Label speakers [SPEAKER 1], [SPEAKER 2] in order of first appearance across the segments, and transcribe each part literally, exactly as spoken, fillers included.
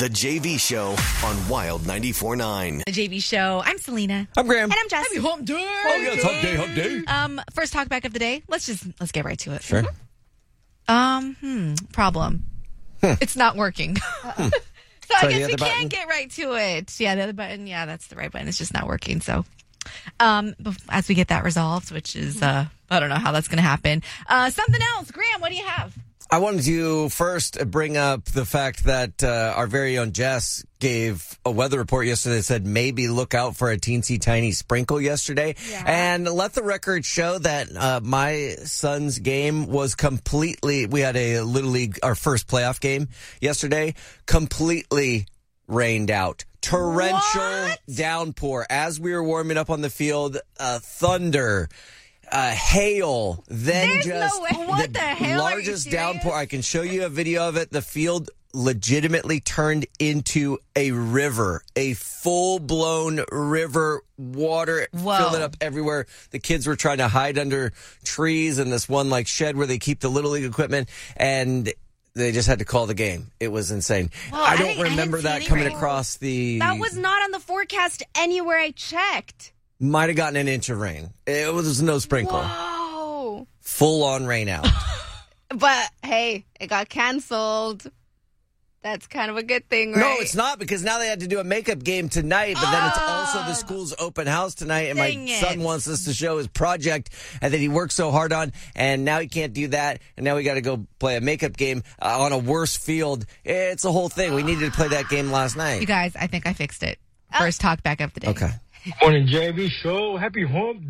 [SPEAKER 1] The J V Show on Wild ninety-four point nine.
[SPEAKER 2] The J V Show. I'm Selena.
[SPEAKER 3] I'm Graham.
[SPEAKER 2] And I'm Jess.
[SPEAKER 4] Happy hump day.
[SPEAKER 3] Oh, yeah, it's hump day, hump day.
[SPEAKER 2] Um, first talkback of the day. Let's just, let's get right to it.
[SPEAKER 3] Sure.
[SPEAKER 2] Um, hmm, problem.
[SPEAKER 3] Hmm.
[SPEAKER 2] It's not working.
[SPEAKER 3] Hmm.
[SPEAKER 2] So I
[SPEAKER 3] Try the
[SPEAKER 2] guess we
[SPEAKER 3] other button?
[SPEAKER 2] can't get right to it. Yeah, the other button. Yeah, that's the right button. It's just not working. So, um, bef- as we get that resolved, which is, uh, I don't know how that's going to happen. Uh, something else. Graham, what do you have?
[SPEAKER 3] I wanted to first bring up the fact that uh, our very own Jess gave a weather report yesterday that said maybe look out for a teensy tiny sprinkle yesterday.
[SPEAKER 2] Yeah.
[SPEAKER 3] And let the record show that uh, my son's game was completely, we had a Little League, our first playoff game yesterday, completely rained out. Torrential
[SPEAKER 2] What?
[SPEAKER 3] downpour as we were warming up on the field, uh, thunder. Uh, hail, then
[SPEAKER 2] There's
[SPEAKER 3] just
[SPEAKER 2] no way. What the hell? Are you
[SPEAKER 3] largest
[SPEAKER 2] serious?
[SPEAKER 3] downpour. I can show you a video of it. The field legitimately turned into a river, a full-blown river, water
[SPEAKER 2] Whoa.
[SPEAKER 3] filling up everywhere. The kids were trying to hide under trees in this one like shed where they keep the Little League equipment, and they just had to call the game. It was insane.
[SPEAKER 2] Well,
[SPEAKER 3] I
[SPEAKER 2] I
[SPEAKER 3] don't
[SPEAKER 2] didn't- I
[SPEAKER 3] remember
[SPEAKER 2] didn't see
[SPEAKER 3] that
[SPEAKER 2] any
[SPEAKER 3] coming
[SPEAKER 2] rain.
[SPEAKER 3] across the...
[SPEAKER 4] That was not on the forecast anywhere I checked.
[SPEAKER 3] Might have gotten an inch of rain. It was no sprinkle.
[SPEAKER 4] Whoa.
[SPEAKER 3] Full-on rain out.
[SPEAKER 4] But hey, it got canceled. That's kind of a good thing, right?
[SPEAKER 3] No, it's not, because now they had to do a makeup game tonight, but then it's also the school's open house tonight, and
[SPEAKER 2] Dang
[SPEAKER 3] my
[SPEAKER 2] it.
[SPEAKER 3] son wants us to show his project and that he worked so hard on, and now he can't do that, and now we got to go play a makeup game uh, on a worse field. It's a whole thing. We needed to play that game last
[SPEAKER 2] You
[SPEAKER 3] night.
[SPEAKER 2] guys, I think I fixed it. First talkback of the day.
[SPEAKER 3] Okay.
[SPEAKER 5] Morning, J V Show. Happy hump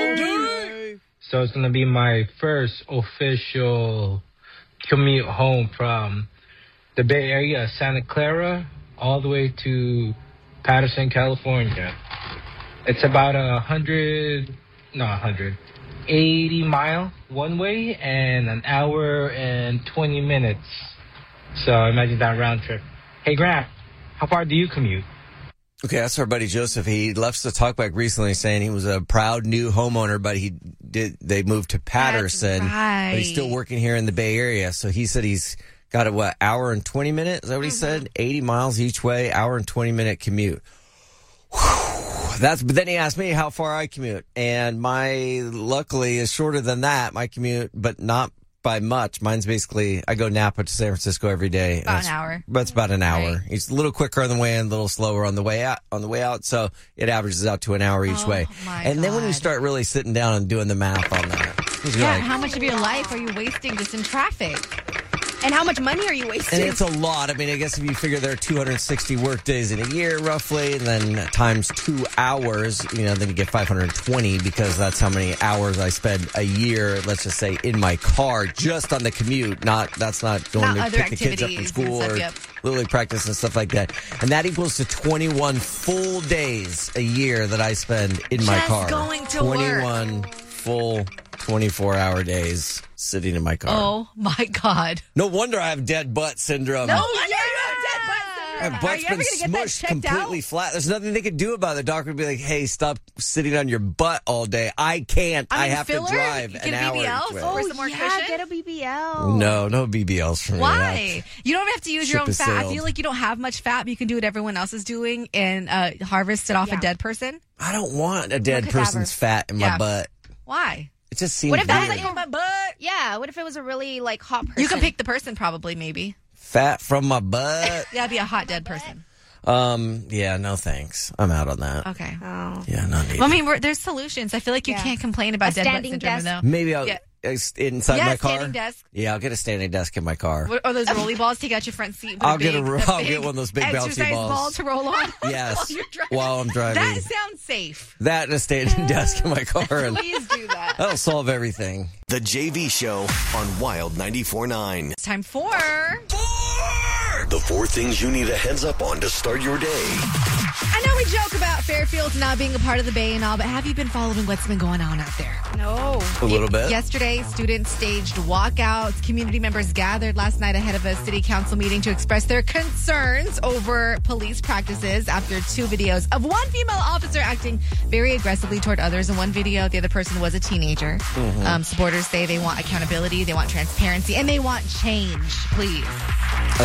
[SPEAKER 5] day. So it's going to be my first official commute home from the Bay Area, Santa Clara, all the way to Patterson, California. It's about a hundred, no, a hundred, eighty mile one way and an hour and twenty minutes. So imagine that round trip. Hey, Grant, how far do you commute?
[SPEAKER 3] Okay, that's our buddy Joseph. He left the talkback recently saying he was a proud new homeowner, but he did. They moved to Patterson,
[SPEAKER 2] right.
[SPEAKER 3] but he's still working here in the Bay Area. So he said he's got a, what, hour and twenty minutes? Is that what he said? eighty miles each way, hour and twenty minute commute. Whew. That's, but then he asked me how far I commute, and my, luckily, is shorter than that, my commute, but not by much. Mine's basically, I go Napa to San Francisco every day.
[SPEAKER 2] About
[SPEAKER 3] It's-
[SPEAKER 2] an hour.
[SPEAKER 3] But it's about an hour.
[SPEAKER 2] Right.
[SPEAKER 3] It's a little quicker on the way in, a little slower on the way out. On the way out, so it averages out to an hour each
[SPEAKER 2] Oh,
[SPEAKER 3] way.
[SPEAKER 2] my
[SPEAKER 3] And then when you
[SPEAKER 2] God.
[SPEAKER 3] start really sitting down and doing the math on that, you're
[SPEAKER 2] Yeah,
[SPEAKER 3] like,
[SPEAKER 2] how much of your life are you wasting just in traffic?
[SPEAKER 4] And how much money are you wasting?
[SPEAKER 3] and it's a lot. I mean, I guess if you figure there are two hundred sixty work days in a year, roughly, and then times two hours, you know, then you get five hundred twenty, because that's how many hours I spend a year, let's just say, in my car, just on the commute. Not, that's not going
[SPEAKER 2] Not
[SPEAKER 3] to
[SPEAKER 2] other
[SPEAKER 3] pick the kids up from
[SPEAKER 2] activities
[SPEAKER 3] school
[SPEAKER 2] and
[SPEAKER 3] or
[SPEAKER 2] stuff, yep.
[SPEAKER 3] Little League practice and stuff like that. And that equals to twenty-one full days a year that I spend in my
[SPEAKER 2] Just
[SPEAKER 3] car.
[SPEAKER 2] going to work.
[SPEAKER 3] twenty-one full twenty-four hour days sitting in my car.
[SPEAKER 2] Oh, my God.
[SPEAKER 3] No wonder I have dead butt syndrome.
[SPEAKER 2] No
[SPEAKER 4] Oh,
[SPEAKER 2] wonder
[SPEAKER 4] yeah.
[SPEAKER 2] you have dead butt
[SPEAKER 3] My
[SPEAKER 2] syndrome.
[SPEAKER 3] butt's
[SPEAKER 4] Are you ever
[SPEAKER 3] been
[SPEAKER 4] gonna get that
[SPEAKER 3] smushed
[SPEAKER 4] checked
[SPEAKER 3] completely
[SPEAKER 4] out?
[SPEAKER 3] flat. There's nothing they could do about it. The doctor would be like, hey, stop sitting on your butt all day. I can't. I,
[SPEAKER 2] I mean,
[SPEAKER 3] have
[SPEAKER 2] filler?
[SPEAKER 3] to drive
[SPEAKER 2] Get
[SPEAKER 3] an
[SPEAKER 2] a
[SPEAKER 3] hour
[SPEAKER 2] B B L?
[SPEAKER 3] each way.
[SPEAKER 2] Oh,
[SPEAKER 4] oh,
[SPEAKER 2] some more
[SPEAKER 4] yeah,
[SPEAKER 2] cushion?
[SPEAKER 4] get a B B L.
[SPEAKER 3] No, no B B Ls for me.
[SPEAKER 2] Why? You don't have to use your
[SPEAKER 3] Ship
[SPEAKER 2] own
[SPEAKER 3] has
[SPEAKER 2] fat. I
[SPEAKER 3] sailed.
[SPEAKER 2] feel like you don't have much fat, but you can do what everyone else is doing and uh, harvest it off
[SPEAKER 4] Yeah.
[SPEAKER 2] a dead person.
[SPEAKER 3] I don't want a dead
[SPEAKER 4] cadaver.
[SPEAKER 3] person's fat in my
[SPEAKER 2] Yeah.
[SPEAKER 3] butt.
[SPEAKER 2] Why?
[SPEAKER 3] It just seems
[SPEAKER 4] What if that's
[SPEAKER 3] weird.
[SPEAKER 4] like-
[SPEAKER 2] my butt.
[SPEAKER 4] Yeah, what if it was a really like hot person?
[SPEAKER 2] You can pick the person, probably, maybe.
[SPEAKER 3] Fat from my butt.
[SPEAKER 2] That'd be a hot dead person.
[SPEAKER 3] um, yeah, no thanks. I'm out on that.
[SPEAKER 2] Okay.
[SPEAKER 4] Oh.
[SPEAKER 3] Yeah, no need.
[SPEAKER 2] Well, I mean, we're, there's solutions. I feel like you
[SPEAKER 4] Yeah.
[SPEAKER 2] can't complain about
[SPEAKER 4] A
[SPEAKER 2] dead butt
[SPEAKER 4] standing
[SPEAKER 2] syndrome,
[SPEAKER 4] desk.
[SPEAKER 2] though.
[SPEAKER 3] Maybe I'll
[SPEAKER 2] Yeah.
[SPEAKER 3] uh, inside
[SPEAKER 2] Yeah,
[SPEAKER 3] my car.
[SPEAKER 2] standing desk.
[SPEAKER 3] Yeah, I'll get a standing desk in my car.
[SPEAKER 2] What- Or those rolly balls, take out your front seat. Put
[SPEAKER 3] I'll
[SPEAKER 2] a
[SPEAKER 3] get a
[SPEAKER 2] big,
[SPEAKER 3] ro-
[SPEAKER 2] a
[SPEAKER 3] I'll
[SPEAKER 2] big
[SPEAKER 3] get one of those big bouncy
[SPEAKER 2] exercise
[SPEAKER 3] balls.
[SPEAKER 2] ball to roll on.
[SPEAKER 3] Yes,
[SPEAKER 2] while you're driving.
[SPEAKER 3] while I'm driving.
[SPEAKER 2] That sounds safe.
[SPEAKER 3] That and a standing desk in my car, and
[SPEAKER 2] Please do that.
[SPEAKER 3] that'll solve everything.
[SPEAKER 1] The J V Show on Wild ninety-four point nine.
[SPEAKER 2] It's time for.
[SPEAKER 1] The four things you need a heads up on to start your day.
[SPEAKER 2] I know we joke about Fairfield not being a part of the Bay and all, but have you been following what's been going on out there?
[SPEAKER 4] No.
[SPEAKER 3] A little bit.
[SPEAKER 2] Yesterday, students staged walkouts. Community members gathered last night ahead of a city council meeting to express their concerns over police practices after two videos of one female officer acting very aggressively toward others. In one video, the other person was a teenager.
[SPEAKER 3] Mm-hmm.
[SPEAKER 2] Um, supporters say they want accountability, they want transparency, and they want change, please.
[SPEAKER 3] The officer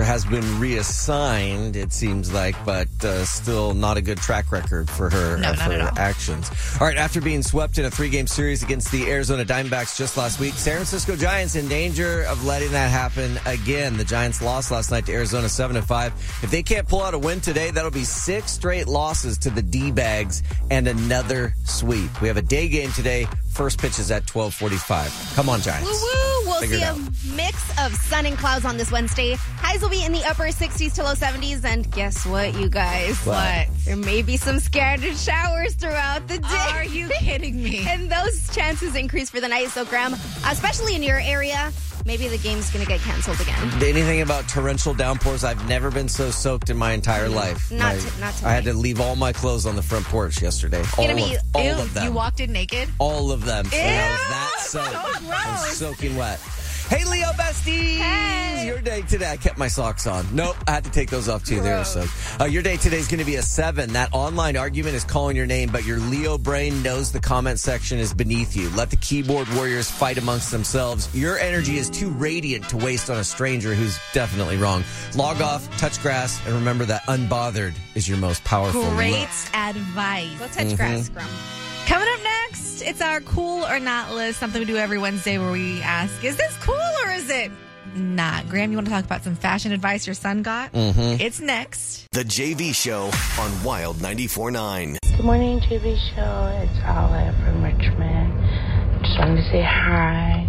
[SPEAKER 3] has been reassigned, it seems like, but uh, still not a good track record for her,
[SPEAKER 2] No,
[SPEAKER 3] uh,
[SPEAKER 2] not
[SPEAKER 3] for
[SPEAKER 2] at
[SPEAKER 3] her
[SPEAKER 2] all.
[SPEAKER 3] actions. All right, after being swept in a three-game series against the Arizona Diamondbacks just last week, San Francisco Giants in danger of letting that happen again. The Giants lost last night to Arizona seven to five. If they can't pull out a win today, that'll be six straight losses to the D-Bags and another sweep. We have a day game today. First pitch is at twelve forty-five. Come on, Giants.
[SPEAKER 4] Woo-woo! We'll
[SPEAKER 3] Figure
[SPEAKER 4] see
[SPEAKER 3] it
[SPEAKER 4] a
[SPEAKER 3] out.
[SPEAKER 4] mix of sun and clouds on this Wednesday. Highs will be in the upper sixties to low seventies. And guess what, you guys?
[SPEAKER 3] What?
[SPEAKER 4] There may be some scattered showers throughout the day.
[SPEAKER 2] Are you kidding me?
[SPEAKER 4] And those chances increase for the night. So, Graham, especially in your area, maybe the game's going to get canceled again.
[SPEAKER 3] Anything about torrential downpours, I've never been so soaked in my entire life.
[SPEAKER 4] Not
[SPEAKER 3] My-
[SPEAKER 4] to- not
[SPEAKER 3] I had
[SPEAKER 4] tonight.
[SPEAKER 3] to leave all my clothes on the front porch yesterday. All,
[SPEAKER 4] gonna be-
[SPEAKER 3] of, all
[SPEAKER 2] Ew,
[SPEAKER 3] of them.
[SPEAKER 2] you walked in naked?
[SPEAKER 3] all of them.
[SPEAKER 2] Ew,
[SPEAKER 3] And I was that
[SPEAKER 2] so
[SPEAKER 3] soaked. I was
[SPEAKER 2] gross.
[SPEAKER 3] soaking wet. Hey, Leo Besties!
[SPEAKER 4] Hey.
[SPEAKER 3] Your day today. I kept my socks on. Nope, I had to take those off too. They were soaked. Uh, your day today is going to be a seven. That online argument is calling your name, but your Leo brain knows the comment section is beneath you. Let the keyboard warriors fight amongst themselves. Your energy is too radiant to waste on a stranger who's definitely wrong. Log off, touch grass, and remember that unbothered is your most powerful.
[SPEAKER 2] Great
[SPEAKER 3] look.
[SPEAKER 2] advice.
[SPEAKER 4] Go
[SPEAKER 3] Mm-hmm.
[SPEAKER 4] touch grass, Graham.
[SPEAKER 2] Coming up next, it's our cool or not list, something we do every Wednesday where we ask, is this cool or is it not? Graham, you want to talk about some fashion advice your son got? Mm-hmm. It's next.
[SPEAKER 1] The J V Show on Wild ninety-four point nine.
[SPEAKER 6] Good morning, J V Show. It's Ala from Richmond. Just wanted to say hi.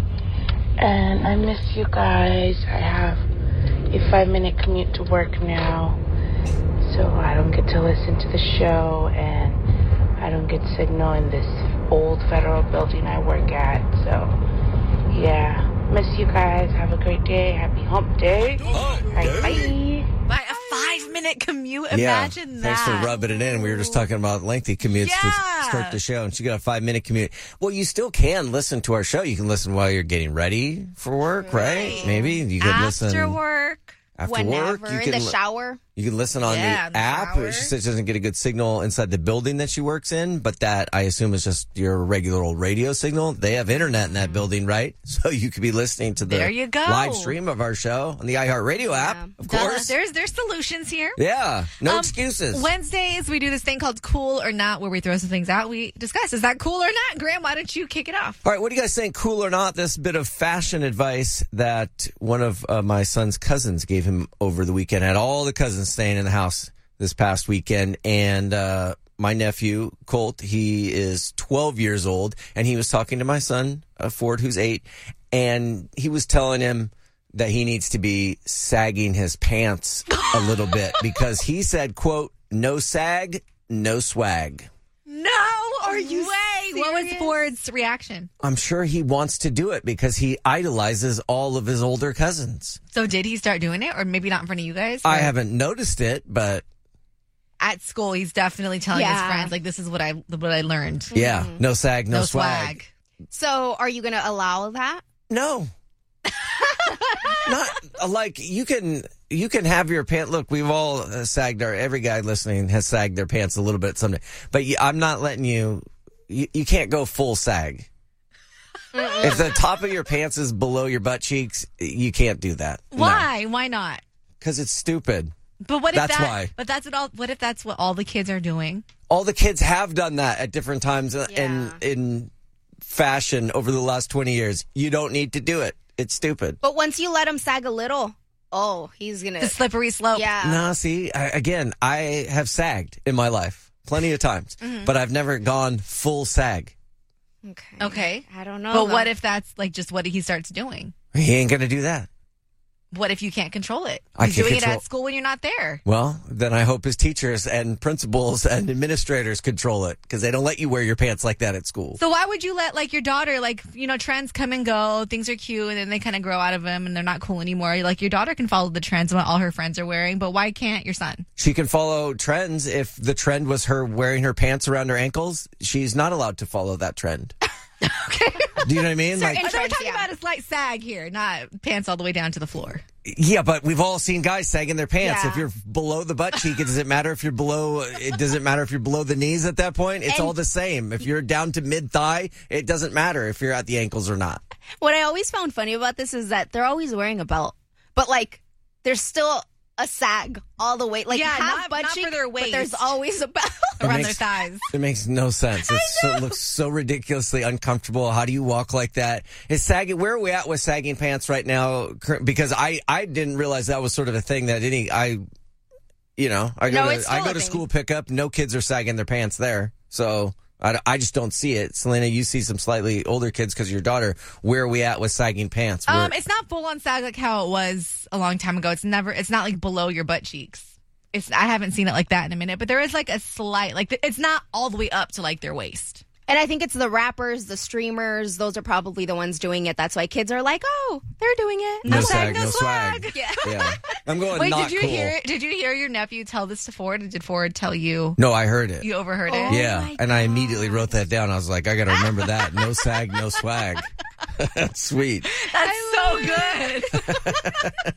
[SPEAKER 6] And I miss you guys. I have a five-minute commute to work now, so I don't get to listen to the show, and I don't get signal in this old federal building I work at. So, yeah. Miss you guys. Have a great day. Happy hump day. All right, bye.
[SPEAKER 2] By a five-minute commute,
[SPEAKER 3] Yeah,
[SPEAKER 2] imagine
[SPEAKER 3] thanks
[SPEAKER 2] that.
[SPEAKER 3] for rubbing it in. We were just talking about lengthy commutes
[SPEAKER 2] Yeah.
[SPEAKER 3] to start the show, and she got a five-minute commute. Well, you still can listen to our show. You can listen while you're getting ready for work, right? Maybe you could
[SPEAKER 2] After
[SPEAKER 3] listen
[SPEAKER 2] work.
[SPEAKER 3] after
[SPEAKER 4] Whenever,
[SPEAKER 3] work. You
[SPEAKER 4] in
[SPEAKER 3] can
[SPEAKER 4] the
[SPEAKER 3] li-
[SPEAKER 4] shower.
[SPEAKER 3] You can listen on
[SPEAKER 2] Yeah, in
[SPEAKER 3] the
[SPEAKER 2] the
[SPEAKER 3] app.
[SPEAKER 2] shower.
[SPEAKER 3] She says she doesn't get a good signal inside the building that she works in, but that I assume is just your regular old radio signal. They have internet in that building, right? So you could be listening to the
[SPEAKER 2] There you go.
[SPEAKER 3] live stream of our show on the iHeartRadio app,
[SPEAKER 4] Yeah.
[SPEAKER 3] of
[SPEAKER 2] Duh,
[SPEAKER 3] course.
[SPEAKER 2] There's, there's solutions here.
[SPEAKER 3] Yeah, no
[SPEAKER 2] Um,
[SPEAKER 3] excuses.
[SPEAKER 2] Wednesdays, we do this thing called Cool or Not, where we throw some things out. We discuss, is that cool or not? Graham, why don't you kick it off?
[SPEAKER 3] All right, what do you guys think? Cool or not? This bit of fashion advice that one of uh, my son's cousins gave him over the weekend. I had all the cousins staying in the house this past weekend, and uh, my nephew Colt, he is twelve years old, and he was talking to my son uh, Ford, who's eight, and he was telling him that he needs to be sagging his pants a little bit because he said, "quote no sag, no swag."
[SPEAKER 2] No, are you way? What was
[SPEAKER 4] serious?
[SPEAKER 2] Ford's reaction?
[SPEAKER 3] I'm sure he wants to do it because he idolizes all of his older cousins.
[SPEAKER 2] So did he start doing it, or maybe not in front of you guys?
[SPEAKER 3] I
[SPEAKER 2] Or
[SPEAKER 3] haven't noticed it, but
[SPEAKER 2] at school, he's definitely telling his
[SPEAKER 4] Yeah.
[SPEAKER 2] friends, like, this is what I what I learned.
[SPEAKER 3] yeah, no sag, no,
[SPEAKER 2] No
[SPEAKER 3] swag.
[SPEAKER 2] swag.
[SPEAKER 4] So, are you going to allow that?
[SPEAKER 3] No. Not uh, like you can you can have your pants. Look, we've all uh, sagged our. Every guy listening has sagged their pants a little bit someday. But you, I'm not letting you. You, you can't go full sag. If the top of your pants is below your butt cheeks, you can't do that.
[SPEAKER 2] Why? Why not?
[SPEAKER 3] Because it's stupid.
[SPEAKER 2] But what if
[SPEAKER 3] That's
[SPEAKER 2] that?
[SPEAKER 3] why.
[SPEAKER 2] But that's what all. What if that's what all the kids are doing?
[SPEAKER 3] All the kids have done that at different times uh,
[SPEAKER 4] Yeah.
[SPEAKER 3] in in fashion over the last twenty years. You don't need to do it. It's stupid.
[SPEAKER 4] But once you let him sag a little, oh, he's going
[SPEAKER 2] The
[SPEAKER 4] to.
[SPEAKER 2] slippery slope.
[SPEAKER 4] Yeah.
[SPEAKER 3] No, see, I, again, I have sagged in my life plenty of times, but I've never gone full sag.
[SPEAKER 4] Okay.
[SPEAKER 2] Okay.
[SPEAKER 4] I don't know.
[SPEAKER 2] But
[SPEAKER 4] though.
[SPEAKER 2] what if that's like just what he starts doing?
[SPEAKER 3] He ain't going to do that.
[SPEAKER 2] What if you can't control it?
[SPEAKER 3] I
[SPEAKER 2] He's
[SPEAKER 3] can't
[SPEAKER 2] doing it
[SPEAKER 3] control-
[SPEAKER 2] at school when you're not there.
[SPEAKER 3] Well, then I hope his teachers and principals and administrators control it because they don't let you wear your pants like that at school.
[SPEAKER 2] So why would you let like your daughter, like, you know, trends come and go, things are cute, and then they kind of grow out of them and they're not cool anymore. Like your daughter can follow the trends and what all her friends are wearing, but why can't your son?
[SPEAKER 3] She can follow trends. If the trend was her wearing her pants around her ankles, she's not allowed to follow that trend.
[SPEAKER 2] Okay.
[SPEAKER 3] Do you know what I mean? Like,
[SPEAKER 2] And we're
[SPEAKER 4] Trends,
[SPEAKER 2] talking
[SPEAKER 4] yeah.
[SPEAKER 2] about a slight sag here, not pants all the way down to the floor.
[SPEAKER 3] yeah, but we've all seen guys sagging their pants.
[SPEAKER 4] Yeah.
[SPEAKER 3] If you're below the butt cheek, it doesn't matter if you're below. It doesn't matter if you're below the knees at that point. It's
[SPEAKER 4] And-
[SPEAKER 3] all the same. If you're down to mid thigh, it doesn't matter if you're at the ankles or not.
[SPEAKER 4] What I always found funny about this is that they're always wearing a belt, but like there's still a sag all the way. Like
[SPEAKER 2] Yeah,
[SPEAKER 4] half
[SPEAKER 2] not-
[SPEAKER 4] butt
[SPEAKER 2] not
[SPEAKER 4] cheek,
[SPEAKER 2] for their
[SPEAKER 4] but there's
[SPEAKER 2] waist.
[SPEAKER 4] always a belt.
[SPEAKER 2] Around
[SPEAKER 3] makes-
[SPEAKER 2] their thighs.
[SPEAKER 3] It makes no sense. It's so, it looks so ridiculously uncomfortable. How do you walk like that? Is sagging? Where are we at with sagging pants right now? Because I, I didn't realize that was sort of a thing that any I, you know, I go
[SPEAKER 4] No,
[SPEAKER 3] to
[SPEAKER 4] it's
[SPEAKER 3] I
[SPEAKER 4] still
[SPEAKER 3] go
[SPEAKER 4] a
[SPEAKER 3] to
[SPEAKER 4] thing.
[SPEAKER 3] school pickup. No kids are sagging their pants there, so I, I just don't see it. Selena, you see some slightly older kids because of your daughter. Where are we at with sagging pants? Where-
[SPEAKER 2] Um, it's not full on sag like how it was a long time ago. It's never. It's not like below your butt cheeks. It's. I haven't seen it like that in a minute, but there is like a slight. Like it's not all the way up to like their waist.
[SPEAKER 4] And I think it's the rappers, the streamers. Those are probably the ones doing it. That's why kids are like, oh, they're doing it.
[SPEAKER 3] no
[SPEAKER 2] no
[SPEAKER 3] sag,
[SPEAKER 2] sag,
[SPEAKER 3] no
[SPEAKER 2] no
[SPEAKER 3] swag.
[SPEAKER 2] swag.
[SPEAKER 4] Yeah.
[SPEAKER 3] Yeah, I'm going.
[SPEAKER 2] Wait,
[SPEAKER 3] not
[SPEAKER 2] did you
[SPEAKER 3] cool.
[SPEAKER 2] hear? Did you hear your nephew tell this to Ford? Did Ford tell you?
[SPEAKER 3] No, I heard it.
[SPEAKER 2] You overheard
[SPEAKER 4] Oh.
[SPEAKER 2] it.
[SPEAKER 3] Yeah,
[SPEAKER 4] my
[SPEAKER 3] and I immediately wrote that down. I was like, I got to remember that. No sag, no swag. That's sweet.
[SPEAKER 2] That's so good.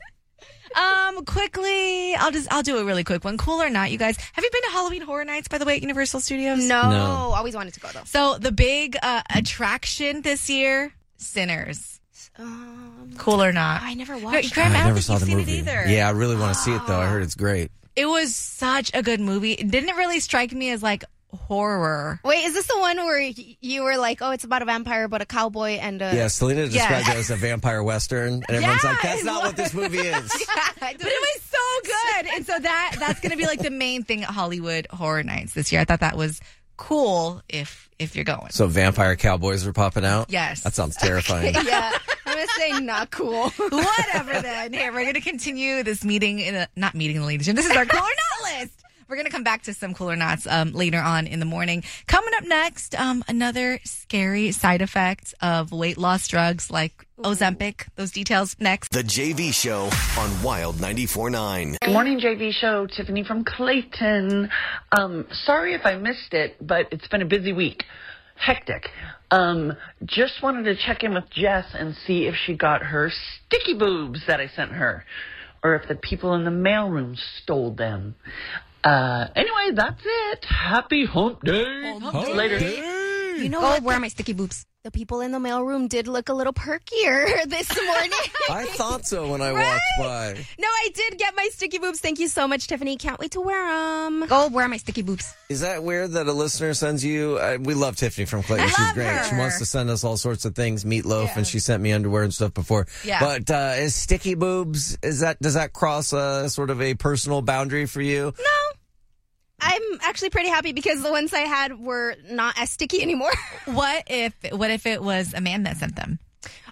[SPEAKER 2] um, quickly, I'll just I'll do a really quick one. Cool or not, you guys? Have you been to Halloween Horror Nights, by the way, at Universal Studios?
[SPEAKER 4] No,
[SPEAKER 3] No.
[SPEAKER 4] always wanted to go though.
[SPEAKER 2] So the big uh, attraction this year, Sinners.
[SPEAKER 4] Um,
[SPEAKER 2] Cool or not?
[SPEAKER 4] I never
[SPEAKER 2] Graham,
[SPEAKER 4] watched.
[SPEAKER 2] I,
[SPEAKER 3] I
[SPEAKER 2] don't
[SPEAKER 3] never
[SPEAKER 2] think
[SPEAKER 3] saw
[SPEAKER 2] you've
[SPEAKER 3] the
[SPEAKER 2] seen
[SPEAKER 3] movie.
[SPEAKER 2] it either.
[SPEAKER 3] Yeah, I really want to see it though. I heard it's great.
[SPEAKER 2] It was such a good movie. It didn't really strike me as like horror.
[SPEAKER 4] Wait, is this the one where y- you were like, oh, it's about a vampire, but a cowboy and a...
[SPEAKER 3] Yeah, Selena described
[SPEAKER 2] Yeah.
[SPEAKER 3] it as a vampire western, and everyone's like, "That's
[SPEAKER 2] it
[SPEAKER 3] not what this movie is."
[SPEAKER 2] But it was so good. And so that that's going to be like the main thing at Hollywood Horror Nights this year. I thought that was cool if if you're going.
[SPEAKER 3] So vampire cowboys are popping out.
[SPEAKER 2] Yes.
[SPEAKER 3] That sounds terrifying.
[SPEAKER 4] Yeah, I'm gonna say not cool.
[SPEAKER 2] Whatever then. Here, we're going to continue this meeting in a, not meeting in the leadership. This is our cool or not list. We're going to come back to some cool or nots um, later on in the morning. Coming up next, um, another scary side effect of weight loss drugs like Ozempic. Those details next.
[SPEAKER 1] The J V Show on Wild ninety-four point nine.
[SPEAKER 7] Good morning, J V Show. Tiffany from Clayton. Um, sorry if I missed it, but it's been a busy week. Hectic. Um, just wanted to check in with Jess and see if she got her sticky boobs that I sent her, or if the people in the mailroom stole them. Uh, anyway, that's it. Happy hump day.
[SPEAKER 2] Hump day.
[SPEAKER 7] Later.
[SPEAKER 4] You know what? Where are my sticky boobs? The people in the mailroom did look a little perkier this morning.
[SPEAKER 3] I thought so when I walked by.
[SPEAKER 4] No, I did get my sticky boobs. Thank you so much, Tiffany. Can't wait to wear them. Go, where are my sticky boobs?
[SPEAKER 3] Is that weird that a listener sends you? Uh, we love Tiffany from Clayton.
[SPEAKER 2] I
[SPEAKER 3] She's
[SPEAKER 2] love
[SPEAKER 3] great.
[SPEAKER 2] her.
[SPEAKER 3] She wants to send us all sorts of things, meatloaf,
[SPEAKER 2] Yeah.
[SPEAKER 3] and she sent me underwear and stuff before.
[SPEAKER 2] Yeah.
[SPEAKER 3] But uh, is sticky boobs? Is that does that cross uh, sort of a personal boundary for you?
[SPEAKER 4] No. I'm actually pretty happy because the ones I had were not as sticky anymore.
[SPEAKER 2] What if what if it was a man that sent them?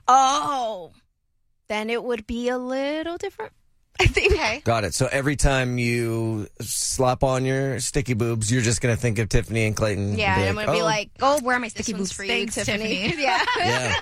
[SPEAKER 4] Oh, then it would be a little different, I think. Okay.
[SPEAKER 3] Got it. So every time you slap on your sticky boobs, you're just going to think of Tiffany and Clayton.
[SPEAKER 4] Yeah,
[SPEAKER 3] and
[SPEAKER 4] and I'm
[SPEAKER 3] be
[SPEAKER 4] going to be
[SPEAKER 3] "Oh,
[SPEAKER 4] like, go, where are my sticky
[SPEAKER 2] one's
[SPEAKER 4] boobs
[SPEAKER 2] for
[SPEAKER 4] for
[SPEAKER 2] you,
[SPEAKER 4] you,
[SPEAKER 2] Tiffany."
[SPEAKER 4] Tiffany? Yeah.
[SPEAKER 3] yeah.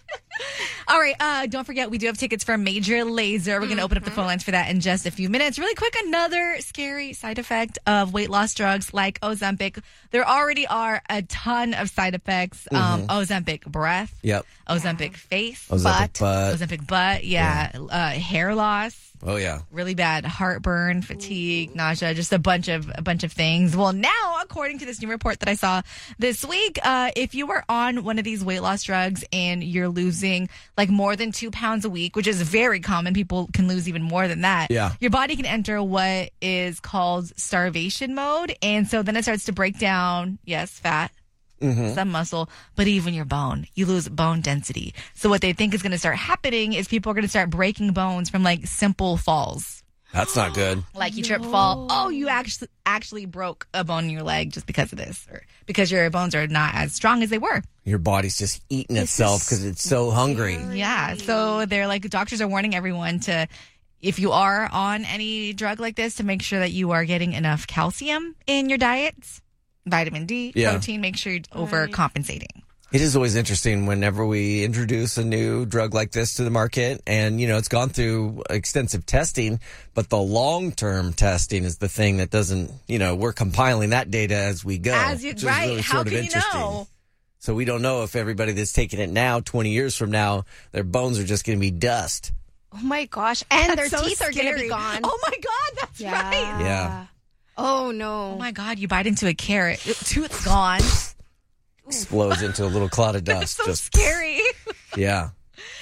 [SPEAKER 2] All right, uh, don't forget, we do have tickets for Major Laser. We're going to open up the phone lines for that in just a few minutes. Really quick, another scary side effect of weight loss drugs like Ozempic. There already are a ton of side effects. Um, Ozempic breath,
[SPEAKER 3] Yep.
[SPEAKER 2] Ozempic face,
[SPEAKER 3] Ozempic
[SPEAKER 2] butt,
[SPEAKER 3] butt.
[SPEAKER 2] Ozempic butt, yeah, Uh, hair loss.
[SPEAKER 3] Oh yeah.
[SPEAKER 2] Really bad heartburn, fatigue, nausea, just a bunch of a bunch of things. Well, now, according to this new report that I saw this week, uh, if you are on one of these weight loss drugs and you're losing like more than two pounds a week, which is very common, people can lose even more than that.
[SPEAKER 3] Yeah.
[SPEAKER 2] Your body can enter what is called starvation mode, and so then it starts to break down. Yes, fat. Some muscle, but even your bone, you lose bone density. So what they think is going to start happening is people are going to start breaking bones from like simple falls.
[SPEAKER 3] That's not good.
[SPEAKER 2] Like you trip, fall. Oh, you actually actually broke a bone in your leg just because of this, or because your bones are not as strong as they were.
[SPEAKER 3] Your body's just eating itself because it's so hungry.
[SPEAKER 2] Yeah. So they're like, doctors are warning everyone to, if you are on any drug like this, to make sure that you are getting enough calcium in your diets. Vitamin D,
[SPEAKER 3] Yeah.
[SPEAKER 2] protein, make sure you're overcompensating.
[SPEAKER 3] It is always interesting whenever we introduce a new drug like this to the market, and you know it's gone through extensive testing, but the long-term testing is the thing that doesn't. You know, we're compiling that data as we go.
[SPEAKER 2] As you,
[SPEAKER 3] which is
[SPEAKER 2] right.
[SPEAKER 3] really
[SPEAKER 2] How
[SPEAKER 3] sort of
[SPEAKER 2] can you
[SPEAKER 3] interesting.
[SPEAKER 2] know?
[SPEAKER 3] So we don't know if everybody that's taking it now, twenty years from now, their bones are just going to be dust.
[SPEAKER 4] Oh my gosh. And
[SPEAKER 2] That's
[SPEAKER 4] their
[SPEAKER 2] so
[SPEAKER 4] teeth are going to
[SPEAKER 2] scary.
[SPEAKER 4] be gone.
[SPEAKER 2] Oh my God, that's
[SPEAKER 4] yeah.
[SPEAKER 2] right.
[SPEAKER 3] Yeah.
[SPEAKER 4] Oh no.
[SPEAKER 2] Oh my God, you bite into a carrot, tooth's gone.
[SPEAKER 3] Explodes into a little cloud of dust.
[SPEAKER 2] So
[SPEAKER 3] just
[SPEAKER 2] scary.
[SPEAKER 3] yeah.
[SPEAKER 2] Um,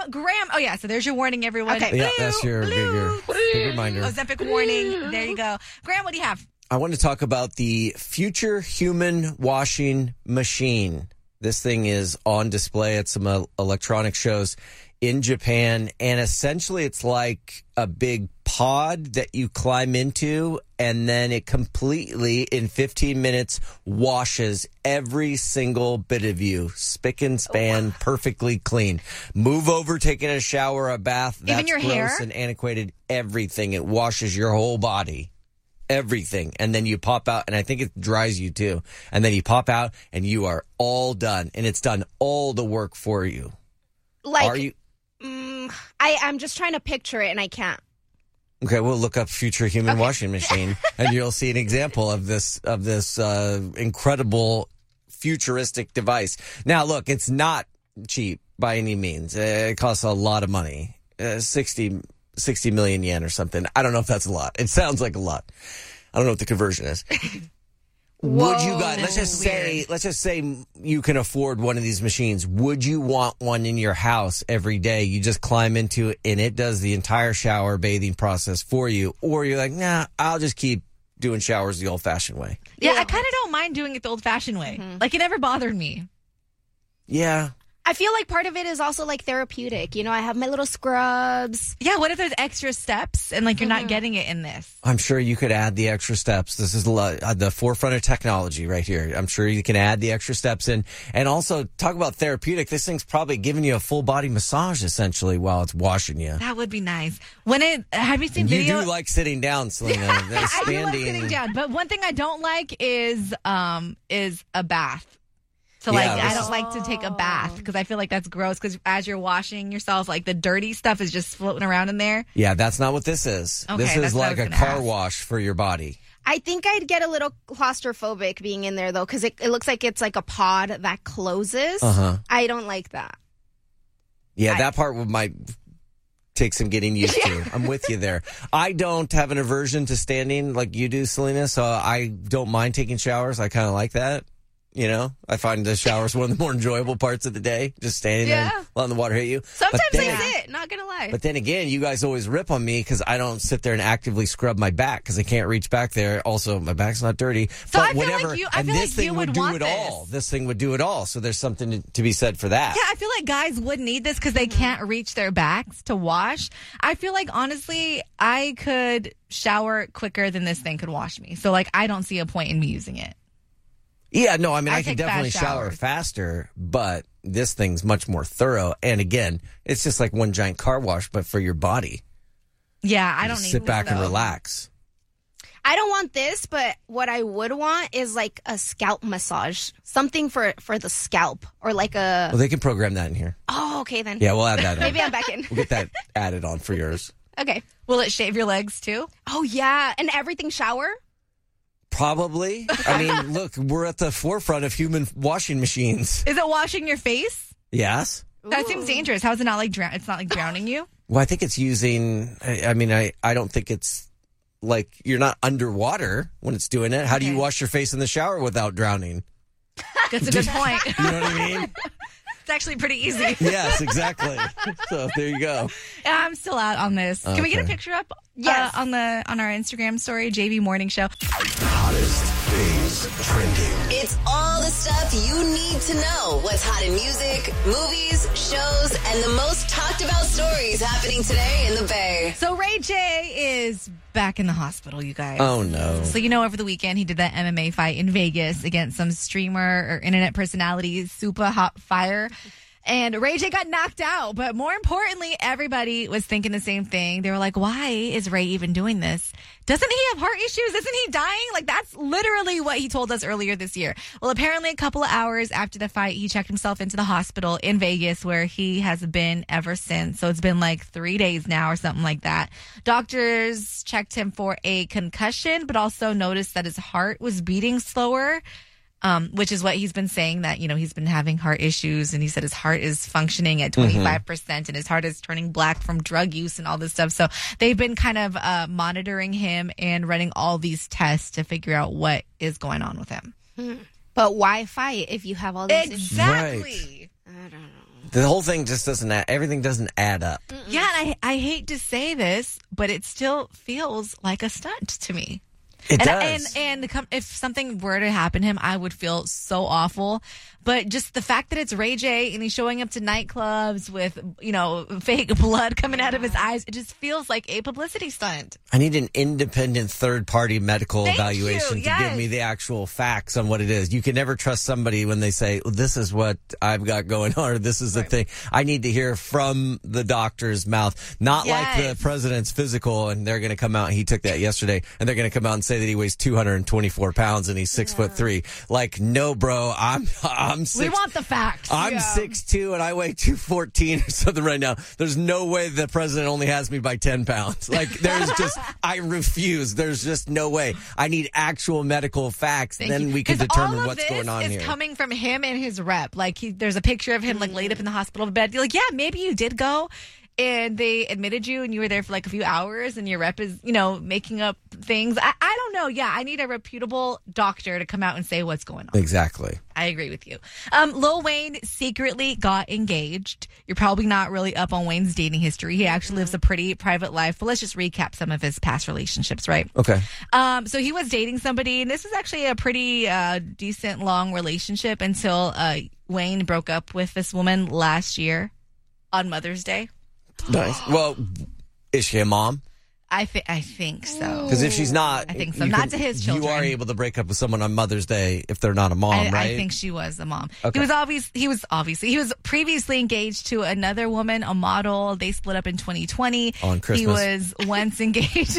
[SPEAKER 2] Graham. Oh, yeah. So there's your warning, everyone.
[SPEAKER 4] Okay.
[SPEAKER 3] Yeah,
[SPEAKER 2] Blue,
[SPEAKER 3] that's your
[SPEAKER 2] blue,
[SPEAKER 3] bigger, big reminder.
[SPEAKER 2] Ozempic warning. There you go. Graham, what do you have?
[SPEAKER 3] I want to talk about the future human washing machine. This thing is on display at some uh, electronic shows in Japan, and essentially it's like a big pod that you climb into, and then it completely, in fifteen minutes, washes every single bit of you, spick and span, perfectly clean. Move over, taking a shower, a bath, that's
[SPEAKER 2] Even your
[SPEAKER 3] gross
[SPEAKER 2] hair?
[SPEAKER 3] and antiquated. Everything. It washes your whole body. Everything. And then you pop out, and I think it dries you too. And then you pop out, and you are all done. And it's done all the work for you.
[SPEAKER 4] Like,
[SPEAKER 3] Are you?
[SPEAKER 4] mm, I, I'm just trying to picture it, and I can't.
[SPEAKER 3] Okay, we'll look up future human washing machine, and you'll see an example of this of this uh, incredible futuristic device. Now, look, it's not cheap by any means. Uh, it costs a lot of money, uh, sixty, sixty million yen or something. I don't know if that's a lot. It sounds like a lot. I don't know what the conversion is. Would you guys, let's just say, let's just say you can afford one of these machines. Would you want one in your house every day? You just climb into it and it does the entire shower bathing process for you. Or you're like, nah, I'll just keep doing showers the old fashioned way.
[SPEAKER 2] Yeah, I kind of don't mind doing it the old fashioned way.
[SPEAKER 4] Mm-hmm.
[SPEAKER 2] Like, it never bothered me.
[SPEAKER 3] Yeah.
[SPEAKER 4] I feel like part of it is also like therapeutic. You know, I have my little scrubs.
[SPEAKER 2] Yeah, what if there's extra steps and like you're not getting it in this?
[SPEAKER 3] I'm sure you could add the extra steps. This is lo- uh, the forefront of technology right here. I'm sure you can add the extra steps in. And also, talk about therapeutic. This thing's probably giving you a full body massage essentially while it's washing you.
[SPEAKER 2] That would be nice. When it have you seen
[SPEAKER 3] You
[SPEAKER 2] video?
[SPEAKER 3] do like sitting down, Selena. They're
[SPEAKER 2] I do like
[SPEAKER 3] standing.
[SPEAKER 2] sitting down, but one thing I don't like is um is a bath. So like
[SPEAKER 3] Yeah,
[SPEAKER 2] I
[SPEAKER 3] this-
[SPEAKER 2] don't like to take a bath because I feel like that's gross. Because as you're washing yourself, like the dirty stuff is just floating around in there.
[SPEAKER 3] Yeah, that's not what this is.
[SPEAKER 2] Okay,
[SPEAKER 3] this
[SPEAKER 2] that's
[SPEAKER 3] is
[SPEAKER 2] what I
[SPEAKER 3] like
[SPEAKER 2] was
[SPEAKER 3] a
[SPEAKER 2] gonna
[SPEAKER 3] car
[SPEAKER 2] ask.
[SPEAKER 3] wash for your body.
[SPEAKER 4] I think I'd get a little claustrophobic being in there, though, because it, it looks like it's like a pod that closes.
[SPEAKER 3] Uh-huh.
[SPEAKER 4] I don't like that.
[SPEAKER 3] Yeah,
[SPEAKER 4] I-
[SPEAKER 3] that part would, might take some getting used to. I'm with you there. I don't have an aversion to standing like you do, Selena, so I don't mind taking showers. I kind of like that. You know, I find the showers one of the more enjoyable parts of the day, just standing
[SPEAKER 4] Yeah.
[SPEAKER 3] there, letting the water hit you.
[SPEAKER 4] Sometimes
[SPEAKER 3] But then-
[SPEAKER 4] I sit, not gonna lie.
[SPEAKER 3] But then again, you guys always rip on me because I don't sit there and actively scrub my back because I can't reach back there. Also, my back's not dirty.
[SPEAKER 2] So
[SPEAKER 3] but
[SPEAKER 2] I feel like
[SPEAKER 3] whatever,
[SPEAKER 2] you- I
[SPEAKER 3] and
[SPEAKER 2] feel
[SPEAKER 3] this
[SPEAKER 2] like
[SPEAKER 3] thing
[SPEAKER 2] you
[SPEAKER 3] would
[SPEAKER 2] would
[SPEAKER 3] do
[SPEAKER 2] want
[SPEAKER 3] it
[SPEAKER 2] this.
[SPEAKER 3] all. This thing would do it all. So there's something to, to be said for that.
[SPEAKER 2] Yeah, I feel like guys would need this because they can't reach their backs to wash. I feel like honestly, I could shower quicker than this thing could wash me. So like, I don't see a point in me using it.
[SPEAKER 3] Yeah, no, I mean,
[SPEAKER 2] I
[SPEAKER 3] I, can
[SPEAKER 2] take
[SPEAKER 3] definitely
[SPEAKER 2] fast
[SPEAKER 3] shower
[SPEAKER 2] showers.
[SPEAKER 3] faster, but this thing's much more thorough. And again, it's just like one giant car wash, but for your body.
[SPEAKER 2] Yeah, I
[SPEAKER 3] You
[SPEAKER 2] don't
[SPEAKER 3] just
[SPEAKER 2] need
[SPEAKER 3] sit
[SPEAKER 2] this,
[SPEAKER 3] back and
[SPEAKER 2] though.
[SPEAKER 3] relax.
[SPEAKER 4] I don't want this, but what I would want is like a scalp massage, something for for the scalp, or like a.
[SPEAKER 3] Well, they can program that in here.
[SPEAKER 4] Oh, okay then.
[SPEAKER 3] Yeah, we'll add that.
[SPEAKER 4] Maybe
[SPEAKER 3] on.
[SPEAKER 4] I'm back in.
[SPEAKER 3] We'll get that added on for yours.
[SPEAKER 4] Okay.
[SPEAKER 2] Will it shave your legs too?
[SPEAKER 4] Oh yeah, and everything shower.
[SPEAKER 3] Probably. I mean, look, we're at the forefront of human washing machines.
[SPEAKER 2] Is it washing your face?
[SPEAKER 3] Yes.
[SPEAKER 2] That seems dangerous. How is it not like drown? It's not like drowning you.
[SPEAKER 3] Well, I think it's using. I, I mean, I, I don't think it's like you're not underwater when it's doing it. How do you
[SPEAKER 2] Okay.
[SPEAKER 3] wash your face in the shower without drowning?
[SPEAKER 2] That's a good point.
[SPEAKER 3] You know what I mean?
[SPEAKER 2] It's actually pretty easy.
[SPEAKER 3] Yes, exactly. So there you go.
[SPEAKER 2] Yeah, I'm still out on this. Can we get a
[SPEAKER 3] Okay.
[SPEAKER 2] picture up?
[SPEAKER 4] Yes.
[SPEAKER 2] uh, on the on our Instagram story, J V Morning Show.
[SPEAKER 1] Hottest things trending.
[SPEAKER 8] It's all the stuff you need to know. What's hot in music, movies, shows, and the most talked about stories happening today in the Bay.
[SPEAKER 2] So Ray J is back in the hospital, you guys.
[SPEAKER 3] Oh no.
[SPEAKER 2] So you know, over the weekend he did that M M A fight in Vegas against some streamer or internet personality, Super Hot Fire. And Ray J got knocked out. But more importantly, everybody was thinking the same thing. They were like, why is Ray even doing this? Doesn't he have heart issues? Isn't he dying? Like, that's literally what he told us earlier this year. Well, apparently a couple of hours after the fight, he checked himself into the hospital in Vegas where he has been ever since. So it's been like three days now or something like that. Doctors checked him for a concussion, but also noticed that his heart was beating slower. Um, which is what he's been saying, that, you know, he's been having heart issues, and he said his heart is functioning at twenty-five percent and his heart is turning black from drug use and all this stuff. So they've been kind of uh, monitoring him and running all these tests to figure out what is going on with him.
[SPEAKER 4] But why fight if you have all these issues?
[SPEAKER 2] Exactly.
[SPEAKER 4] I don't know.
[SPEAKER 3] The whole thing just doesn't add, everything doesn't add up.
[SPEAKER 2] Yeah, and I, I hate to say this, but it still feels like a stunt to me.
[SPEAKER 3] It
[SPEAKER 2] and,
[SPEAKER 3] does.
[SPEAKER 2] And, and come, if something were to happen to him, I would feel so awful. But just the fact that it's Ray J and he's showing up to nightclubs with, you know, fake blood coming out of his eyes, it just feels like a publicity stunt.
[SPEAKER 3] I need an independent third-party medical
[SPEAKER 2] Thank
[SPEAKER 3] evaluation
[SPEAKER 2] you,
[SPEAKER 3] to
[SPEAKER 2] yes.
[SPEAKER 3] give me the actual facts on what it is. You can never trust somebody when they say, well, this is what I've got going on, or this is the
[SPEAKER 2] Right.
[SPEAKER 3] thing. I need to hear from the doctor's mouth, not
[SPEAKER 2] Yes.
[SPEAKER 3] like the president's physical, and they're going to come out, he took that yesterday, and they're going to come out and say that he weighs two hundred twenty-four pounds and he's six yeah. foot three. Like, no, bro, I'm, I'm six.
[SPEAKER 2] We want the facts.
[SPEAKER 3] I'm
[SPEAKER 2] yeah.
[SPEAKER 3] six two and I weigh two fourteen or something right now. There's no way the president only has me by ten pounds. Like, there's just, I refuse. There's just no way. I need actual medical facts.
[SPEAKER 2] Thank
[SPEAKER 3] then
[SPEAKER 2] you.
[SPEAKER 3] we can
[SPEAKER 2] 'Cause
[SPEAKER 3] determine
[SPEAKER 2] all of
[SPEAKER 3] what's
[SPEAKER 2] this
[SPEAKER 3] going on
[SPEAKER 2] is
[SPEAKER 3] here.
[SPEAKER 2] coming from him and his rep. Like, he, there's a picture of him, like, laid up in the hospital bed. You're like, yeah, maybe you did go. And they admitted you and you were there for like a few hours and your rep is, you know, making up things. I, I don't know. Yeah, I need a reputable doctor to come out and say what's going on.
[SPEAKER 3] Exactly.
[SPEAKER 2] I agree with you. Um, Lil Wayne secretly got engaged. You're probably not really up on Wayne's dating history. He actually lives a pretty private life. But let's just recap some of his past relationships, right?
[SPEAKER 3] Okay.
[SPEAKER 2] Um, so he was dating somebody, and this was actually a pretty uh, decent, long relationship until uh, Wayne broke up with this woman last year on Mother's Day.
[SPEAKER 3] Nice. Well, is she a mom?
[SPEAKER 2] I think I think so.
[SPEAKER 3] Because if she's not,
[SPEAKER 2] I think so.
[SPEAKER 3] you
[SPEAKER 2] Not
[SPEAKER 3] can-
[SPEAKER 2] to his
[SPEAKER 3] You
[SPEAKER 2] children.
[SPEAKER 3] are able to break up with someone on Mother's Day if they're not a mom,
[SPEAKER 2] I,
[SPEAKER 3] right?
[SPEAKER 2] I think she was a mom.
[SPEAKER 3] Okay.
[SPEAKER 2] He was obvious. He was obviously he was previously engaged to another woman, a model. They split up in twenty twenty.
[SPEAKER 3] On Christmas.
[SPEAKER 2] He was once engaged.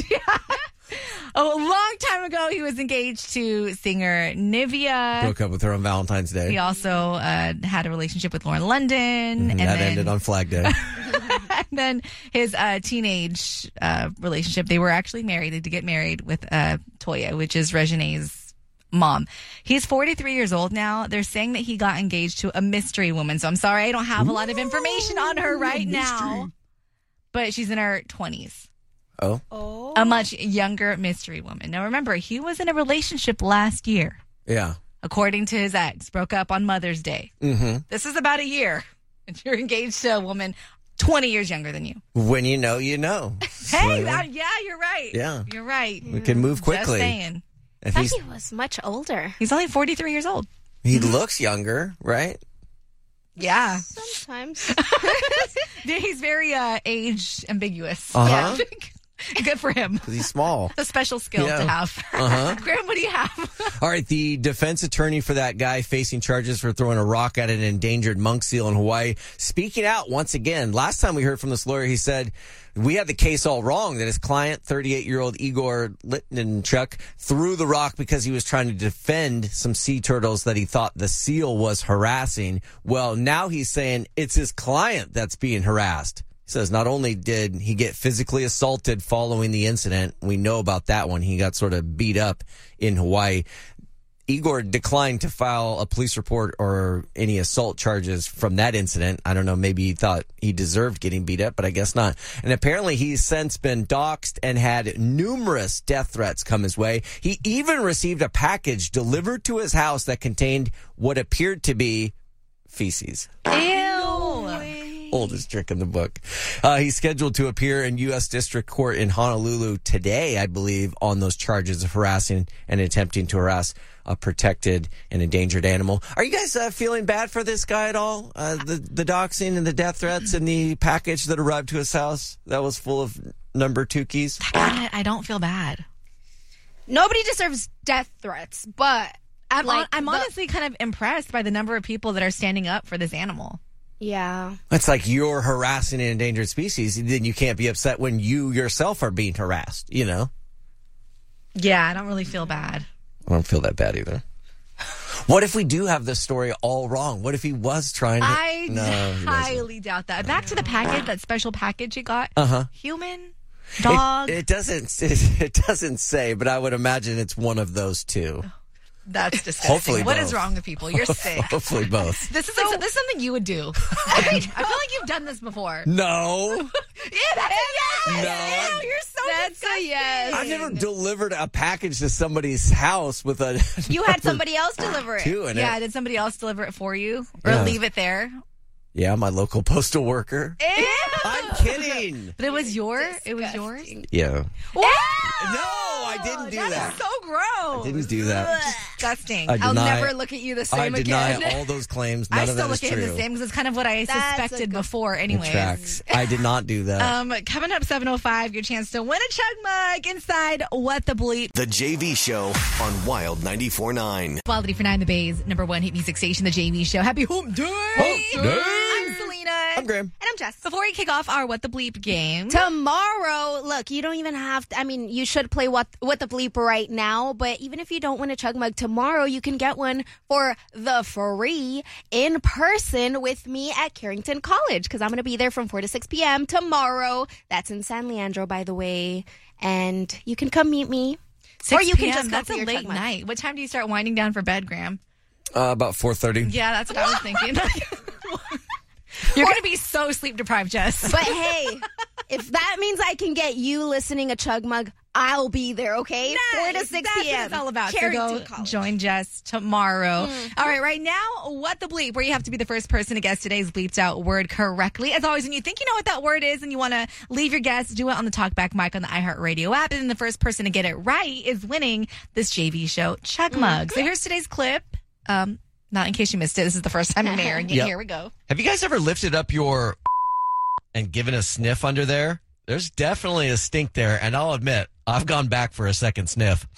[SPEAKER 2] A long time ago, he was engaged to singer Nivea.
[SPEAKER 3] Broke up with her on Valentine's Day.
[SPEAKER 2] He also uh, had a relationship with Lauren London,
[SPEAKER 3] and
[SPEAKER 2] and
[SPEAKER 3] that
[SPEAKER 2] then,
[SPEAKER 3] ended on Flag Day.
[SPEAKER 2] and then his uh, teenage uh, relationship. They were actually married. They did get married with uh, Toya, which is Regine's mom. He's forty-three years old now. They're saying that he got engaged to a mystery woman. So I'm sorry, I don't have a lot of information on her right now. But she's in her twenties.
[SPEAKER 3] Oh.
[SPEAKER 4] Oh.
[SPEAKER 2] A much younger mystery woman. Now remember, he was in a relationship last year.
[SPEAKER 3] Yeah.
[SPEAKER 2] According to his ex, broke up on Mother's Day.
[SPEAKER 3] Mm-hmm.
[SPEAKER 2] This is about a year. And you're engaged to a woman twenty years younger than you.
[SPEAKER 3] When you know, you know.
[SPEAKER 2] Hey,
[SPEAKER 3] So,
[SPEAKER 2] that, yeah, you're right.
[SPEAKER 3] Yeah.
[SPEAKER 2] You're right.
[SPEAKER 3] we can move quickly.
[SPEAKER 2] Just saying.
[SPEAKER 3] And
[SPEAKER 4] I
[SPEAKER 3] he's,
[SPEAKER 4] thought he was much older.
[SPEAKER 2] He's only forty-three years old.
[SPEAKER 3] he looks younger, right?
[SPEAKER 2] Yeah.
[SPEAKER 4] Sometimes.
[SPEAKER 2] He's very uh, age ambiguous.
[SPEAKER 3] Uh-huh.
[SPEAKER 2] Yeah. Good for him.
[SPEAKER 3] Because he's small.
[SPEAKER 2] A special skill
[SPEAKER 3] Yeah.
[SPEAKER 2] to have.
[SPEAKER 3] Uh-huh.
[SPEAKER 2] Graham, what do you have?
[SPEAKER 3] All right, the defense attorney for that guy facing charges for throwing a rock at an endangered monk seal in Hawaii, speaking out once again. Last time we heard from this lawyer, he said, we had the case all wrong, that his client, thirty-eight-year-old Igor Litvinchuk, threw the rock because he was trying to defend some sea turtles that he thought the seal was harassing. Well, now he's saying it's his client that's being harassed. He says not only did he get physically assaulted following the incident, we know about that one. He got sort of beat up in Hawaii. Igor declined to file a police report or any assault charges from that incident. I don't know, maybe he thought he deserved getting beat up, but I guess not. And apparently he's since been doxxed and had numerous death threats come his way. He even received a package delivered to his house that contained what appeared to be feces.
[SPEAKER 2] Ew.
[SPEAKER 3] Oldest trick in the book. Uh, he's scheduled to appear in U S District Court in Honolulu today, I believe, on those charges of harassing and attempting to harass a protected and endangered animal. Are you guys uh, feeling bad for this guy at all? Uh, the, the doxing and the death threats and the package that arrived to his house that was full of number two keys?
[SPEAKER 2] I, I don't feel bad.
[SPEAKER 4] Nobody deserves death threats, but
[SPEAKER 2] I'm,
[SPEAKER 4] like
[SPEAKER 2] on, I'm
[SPEAKER 4] the-
[SPEAKER 2] honestly kind of impressed by the number of people that are standing up for this animal.
[SPEAKER 4] yeah.
[SPEAKER 3] It's like you're harassing an endangered species, then you can't be upset when you yourself are being harassed, you know?
[SPEAKER 2] Yeah, I don't really feel bad.
[SPEAKER 3] I don't feel that bad either. What if we do have this story all wrong? What if he was trying to...
[SPEAKER 2] I
[SPEAKER 3] No, he wasn't.
[SPEAKER 2] highly doubt that. Back to the package, that special package he got.
[SPEAKER 3] Uh-huh.
[SPEAKER 2] Human, dog.
[SPEAKER 3] It, it doesn't. It, it doesn't say, but I would imagine it's one of those two.
[SPEAKER 2] That's disgusting.
[SPEAKER 3] Hopefully
[SPEAKER 2] What
[SPEAKER 3] both.
[SPEAKER 2] is wrong with people? You're sick.
[SPEAKER 3] Hopefully both.
[SPEAKER 2] This is like, this is something you would do. I feel like you've done this before.
[SPEAKER 3] No,
[SPEAKER 2] Yeah, that's a yes.
[SPEAKER 3] No.
[SPEAKER 2] Ew, you're so
[SPEAKER 4] That's a
[SPEAKER 2] disgusting.
[SPEAKER 4] yes.
[SPEAKER 3] I've never delivered a package to somebody's house with a.
[SPEAKER 4] You had somebody else deliver it.
[SPEAKER 3] two in
[SPEAKER 2] Yeah,
[SPEAKER 3] it.
[SPEAKER 2] did somebody else deliver it for you or
[SPEAKER 3] Yeah.
[SPEAKER 2] leave it there?
[SPEAKER 3] Yeah, my local postal worker.
[SPEAKER 2] Ew.
[SPEAKER 3] I'm kidding.
[SPEAKER 2] But it was your, it was yours?
[SPEAKER 3] Yeah.
[SPEAKER 2] What?
[SPEAKER 3] No, I didn't do
[SPEAKER 2] that.
[SPEAKER 3] that.
[SPEAKER 2] Is so gross.
[SPEAKER 3] I didn't do that.
[SPEAKER 2] Disgusting.
[SPEAKER 3] I
[SPEAKER 4] I'll
[SPEAKER 3] deny-
[SPEAKER 4] never look at you the
[SPEAKER 3] I
[SPEAKER 4] same
[SPEAKER 3] deny
[SPEAKER 4] again.
[SPEAKER 3] all those claims. None
[SPEAKER 2] I
[SPEAKER 3] of
[SPEAKER 2] still
[SPEAKER 3] that is
[SPEAKER 2] look at him
[SPEAKER 3] true.
[SPEAKER 2] the same because it's kind of what I
[SPEAKER 4] That's a
[SPEAKER 2] suspected
[SPEAKER 4] good-
[SPEAKER 2] before
[SPEAKER 3] It
[SPEAKER 2] anyways.
[SPEAKER 3] tracks. I did not do that.
[SPEAKER 2] Um, coming up seven oh five, your chance to win a chug mug inside What the Bleep.
[SPEAKER 1] The J V Show on Wild ninety-four point nine.
[SPEAKER 2] Wild ninety-four point nine, the Bay's number one hit music station, the J V Show. Happy Home Day!
[SPEAKER 3] Hump Day!
[SPEAKER 2] I'm Selena.
[SPEAKER 3] I'm Graham.
[SPEAKER 4] And I'm Jess.
[SPEAKER 2] Before we kick off our What the Bleep game,
[SPEAKER 4] Tomorrow, look, you don't even have to, I mean, you should play what what the bleep right now, but even if you don't win a chug mug tomorrow, you can get one for the free in person with me at Carrington College because I'm going to be there from four to six p.m. tomorrow. That's in San Leandro, by the way. And you can come meet me.
[SPEAKER 2] six
[SPEAKER 4] or you can
[SPEAKER 2] p.m.,
[SPEAKER 4] just go
[SPEAKER 2] that's
[SPEAKER 4] for
[SPEAKER 2] a
[SPEAKER 4] your
[SPEAKER 2] late
[SPEAKER 4] chug mug.
[SPEAKER 2] night. What time do you start winding down for bed, Graham?
[SPEAKER 3] Uh, about four thirty.
[SPEAKER 2] Yeah, that's what I was thinking. You're going to be so sleep deprived, Jess.
[SPEAKER 4] But hey, if that means I can get you listening a chug mug, I'll be there, okay? four to six
[SPEAKER 2] That's
[SPEAKER 4] p.m.
[SPEAKER 2] what it's all about.
[SPEAKER 4] Carrington
[SPEAKER 2] So go
[SPEAKER 4] College.
[SPEAKER 2] join Jess tomorrow. All right, right now, What the Bleep, where you have to be the first person to guess today's bleeped out word correctly. As always, when you think you know what that word is and you want to leave your guess, do it on the Talkback mic on the iHeartRadio app. And then the first person to get it right is winning this J V Show chug mug. So here's today's clip. Um, not in case you missed it. This is the first time I'm airing it.
[SPEAKER 3] Yep.
[SPEAKER 2] Here we go.
[SPEAKER 9] Have you guys ever lifted up your and given a sniff under there? There's definitely a stink there, and I'll admit, I've gone back for a second sniff.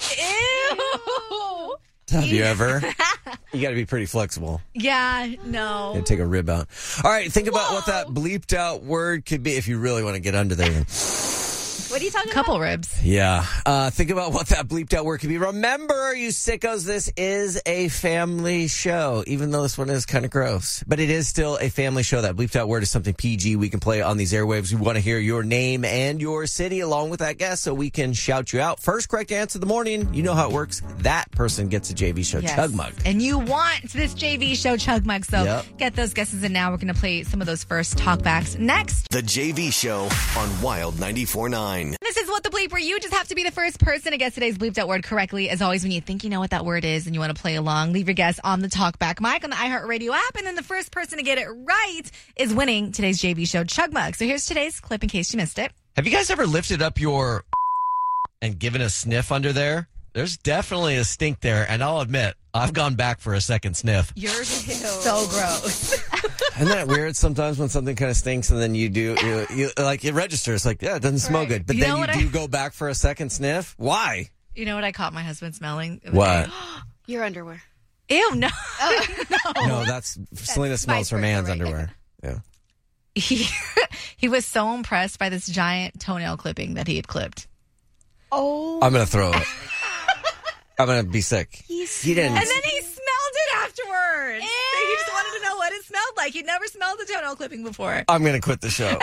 [SPEAKER 2] Ew.
[SPEAKER 3] Have you ever? You got to be pretty flexible.
[SPEAKER 2] Yeah, no.
[SPEAKER 3] And take a rib out. All right, think about what that bleeped out word could be if you really want to get under there.
[SPEAKER 4] What are you talking
[SPEAKER 2] Couple ribs.
[SPEAKER 3] Yeah. Uh, think about what that bleeped out word could be. Remember, you sickos, this is a family show, even though this one is kind of gross. But it is still a family show. That bleeped out word is something P G. We can play on these airwaves. We want to hear your name and your city along with that guess so we can shout you out. First correct answer of the morning. You know how it works. That person gets a J V Show
[SPEAKER 2] Yes.
[SPEAKER 3] chug mug.
[SPEAKER 2] And you want this J V Show chug mug. So
[SPEAKER 3] Yep.
[SPEAKER 2] get those guesses in now. We're going to play some of those first talkbacks next.
[SPEAKER 1] The J V Show on Wild ninety-four point nine.
[SPEAKER 2] This is What the Bleep, where you just have to be the first person to guess today's bleeped out word correctly. As always, when you think you know what that word is and you want to play along, leave your guess on the Talkback mic on the iHeartRadio app. And then the first person to get it right is winning today's J V Show chug mug. So here's today's clip in case you missed it.
[SPEAKER 9] Have you guys ever lifted up your and given a sniff under there? There's definitely a stink there, and I'll admit, I've gone back for a second sniff.
[SPEAKER 2] You're so gross.
[SPEAKER 3] Isn't that weird sometimes when something kind of stinks and then you do, you, you like it registers like, yeah, it doesn't smell
[SPEAKER 2] Right.
[SPEAKER 3] good. But
[SPEAKER 2] You
[SPEAKER 3] then
[SPEAKER 2] know
[SPEAKER 3] you
[SPEAKER 2] what
[SPEAKER 3] do
[SPEAKER 2] I-
[SPEAKER 3] go back for a second sniff? Why?
[SPEAKER 2] You know what I caught my husband smelling? the other
[SPEAKER 3] What?
[SPEAKER 2] day?
[SPEAKER 4] Your underwear.
[SPEAKER 2] Ew, no.
[SPEAKER 3] No, that's Selena smells
[SPEAKER 4] vice
[SPEAKER 3] her man's
[SPEAKER 4] versa, right?
[SPEAKER 3] underwear. Yeah.
[SPEAKER 2] He, he was so impressed by this giant toenail clipping that he had clipped.
[SPEAKER 4] Oh.
[SPEAKER 3] I'm going to throw it. I'm going to be sick.
[SPEAKER 4] He's
[SPEAKER 3] He didn't.
[SPEAKER 2] And then he smelled it afterwards. He just wanted to know what it smelled like. He'd never smelled a toenail clipping before.
[SPEAKER 3] I'm going to quit the show.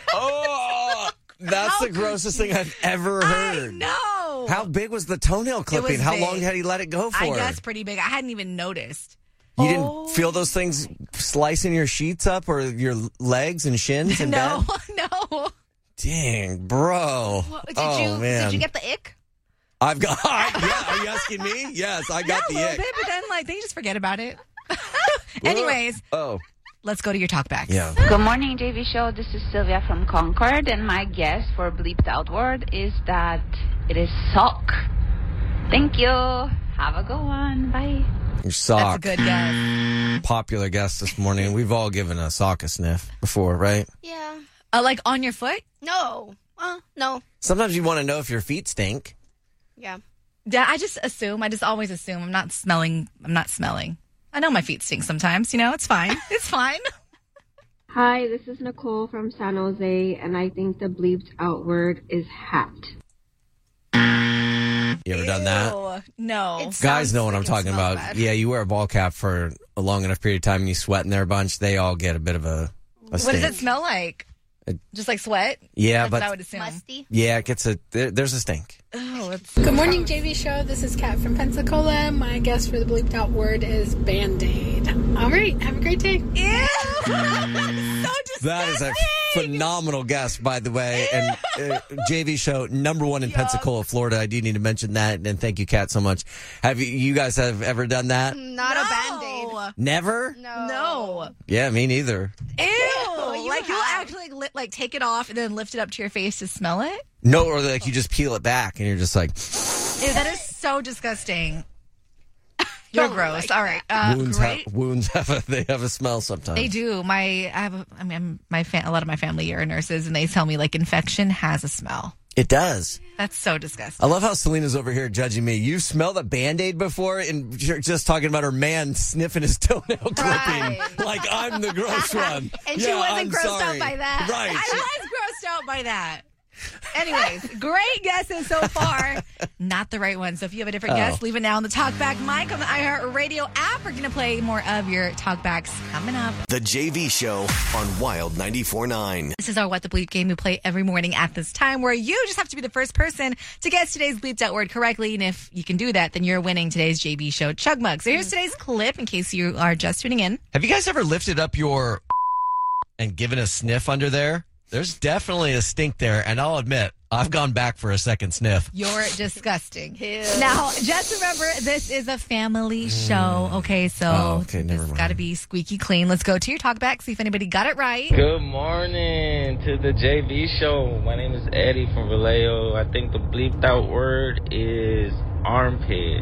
[SPEAKER 3] Oh, that's
[SPEAKER 2] How
[SPEAKER 3] the grossest thing I've ever
[SPEAKER 2] I
[SPEAKER 3] heard.
[SPEAKER 2] know.
[SPEAKER 3] How big was the toenail clipping?
[SPEAKER 2] was
[SPEAKER 3] How
[SPEAKER 2] big.
[SPEAKER 3] long had he let it go for?
[SPEAKER 2] I guess pretty big. I hadn't even noticed.
[SPEAKER 3] You didn't feel those things slicing your sheets up or your legs and shins in
[SPEAKER 2] No,
[SPEAKER 3] bed?
[SPEAKER 2] no.
[SPEAKER 3] Dang, bro.
[SPEAKER 4] Did
[SPEAKER 3] oh,
[SPEAKER 4] you
[SPEAKER 3] man.
[SPEAKER 4] did you get the ick?
[SPEAKER 3] I've got. Yeah, are you asking me? Yes, I got
[SPEAKER 2] yeah, a
[SPEAKER 3] the
[SPEAKER 2] little
[SPEAKER 3] ick.
[SPEAKER 2] bit, but then like then you just forget about it. Anyways,
[SPEAKER 3] Oh,
[SPEAKER 2] let's go to your talkbacks.
[SPEAKER 3] yeah.
[SPEAKER 10] Good morning, J V Show. This is Sylvia from Concord, and my guess for bleeped out word is that it is sock. Thank you. Have a good one. Bye.
[SPEAKER 3] Your
[SPEAKER 2] That's
[SPEAKER 3] sock.
[SPEAKER 2] a good guess.
[SPEAKER 3] Popular guest this morning. We've all given a sock a sniff before, right?
[SPEAKER 4] Yeah.
[SPEAKER 2] Uh, like on your foot?
[SPEAKER 4] No. Uh, no.
[SPEAKER 3] Sometimes you want to know if your feet stink.
[SPEAKER 4] Yeah.
[SPEAKER 2] Yeah, I just assume. I just always assume. I'm not smelling. I'm not smelling. I know my feet stink sometimes. You know, it's fine. It's fine.
[SPEAKER 11] Hi, this is Nicole from San Jose, and I think the bleeped out word is hat.
[SPEAKER 3] You ever done that?
[SPEAKER 2] Ew, no.
[SPEAKER 4] It's-
[SPEAKER 3] Guys
[SPEAKER 4] Sounds
[SPEAKER 3] know what I'm
[SPEAKER 4] freaking
[SPEAKER 3] talking
[SPEAKER 4] smell
[SPEAKER 3] about.
[SPEAKER 4] bad.
[SPEAKER 3] Yeah, you wear a ball cap for a long enough period of time and you sweat in there a bunch, they all get a bit of a, a
[SPEAKER 2] What
[SPEAKER 3] stink.
[SPEAKER 2] does it smell like?
[SPEAKER 3] It-
[SPEAKER 2] Just like sweat?
[SPEAKER 3] Yeah,
[SPEAKER 2] That's
[SPEAKER 3] but
[SPEAKER 2] what I would assume.
[SPEAKER 4] Musty.
[SPEAKER 3] yeah, it gets a there, there's a stink.
[SPEAKER 2] Oh, it's
[SPEAKER 12] Good morning, J V Show. This is Kat from Pensacola. My guess for the bleeped out word is Band-Aid. All right. Have a great day.
[SPEAKER 2] Ew! So
[SPEAKER 3] That is a phenomenal guess, by the way. And uh, J V show number one in Pensacola, Florida. I do need to mention that. And thank you, Kat, so much. Have you, you guys have ever done that?
[SPEAKER 4] Not
[SPEAKER 2] no.
[SPEAKER 4] a Band-Aid.
[SPEAKER 3] Never?
[SPEAKER 4] No.
[SPEAKER 2] No.
[SPEAKER 3] Yeah, me neither.
[SPEAKER 2] Ew.
[SPEAKER 4] you
[SPEAKER 2] like, you'll
[SPEAKER 4] have.
[SPEAKER 2] actually li- like take it off and then lift it up to your face to smell it?
[SPEAKER 3] No, or like you just peel it back and you're just like...
[SPEAKER 2] Ew, that is so disgusting. You're gross. All right. Uh,
[SPEAKER 3] wounds
[SPEAKER 2] great.
[SPEAKER 3] have, wounds have a, they have a smell sometimes.
[SPEAKER 2] They do. My, I have, a, I mean, my fa- a lot of my family are nurses, and they tell me like infection has a smell.
[SPEAKER 3] It does.
[SPEAKER 2] That's so disgusting.
[SPEAKER 3] I love how Selena's over here judging me. You smelled a Band-Aid before, and you're just talking about her man sniffing his toenail clipping
[SPEAKER 4] Right.
[SPEAKER 3] like I'm the gross one.
[SPEAKER 4] And she
[SPEAKER 3] Yeah,
[SPEAKER 4] wasn't
[SPEAKER 3] I'm
[SPEAKER 4] grossed out
[SPEAKER 3] sorry.
[SPEAKER 4] by that.
[SPEAKER 3] Right.
[SPEAKER 2] I was grossed out by that. Anyways, great guesses so far. Not the right one. So if you have a different
[SPEAKER 3] Oh.
[SPEAKER 2] guess, leave it now on the Talkback mic on the iHeartRadio app. We're going to play more of your Talkbacks coming up.
[SPEAKER 1] The J V Show on Wild ninety-four point nine.
[SPEAKER 2] This is our What the Bleep game we play every morning at this time, where you just have to be the first person to guess today's bleeped out word correctly. And if you can do that, then you're winning today's J B Show Chug Mug. So here's today's clip in case you are just tuning in.
[SPEAKER 9] Have you guys ever lifted up your and given a sniff under there? There's definitely a stink there, and I'll admit, I've gone back for a second sniff.
[SPEAKER 2] You're disgusting. Now, just remember, this is a family show, okay? So
[SPEAKER 3] Oh, okay, never
[SPEAKER 2] it's
[SPEAKER 3] mind.
[SPEAKER 2] got to be squeaky clean. Let's go to your Talkback, see if anybody got it right.
[SPEAKER 5] Good morning to the J V show. My name is Eddie from Vallejo. I think the bleeped out word is armpit.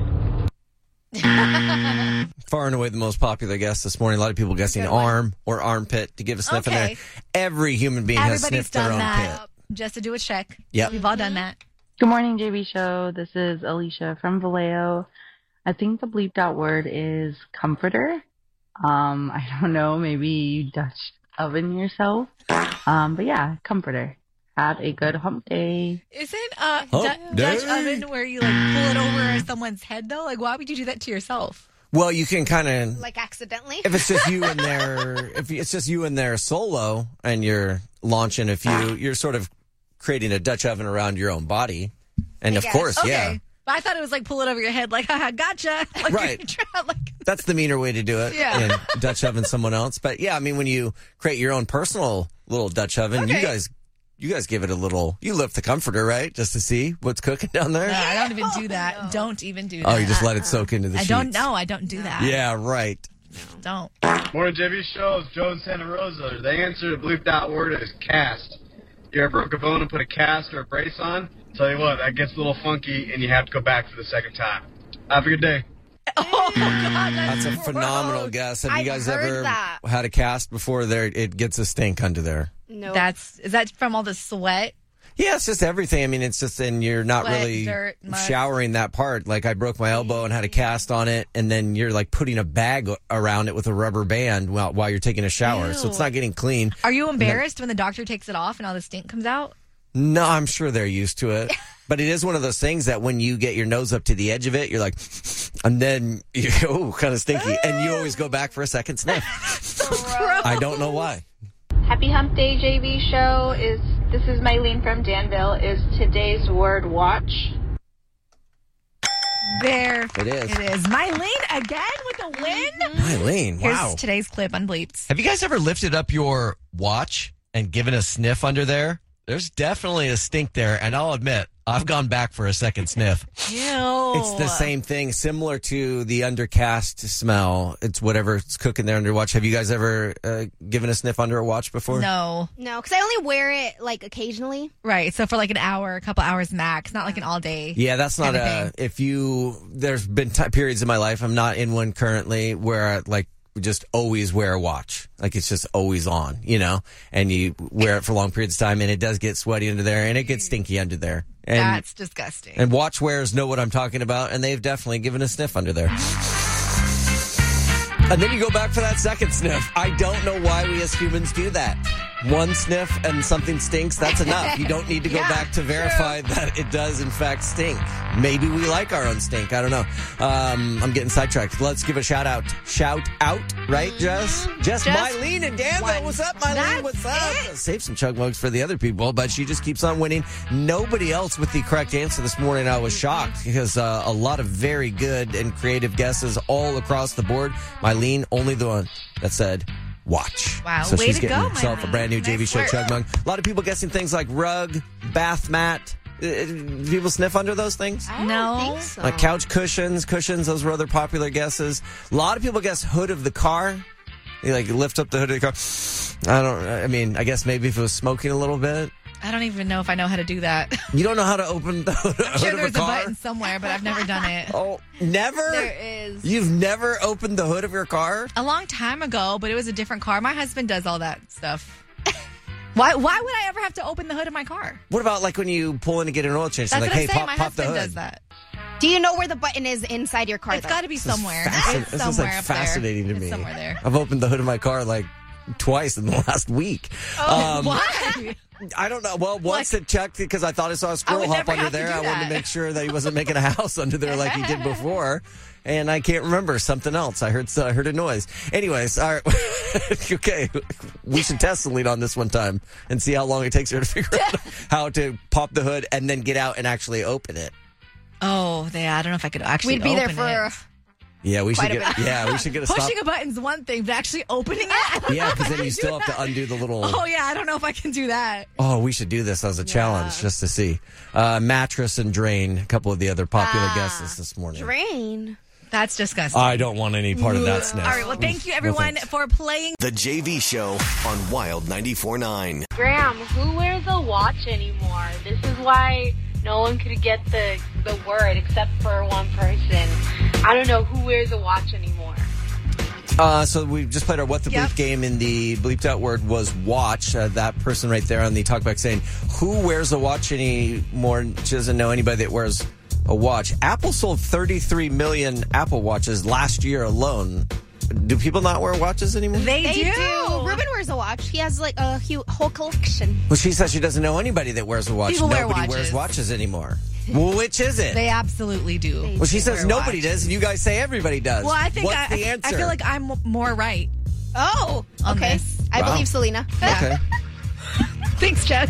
[SPEAKER 3] Far and away the most popular guess this morning. A lot of people guessing
[SPEAKER 2] Good one.
[SPEAKER 3] arm or armpit to give a sniff in
[SPEAKER 2] Okay.
[SPEAKER 3] there. Every human being has
[SPEAKER 2] Everybody's
[SPEAKER 3] sniffed their
[SPEAKER 2] done
[SPEAKER 3] own
[SPEAKER 2] that.
[SPEAKER 3] pit.
[SPEAKER 2] Just to do a check.
[SPEAKER 3] Yep.
[SPEAKER 2] We've all done that.
[SPEAKER 6] Good morning, J V Show. This is Alicia from Vallejo. I think the bleeped out word is comforter. Um, I don't know, maybe you Dutch oven yourself. Um, but yeah, comforter. Have a good hump day.
[SPEAKER 2] Isn't uh,
[SPEAKER 3] Oh,
[SPEAKER 2] Du- Dutch
[SPEAKER 3] dang.
[SPEAKER 2] oven where you like pull it over someone's head though? Like, why would you do that to yourself?
[SPEAKER 3] Well, you can kind of,
[SPEAKER 4] Like accidentally.
[SPEAKER 3] if it's just you in there, if it's just you in there solo and you're launching a few, you're sort of creating a Dutch oven around your own body. And
[SPEAKER 4] I
[SPEAKER 3] of
[SPEAKER 4] guess.
[SPEAKER 3] course,
[SPEAKER 2] Okay.
[SPEAKER 3] yeah,
[SPEAKER 2] But I thought it was like pull it over your head, like, haha, gotcha. Like,
[SPEAKER 3] Right.
[SPEAKER 2] you're trying, like,
[SPEAKER 3] that's the meaner way to do it.
[SPEAKER 2] Yeah.
[SPEAKER 3] And Dutch oven someone else. But yeah, I mean, when you create your own personal little Dutch oven, you
[SPEAKER 2] Okay.
[SPEAKER 3] guys, you guys give it a little, you lift the comforter, right? Just to see what's cooking down there.
[SPEAKER 2] no, I don't even do that. Don't even do that.
[SPEAKER 3] Oh, you just let it soak into the
[SPEAKER 2] I
[SPEAKER 3] sheets.
[SPEAKER 2] don't know. I don't do that.
[SPEAKER 3] Yeah, right.
[SPEAKER 2] Don't.
[SPEAKER 13] Morning, J V show. It's Joe in Santa Rosa. The answer to the bleeped out word is cast. You ever broke a bone and put a cast or a brace on? Tell you what, that gets a little funky and you have to go back for the second time. Have a good day.
[SPEAKER 2] Oh, God.
[SPEAKER 3] That's a phenomenal guess. Have you
[SPEAKER 4] I've
[SPEAKER 3] guys
[SPEAKER 4] heard
[SPEAKER 3] ever
[SPEAKER 4] that.
[SPEAKER 3] had a cast before there? It gets a stink under there.
[SPEAKER 4] No.
[SPEAKER 2] That's, is that from all the sweat?
[SPEAKER 3] Yeah, it's just everything. I mean, it's just, and you're not
[SPEAKER 2] Sweat,
[SPEAKER 3] really
[SPEAKER 2] dirt, mud.
[SPEAKER 3] showering that part. Like I broke my elbow and had a cast on it, and then you're like putting a bag around it with a rubber band while, while you're taking a shower. So it's
[SPEAKER 2] Ew.
[SPEAKER 3] not getting clean.
[SPEAKER 2] Are you embarrassed when the doctor takes it off and all the stink comes out?
[SPEAKER 3] No, I'm sure they're used to it. But it is one of those things that when you get your nose up to the edge of it, you're like, and then you oh, kind of stinky, and you always go back for a second sniff. I don't know why.
[SPEAKER 14] Happy Hump Day, J V show. Is this is Mylene from Danville. Is today's word watch?
[SPEAKER 2] There
[SPEAKER 3] It is.
[SPEAKER 2] it is. Mylene again with a win.
[SPEAKER 3] Eileen,
[SPEAKER 2] Here's
[SPEAKER 3] wow.
[SPEAKER 2] today's clip on Bleeps.
[SPEAKER 9] Have you guys ever lifted up your watch and given a sniff under there? There's definitely a stink there, and I'll admit, I've gone back for a second sniff.
[SPEAKER 2] Ew.
[SPEAKER 3] It's the same thing, similar to the undercast smell. It's whatever it's cooking there under a watch. Have you guys ever uh, given a sniff under a watch before?
[SPEAKER 2] No.
[SPEAKER 4] No, because I only wear it like occasionally.
[SPEAKER 2] Right. So for like an hour, a couple hours max, not like an all day.
[SPEAKER 3] Yeah, that's not
[SPEAKER 2] kind of
[SPEAKER 3] a.
[SPEAKER 2] thing.
[SPEAKER 3] If you, there's been t- periods in my life, I'm not in one currently, where I, like we just always wear a watch. Like it's just always on, you know, and you wear it for long periods of time, and it does get sweaty under there, and it gets stinky under there. And,
[SPEAKER 2] That's disgusting.
[SPEAKER 3] And watch wearers know what I'm talking about, and they've definitely given a sniff under there. And then you go back for that second sniff. I don't know why we as humans do that. One sniff and something stinks, that's enough. You don't need to go
[SPEAKER 2] Yeah,
[SPEAKER 3] back to verify that it does, in fact, stink. Maybe we like our own stink. I don't know. Um, I'm getting sidetracked. Let's give a shout out. Shout out, right, Jess? Jess,
[SPEAKER 2] Just
[SPEAKER 3] Mylene and Danville. What's up, Mylene?
[SPEAKER 2] That's
[SPEAKER 3] What's up?
[SPEAKER 2] it.
[SPEAKER 3] Save some chug mugs for the other people, but she just keeps on winning. Nobody else with the correct answer this morning. I was shocked because uh, a lot of very good and creative guesses all across the board. Mylene, only the one that said watch.
[SPEAKER 2] Wow,
[SPEAKER 3] So
[SPEAKER 2] way
[SPEAKER 3] she's
[SPEAKER 2] to
[SPEAKER 3] getting
[SPEAKER 2] go,
[SPEAKER 3] herself a
[SPEAKER 2] Miley.
[SPEAKER 3] brand new J V
[SPEAKER 2] Nice
[SPEAKER 3] Show
[SPEAKER 2] work.
[SPEAKER 3] Chug Mug. A lot of people guessing things like rug, bath mat. Uh, do people sniff under those things?
[SPEAKER 4] I don't
[SPEAKER 2] No.
[SPEAKER 4] think so.
[SPEAKER 3] Like couch cushions, cushions, those were other popular guesses. A lot of people guess hood of the car. You like lift up the hood of the car. I don't, I mean, I guess maybe if it was smoking a little bit.
[SPEAKER 2] I don't even know if I know how to do that.
[SPEAKER 3] You don't know how to open the hood,
[SPEAKER 2] I'm sure
[SPEAKER 3] hood of
[SPEAKER 2] there's
[SPEAKER 3] a
[SPEAKER 2] a
[SPEAKER 3] car?
[SPEAKER 2] button somewhere, but I've never done it.
[SPEAKER 3] Oh, never?
[SPEAKER 4] There is.
[SPEAKER 3] You've never opened the hood of your car?
[SPEAKER 2] A long time ago, but it was a different car. My husband does all that stuff. Why Why would I ever have to open the hood of my car?
[SPEAKER 3] What about like when you pull in to get an oil change?
[SPEAKER 2] That's
[SPEAKER 3] like,
[SPEAKER 2] what
[SPEAKER 3] hey,
[SPEAKER 2] I'm saying.
[SPEAKER 3] pop,
[SPEAKER 2] My
[SPEAKER 3] pop the
[SPEAKER 2] husband
[SPEAKER 3] hood.
[SPEAKER 2] does that.
[SPEAKER 4] Do you know where the button is inside your car?
[SPEAKER 2] It's
[SPEAKER 4] though?
[SPEAKER 2] got to be somewhere.
[SPEAKER 3] Fascin-
[SPEAKER 2] It's
[SPEAKER 3] this
[SPEAKER 2] somewhere
[SPEAKER 3] is like
[SPEAKER 2] up
[SPEAKER 3] fascinating
[SPEAKER 2] there.
[SPEAKER 3] to me.
[SPEAKER 2] It's somewhere there.
[SPEAKER 3] I've opened the hood of my car like twice in the last week.
[SPEAKER 2] Oh,
[SPEAKER 3] Um,
[SPEAKER 2] why?
[SPEAKER 3] I don't know. Well, once
[SPEAKER 2] Like-
[SPEAKER 3] it checked because I thought I saw a squirrel
[SPEAKER 2] would
[SPEAKER 3] hop
[SPEAKER 2] never
[SPEAKER 3] under
[SPEAKER 2] have to
[SPEAKER 3] there.
[SPEAKER 2] do
[SPEAKER 3] I wanted to
[SPEAKER 2] that.
[SPEAKER 3] make sure that he wasn't making a house under there like he did before. And I can't remember something else. I heard I heard a noise. Anyways, all right. Okay, we should test Selena on this one time and see how long it takes her to figure out how to pop the hood and then get out and actually open it.
[SPEAKER 2] Oh, yeah. I don't know if I could actually
[SPEAKER 4] We'd be there
[SPEAKER 2] open
[SPEAKER 4] for.
[SPEAKER 2] it.
[SPEAKER 3] Yeah, we should
[SPEAKER 4] Quite a
[SPEAKER 3] get.
[SPEAKER 4] bit.
[SPEAKER 3] Yeah, we should get a stop.
[SPEAKER 2] Pushing a button's one thing, but actually opening it?
[SPEAKER 3] Yeah, because then
[SPEAKER 2] I
[SPEAKER 3] you
[SPEAKER 2] do
[SPEAKER 3] still have
[SPEAKER 2] that.
[SPEAKER 3] to undo the little.
[SPEAKER 2] Oh, yeah. I don't know if I can do that.
[SPEAKER 3] Oh, we should do this as a challenge just to see. Uh, mattress and drain, a couple of the other popular
[SPEAKER 4] Ah,
[SPEAKER 3] guesses this morning.
[SPEAKER 4] Drain.
[SPEAKER 2] That's disgusting.
[SPEAKER 3] I don't want any part of that sniff.
[SPEAKER 2] All right. Well, thank you,
[SPEAKER 3] No
[SPEAKER 2] everyone,
[SPEAKER 3] thanks.
[SPEAKER 2] for playing.
[SPEAKER 1] The J V Show on Wild ninety-four point nine.
[SPEAKER 14] Graham, who wears a watch anymore? This is why no one could get the, the word except for one person. I don't know who wears a watch anymore.
[SPEAKER 3] Uh, so we just played our What the
[SPEAKER 2] Yep.
[SPEAKER 3] Bleep game, and the bleeped out word was watch. Uh, that person right there on the talkback saying, who wears a watch anymore? She doesn't know anybody that wears a watch. Apple sold thirty-three million Apple Watches last year alone. Do people not wear watches anymore?
[SPEAKER 2] They,
[SPEAKER 4] They
[SPEAKER 2] do.
[SPEAKER 4] do. Ruben wears a watch. He has like a hu- whole collection.
[SPEAKER 3] Well, she says she doesn't know anybody that wears a watch.
[SPEAKER 2] People wear
[SPEAKER 3] Nobody wears
[SPEAKER 2] watches.
[SPEAKER 3] watches anymore. Well, which is it?
[SPEAKER 2] They absolutely do.
[SPEAKER 3] well, she says
[SPEAKER 2] wear
[SPEAKER 3] nobody
[SPEAKER 2] watches.
[SPEAKER 3] does, and you guys say everybody does.
[SPEAKER 2] Well, I think
[SPEAKER 3] What's
[SPEAKER 2] I,
[SPEAKER 3] the answer?
[SPEAKER 2] I feel like I'm more right.
[SPEAKER 4] Oh,
[SPEAKER 2] On
[SPEAKER 4] okay.
[SPEAKER 2] this.
[SPEAKER 4] I
[SPEAKER 3] Wow.
[SPEAKER 4] believe Selena.
[SPEAKER 3] Okay.
[SPEAKER 2] Thanks, Jess.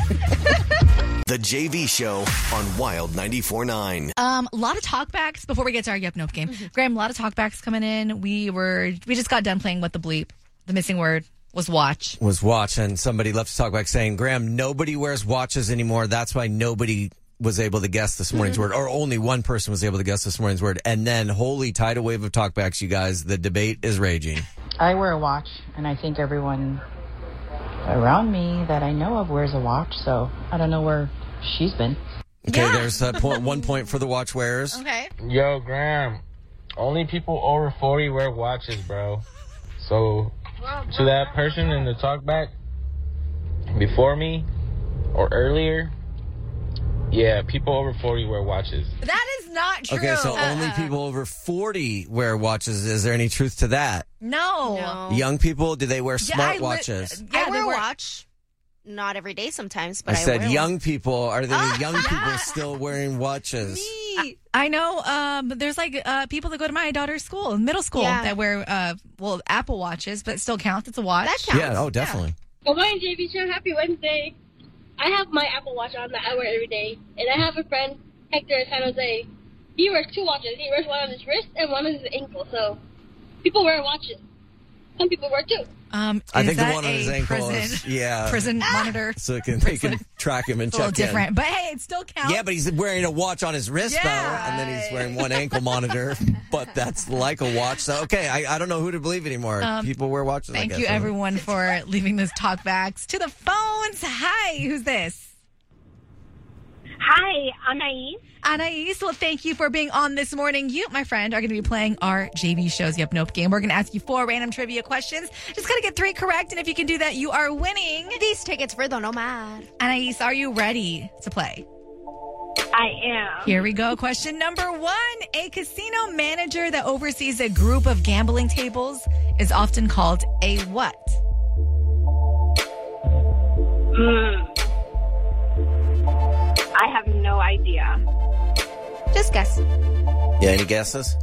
[SPEAKER 1] The J V Show on Wild ninety-four point nine.
[SPEAKER 2] Um, a lot of talkbacks before we get to our Yep Nope game. Graham, a lot of talkbacks coming in. We were we just got done playing What the Bleep. The missing word was watch.
[SPEAKER 3] Was watch, and somebody left to talk back saying, Graham, nobody wears watches anymore. That's why nobody was able to guess this morning's word, or only one person was able to guess this morning's word. And then, holy tidal wave of talkbacks, you guys. The debate is raging.
[SPEAKER 15] I wear a watch, and I think everyone around me that I know of wears a watch, so I don't know where she's been.
[SPEAKER 3] Okay,
[SPEAKER 2] Yeah.
[SPEAKER 3] there's uh, point, one point for the watch wearers.
[SPEAKER 2] Okay.
[SPEAKER 5] Yo, Graham, only people over forty wear watches, bro. So, to that person in the talkback before me or earlier, yeah, people over forty wear watches.
[SPEAKER 2] That is not true.
[SPEAKER 3] Okay, so
[SPEAKER 2] Uh-uh.
[SPEAKER 3] only people over forty wear watches. Is there any truth to that?
[SPEAKER 2] No.
[SPEAKER 4] No.
[SPEAKER 3] Young people, do they wear
[SPEAKER 2] Yeah,
[SPEAKER 3] smart
[SPEAKER 2] I li-
[SPEAKER 3] watches?
[SPEAKER 2] Yeah,
[SPEAKER 4] I
[SPEAKER 2] they
[SPEAKER 4] wear a
[SPEAKER 2] were-
[SPEAKER 4] watch. Not every day sometimes, but
[SPEAKER 3] I
[SPEAKER 4] I,
[SPEAKER 3] said
[SPEAKER 4] wear
[SPEAKER 3] young people. Are there
[SPEAKER 2] Ah,
[SPEAKER 3] young people still wearing watches?
[SPEAKER 2] I, I know. Um, there's like uh, people that go to my daughter's school, middle school,
[SPEAKER 4] Yeah.
[SPEAKER 2] that wear uh, well Apple watches, but it still counts. It's a watch.
[SPEAKER 4] That counts.
[SPEAKER 3] Yeah, oh, definitely.
[SPEAKER 16] Good morning, J V Show. Happy Wednesday. I have my Apple Watch on that I wear every day. And I have a friend, Hector in San Jose. He wears two watches. He wears one on his wrist and one on his ankle. So people wear watches. Some people wear two.
[SPEAKER 2] Um,
[SPEAKER 3] I
[SPEAKER 2] is
[SPEAKER 3] think the
[SPEAKER 2] that
[SPEAKER 3] one on his
[SPEAKER 2] a
[SPEAKER 3] ankle
[SPEAKER 2] prison,
[SPEAKER 3] is, yeah.
[SPEAKER 2] prison monitor.
[SPEAKER 3] So can, they can track him and
[SPEAKER 2] It's a little
[SPEAKER 3] check in.
[SPEAKER 2] different, but hey, it still counts.
[SPEAKER 3] Yeah, but he's wearing a watch on his wrist,
[SPEAKER 2] Yeah.
[SPEAKER 3] though, and then he's wearing one ankle monitor, but that's like a watch. So, okay, I, I don't know who to believe anymore.
[SPEAKER 2] Um,
[SPEAKER 3] People wear watches, I
[SPEAKER 2] Thank
[SPEAKER 3] guess.
[SPEAKER 2] you, everyone, for leaving those talkbacks to the phones. Hi, who's this?
[SPEAKER 16] Hi, Anais.
[SPEAKER 2] Anais, well, thank you for being on this morning. You, my friend, are going to be playing our J V Show's Yep Nope game. We're going to ask you four random trivia questions. Just got to get three correct, and if you can do that, you are winning
[SPEAKER 4] these tickets for the Nomad.
[SPEAKER 2] Anais, are you ready to play?
[SPEAKER 16] I am.
[SPEAKER 2] Here we go. Question number one. A casino manager that oversees a group of gambling tables is often called a what?
[SPEAKER 16] Hmm. I have no idea.
[SPEAKER 4] Just guess.
[SPEAKER 3] Yeah, any guesses?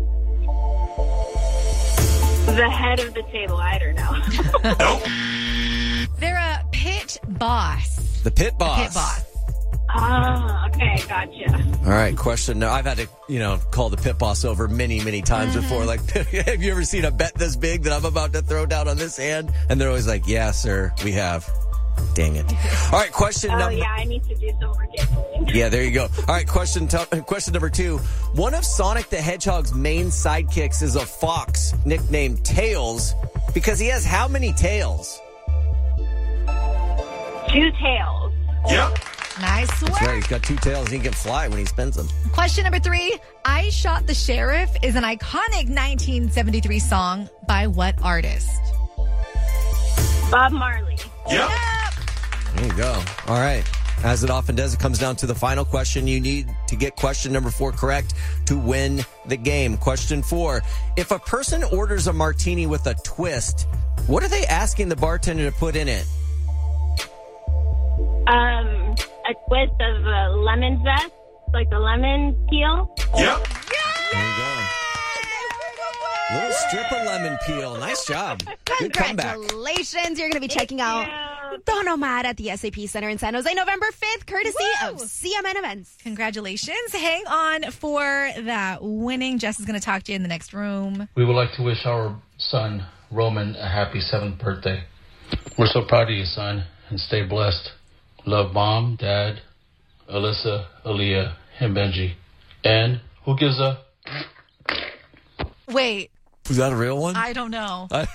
[SPEAKER 16] The head of the table. I don't know.
[SPEAKER 2] They're a pit boss.
[SPEAKER 3] The pit boss.
[SPEAKER 2] Pit boss.
[SPEAKER 16] Ah, okay, gotcha.
[SPEAKER 3] All right, question. Now, I've had to, you know, call the pit boss over many, many times
[SPEAKER 2] Mm-hmm.
[SPEAKER 3] before. Like, have you ever seen a bet this big that I'm about to throw down on this hand? And they're always like, yeah, sir, we have. Dang it. All right, question
[SPEAKER 16] Oh,
[SPEAKER 3] number.
[SPEAKER 16] yeah, I need to do some more gambling.
[SPEAKER 3] Yeah, there you go. All right, question t- question number two. One of Sonic the Hedgehog's main sidekicks is a fox nicknamed Tails because he has how many tails?
[SPEAKER 16] Two tails.
[SPEAKER 3] Yep.
[SPEAKER 2] Nice work.
[SPEAKER 3] That's right. He's got two tails. He can fly when he spins them.
[SPEAKER 2] Question number three. I Shot the Sheriff is an iconic nineteen seventy-three song by what artist?
[SPEAKER 16] Bob Marley.
[SPEAKER 3] Yep. There you go. All right. As it often does, it comes down to the final question. You need to get question number four correct to win the game. Question four. If a person orders a martini with a twist, what are they asking the bartender to put in it?
[SPEAKER 16] Um, a twist of uh, lemon zest, like the lemon peel.
[SPEAKER 3] Yep. There you go. Little strip of lemon peel. Nice job. Good comeback.
[SPEAKER 4] Congratulations. You're going to be checking out Don Omar at the S A P Center in San Jose November fifth, courtesy
[SPEAKER 2] Woo!
[SPEAKER 4] of C M N Events.
[SPEAKER 2] Congratulations. Hang on for that winning. Jess is going to talk to you in the next room.
[SPEAKER 17] We would like to wish our son, Roman, a happy seventh birthday. We're so proud of you, son, and stay blessed. Love Mom, Dad, Alyssa, Aaliyah, and Benji. And who gives a...
[SPEAKER 2] Wait.
[SPEAKER 3] Was that a real one?
[SPEAKER 2] I don't know.
[SPEAKER 3] I,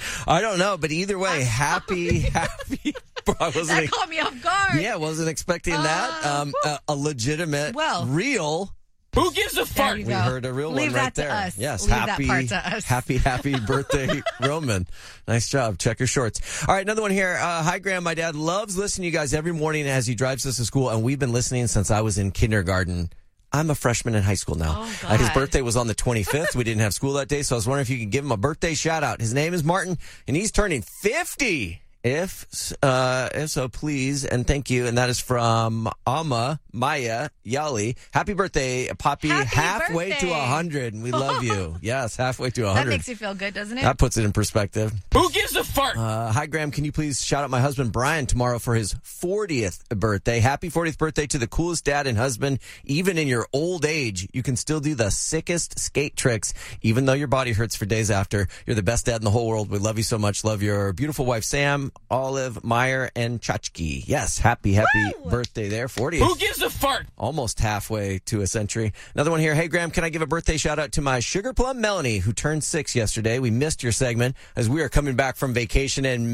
[SPEAKER 3] I don't know, but either way, happy, happy. I wasn't
[SPEAKER 2] That
[SPEAKER 3] ex-
[SPEAKER 2] caught me off guard.
[SPEAKER 3] Yeah, wasn't expecting that. Um, a, a legitimate,
[SPEAKER 2] Well,
[SPEAKER 3] real.
[SPEAKER 17] Who gives a
[SPEAKER 2] fart?
[SPEAKER 3] We heard a real
[SPEAKER 2] Leave
[SPEAKER 3] one right
[SPEAKER 2] that to
[SPEAKER 3] there.
[SPEAKER 2] us.
[SPEAKER 3] Yes,
[SPEAKER 2] Leave that
[SPEAKER 3] happy,
[SPEAKER 2] part to us.
[SPEAKER 3] happy, happy birthday, Roman. Nice job. Check your shorts. All right, another one here. Uh, hi, Graham. My dad loves listening to you guys every morning as he drives us to school, and we've been listening since I was in kindergarten. I'm a freshman in high school now.
[SPEAKER 2] Oh,
[SPEAKER 3] uh, his
[SPEAKER 2] God.
[SPEAKER 3] birthday was on the twenty-fifth. We didn't have school that day, so I was wondering if you could give him a birthday shout out. His name is Martin, and he's turning fifty. If, uh, if so, please, and thank you. And that is from Amma, Maya, Yali. Happy birthday, Poppy.
[SPEAKER 2] Happy
[SPEAKER 3] halfway
[SPEAKER 2] birthday.
[SPEAKER 3] to one hundred. And we love you. Yes, halfway to one
[SPEAKER 2] That
[SPEAKER 3] hundred.
[SPEAKER 2] makes you feel good, doesn't it?
[SPEAKER 3] That puts it in perspective.
[SPEAKER 17] Who gives a fart?
[SPEAKER 3] Uh, hi, Graham. Can you please shout out my husband, Brian, tomorrow for his fortieth birthday? Happy fortieth birthday to the coolest dad and husband. Even in your old age, you can still do the sickest skate tricks, even though your body hurts for days after. You're the best dad in the whole world. We love you so much. Love your beautiful wife, Sam, Olive, Meyer, and Chachki. Yes, happy, happy
[SPEAKER 2] Woo!
[SPEAKER 3] birthday there. fortieth.
[SPEAKER 17] Who gives a fart?
[SPEAKER 3] Almost halfway to a century. Another one here. Hey, Graham, can I give a birthday shout out to my sugar plum Melanie, who turned six yesterday? We missed your segment as we are coming back from vacation in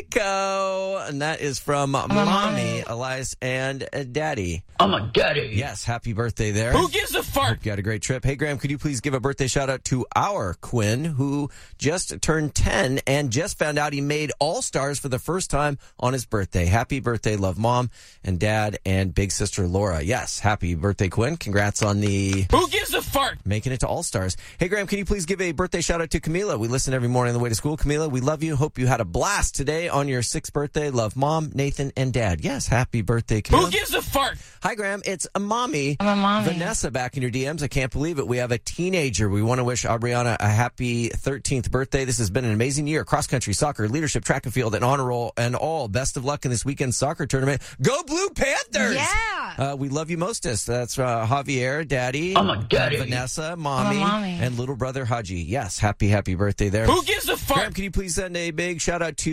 [SPEAKER 3] Mexico. And that is from Mommy, Elias, and uh, Daddy.
[SPEAKER 17] I'm a daddy.
[SPEAKER 3] Yes, happy birthday there.
[SPEAKER 17] Who gives a fart?
[SPEAKER 3] Hope you had a great trip. Hey, Graham, could you please give a birthday shout out to our Quinn, who just turned ten and just found out he made All Stars for the first time on his birthday. Happy birthday, love Mom and Dad and big sister Laura. Yes, happy birthday, Quinn. Congrats on the
[SPEAKER 17] Who gives a fart?
[SPEAKER 3] making it to All Stars. Hey, Graham, can you please give a birthday shout out to Camila? We listen every morning on the way to school. Camila, we love you. Hope you had a blast today on your sixth birthday. Love Mom, Nathan, and Dad. Yes, happy birthday, Camila.
[SPEAKER 17] Who gives a fart?
[SPEAKER 3] Hi, Graham. It's a mommy.
[SPEAKER 10] I'm a mommy.
[SPEAKER 3] Vanessa back in your D Ms. I can't believe it. We have a teenager. We want to wish Aubriana a happy thirteenth birthday. This has been an amazing year. Cross country, soccer, leadership, track and field, and honor roll, and all. Best of luck in this weekend's soccer tournament. Go Blue Panthers!
[SPEAKER 2] Yeah.
[SPEAKER 3] Uh, we love you mostest. That's uh, Javier, Daddy.
[SPEAKER 17] I'm a daddy.
[SPEAKER 3] Vanessa, Mommy,
[SPEAKER 10] I'm a mommy.
[SPEAKER 3] and little brother Haji. Yes, happy, happy birthday there.
[SPEAKER 17] Who gives a fart?
[SPEAKER 3] Graham, can you please send a big shout out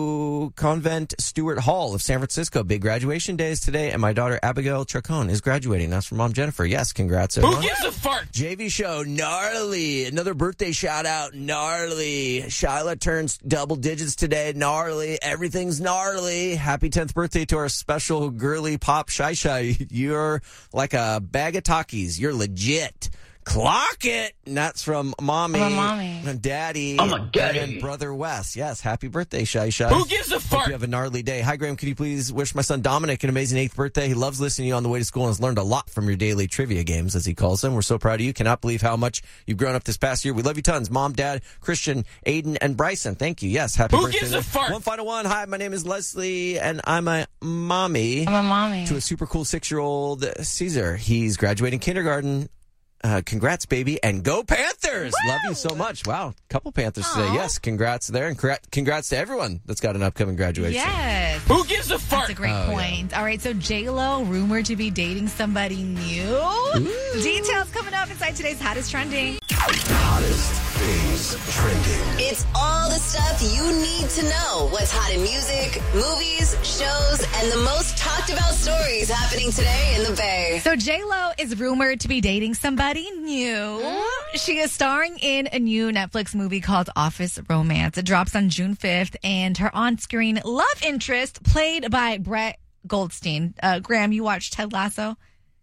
[SPEAKER 3] to Convent Stewart Hall of San Francisco? Big graduation day is today, and my daughter Abigail Chacon is graduating. That's from Mom Jennifer. Yes, congrats, everyone.
[SPEAKER 17] Who gives a fart?
[SPEAKER 3] J V show, gnarly. Another birthday shout out, gnarly. Shyla turns double digits today, gnarly. Everything's gnarly. Happy tenth birthday to our special girly pop Shy Shy. You're like a bag of Takis. You're legit. Clock it. And that's from Mommy.
[SPEAKER 10] I'm a mommy.
[SPEAKER 3] And Daddy.
[SPEAKER 17] I'm a daddy.
[SPEAKER 3] And Brother Wes. Yes, happy birthday, Shy Shy.
[SPEAKER 17] Who gives a
[SPEAKER 3] Hope
[SPEAKER 17] fart?
[SPEAKER 3] you have a gnarly day. Hi, Graham. Can you please wish my son Dominic an amazing eighth birthday? He loves listening to you on the way to school and has learned a lot from your daily trivia games, as he calls them. We're so proud of you. Cannot believe how much you've grown up this past year. We love you tons. Mom, Dad, Christian, Aiden, and Bryson. Thank you. Yes, happy
[SPEAKER 17] Who
[SPEAKER 3] birthday.
[SPEAKER 17] gives a fart?
[SPEAKER 3] One final one. Hi, my name is Leslie, and I'm a mommy
[SPEAKER 10] I'm a mommy.
[SPEAKER 3] to a super cool six-year-old Caesar. He's graduating kindergarten Uh, congrats, baby, and go Panthers!
[SPEAKER 2] Woo!
[SPEAKER 3] Love you so much. Wow, couple Panthers Aww. today. Yes, congrats there, and congrats to everyone that's got an upcoming graduation.
[SPEAKER 2] Yes.
[SPEAKER 9] Who gives a fart?
[SPEAKER 2] That's a great
[SPEAKER 3] oh,
[SPEAKER 2] point. Yeah. All right, so J-Lo rumored to be dating somebody new. Ooh. Details coming up inside today's Hottest Trending.
[SPEAKER 1] Hottest things trending.
[SPEAKER 8] It's all the stuff you need to know. What's hot in music, movies, shows, and the most talked about stories happening today in the Bay.
[SPEAKER 2] So J-Lo is rumored to be dating somebody new. Mm. She is starring in a new Netflix movie called Office Romance. It drops on June fifth, and her on-screen love interest, played by Brett Goldstein. Uh, Graham, you watched Ted Lasso?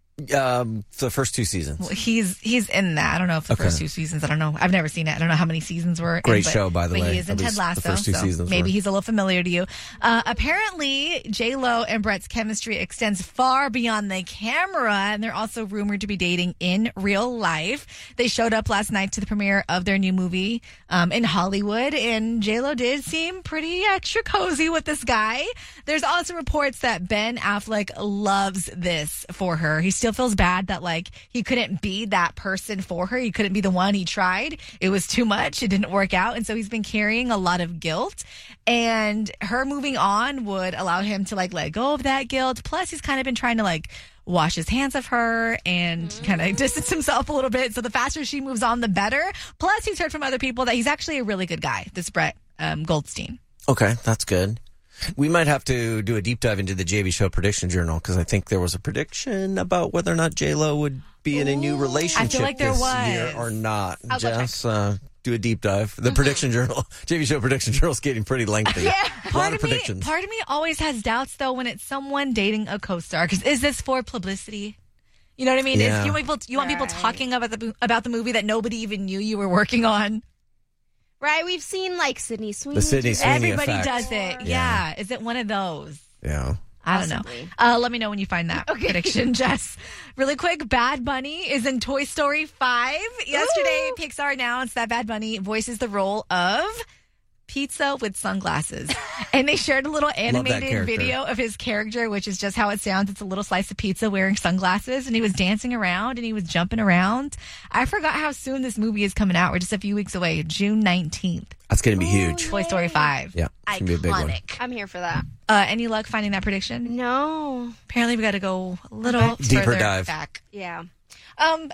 [SPEAKER 3] Um, the first two seasons.
[SPEAKER 2] Well, he's he's in that. I don't know if the okay. first two seasons. I don't know. I've never seen it. I don't know how many seasons were.
[SPEAKER 3] Great
[SPEAKER 2] in, but,
[SPEAKER 3] show, by the
[SPEAKER 2] but
[SPEAKER 3] way.
[SPEAKER 2] He is in
[SPEAKER 3] At
[SPEAKER 2] Ted Lasso.
[SPEAKER 3] The first two
[SPEAKER 2] so
[SPEAKER 3] seasons
[SPEAKER 2] maybe
[SPEAKER 3] were.
[SPEAKER 2] he's a little familiar to you. Uh, apparently, J Lo and Brett's chemistry extends far beyond the camera, and they're also rumored to be dating in real life. They showed up last night to the premiere of their new movie um, in Hollywood, and J Lo did seem pretty extra cozy with this guy. There's also reports that Ben Affleck loves this for her. He still feels bad that like he couldn't be that person for her. He couldn't be the one. He tried. It was too much. It didn't work out. And so he's been carrying a lot of guilt. And her moving on would allow him to like let go of that guilt. Plus, he's kind of been trying to like wash his hands of her and mm. kind of distance himself a little bit. So the faster she moves on, the better. Plus, he's heard from other people that he's actually a really good guy, this Brett um, Goldstein.
[SPEAKER 3] Okay, that's good. We might have to do a deep dive into the J V Show prediction journal because I think there was a prediction about whether or not J-Lo would be in a new relationship
[SPEAKER 2] I feel like there
[SPEAKER 3] this
[SPEAKER 2] was.
[SPEAKER 3] year or not.
[SPEAKER 2] I'll
[SPEAKER 3] Jess, uh, do a deep dive. The mm-hmm. prediction journal, J V Show prediction journal is getting pretty lengthy.
[SPEAKER 2] Yeah,
[SPEAKER 3] a
[SPEAKER 2] part
[SPEAKER 3] lot
[SPEAKER 2] of,
[SPEAKER 3] of predictions.
[SPEAKER 2] Me, part of me always has doubts though when it's someone dating a co-star because is this for publicity? You know what I mean?
[SPEAKER 3] Yeah.
[SPEAKER 2] Is you want people, you want people talking about the about the movie that nobody even knew you were working on?
[SPEAKER 4] Right, we've seen like Sydney Sweeney.
[SPEAKER 3] The Sydney Sweeney
[SPEAKER 2] Everybody
[SPEAKER 3] effect.
[SPEAKER 2] does it. Yeah. yeah. Is it one of those?
[SPEAKER 3] Yeah.
[SPEAKER 2] I don't
[SPEAKER 4] Possibly.
[SPEAKER 2] know. Uh, let me know when you find that
[SPEAKER 4] okay.
[SPEAKER 2] prediction, Jess. Really quick, Bad Bunny is in Toy Story five. Yesterday, Ooh. Pixar announced that Bad Bunny voices the role of Pizza with sunglasses. And they shared a little animated video of his character, which is just how it sounds. It's a little slice of pizza wearing sunglasses, and he was dancing around and he was jumping around. I forgot how soon this movie is coming out. We're just a few weeks away, June nineteenth.
[SPEAKER 3] That's going to be huge.
[SPEAKER 2] Toy Story five.
[SPEAKER 3] Yeah, it's going to be a big one.
[SPEAKER 4] I'm here for that.
[SPEAKER 2] Uh, any luck finding that prediction?
[SPEAKER 4] No.
[SPEAKER 2] Apparently we got to go a little
[SPEAKER 3] deeper
[SPEAKER 2] further
[SPEAKER 3] dive.
[SPEAKER 2] back.
[SPEAKER 4] Yeah. Um,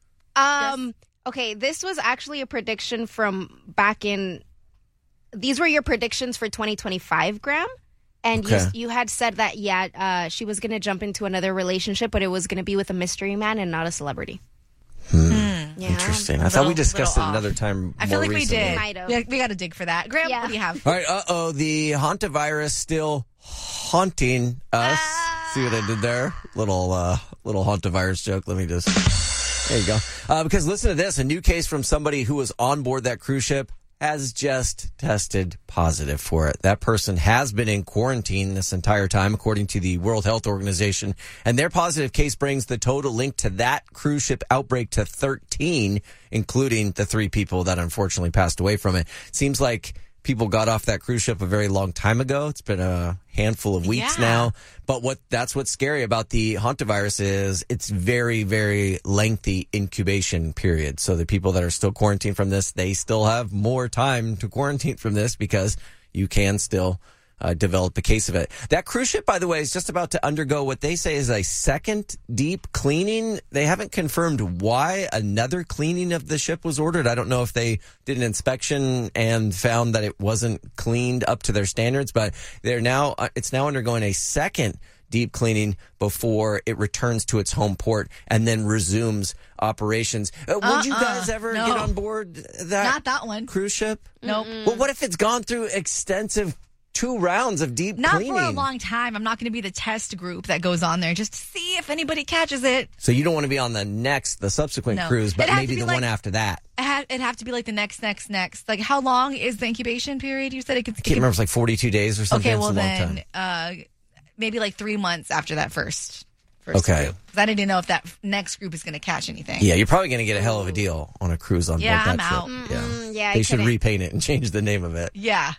[SPEAKER 4] um, okay, this was actually a prediction from back in... These were your predictions for twenty twenty-five, Graham. And
[SPEAKER 3] okay.
[SPEAKER 4] you, you had said that, yeah, uh, she was going to jump into another relationship, but it was going to be with a mystery man and not a celebrity.
[SPEAKER 3] Hmm.
[SPEAKER 2] Mm.
[SPEAKER 4] Yeah.
[SPEAKER 3] Interesting. I
[SPEAKER 2] Little,
[SPEAKER 3] thought we discussed it
[SPEAKER 2] off.
[SPEAKER 3] another time.
[SPEAKER 2] I feel
[SPEAKER 3] more
[SPEAKER 2] like
[SPEAKER 3] recently.
[SPEAKER 2] we did.
[SPEAKER 4] Might have.
[SPEAKER 2] We, we got to dig for that. Graham,
[SPEAKER 4] Yeah.
[SPEAKER 2] what do you have?
[SPEAKER 3] All right. Uh oh. The hantavirus still haunting us. Ah. See what I did there? Little uh, little hantavirus joke. Let me just. There you go. Uh, because listen to this: a new case from somebody who was on board that cruise ship has just tested positive for it. That person has been in quarantine this entire time, according to the World Health Organization. And their positive case brings the total link to that cruise ship outbreak to thirteen, including the three people that unfortunately passed away from it. Seems like people got off that cruise ship a very long time ago. It's been a handful of weeks
[SPEAKER 2] yeah.
[SPEAKER 3] now. But what that's what's scary about the hantavirus is it's very, very lengthy incubation period. So the people that are still quarantined from this, they still have more time to quarantine from this because you can still uh, develop a case of it. That cruise ship, by the way, is just about to undergo what they say is a second deep cleaning. They haven't confirmed why another cleaning of the ship was ordered. I don't know if they did an inspection and found that it wasn't cleaned up to their standards, but they're now, uh, it's now undergoing a second deep cleaning before it returns to its home port and then resumes operations. Uh, would
[SPEAKER 2] uh-uh,
[SPEAKER 3] you guys ever
[SPEAKER 2] no.
[SPEAKER 3] get on board that,
[SPEAKER 2] Not that one.
[SPEAKER 3] cruise ship?
[SPEAKER 2] Nope.
[SPEAKER 3] Well, what if it's gone through extensive two rounds of deep
[SPEAKER 2] Not
[SPEAKER 3] cleaning?
[SPEAKER 2] for a long time. I'm not going to be the test group that goes on there just to see if anybody catches it.
[SPEAKER 3] So you don't want to be on the next, the subsequent
[SPEAKER 2] No.
[SPEAKER 3] cruise, but
[SPEAKER 2] It'd have
[SPEAKER 3] maybe
[SPEAKER 2] to be
[SPEAKER 3] the
[SPEAKER 2] like-
[SPEAKER 3] one after that.
[SPEAKER 2] It ha- it'd have to be like the next, next, next. Like, how long is the incubation period? You said it could.
[SPEAKER 3] I can't remember. It's like forty-two days or something.
[SPEAKER 2] Okay, well
[SPEAKER 3] it's a long
[SPEAKER 2] then,
[SPEAKER 3] time.
[SPEAKER 2] uh, maybe like three months after that first. first
[SPEAKER 3] Okay.
[SPEAKER 2] group. 'Cause I didn't know if that next group is going to catch anything.
[SPEAKER 3] Yeah, you're probably going to get a hell of a deal on a cruise on
[SPEAKER 2] Yeah,
[SPEAKER 3] board that
[SPEAKER 2] I'm
[SPEAKER 3] ship.
[SPEAKER 2] out.
[SPEAKER 4] Mm, yeah, I
[SPEAKER 3] They should
[SPEAKER 4] couldn't-
[SPEAKER 3] repaint it and change the name of it.
[SPEAKER 2] Yeah.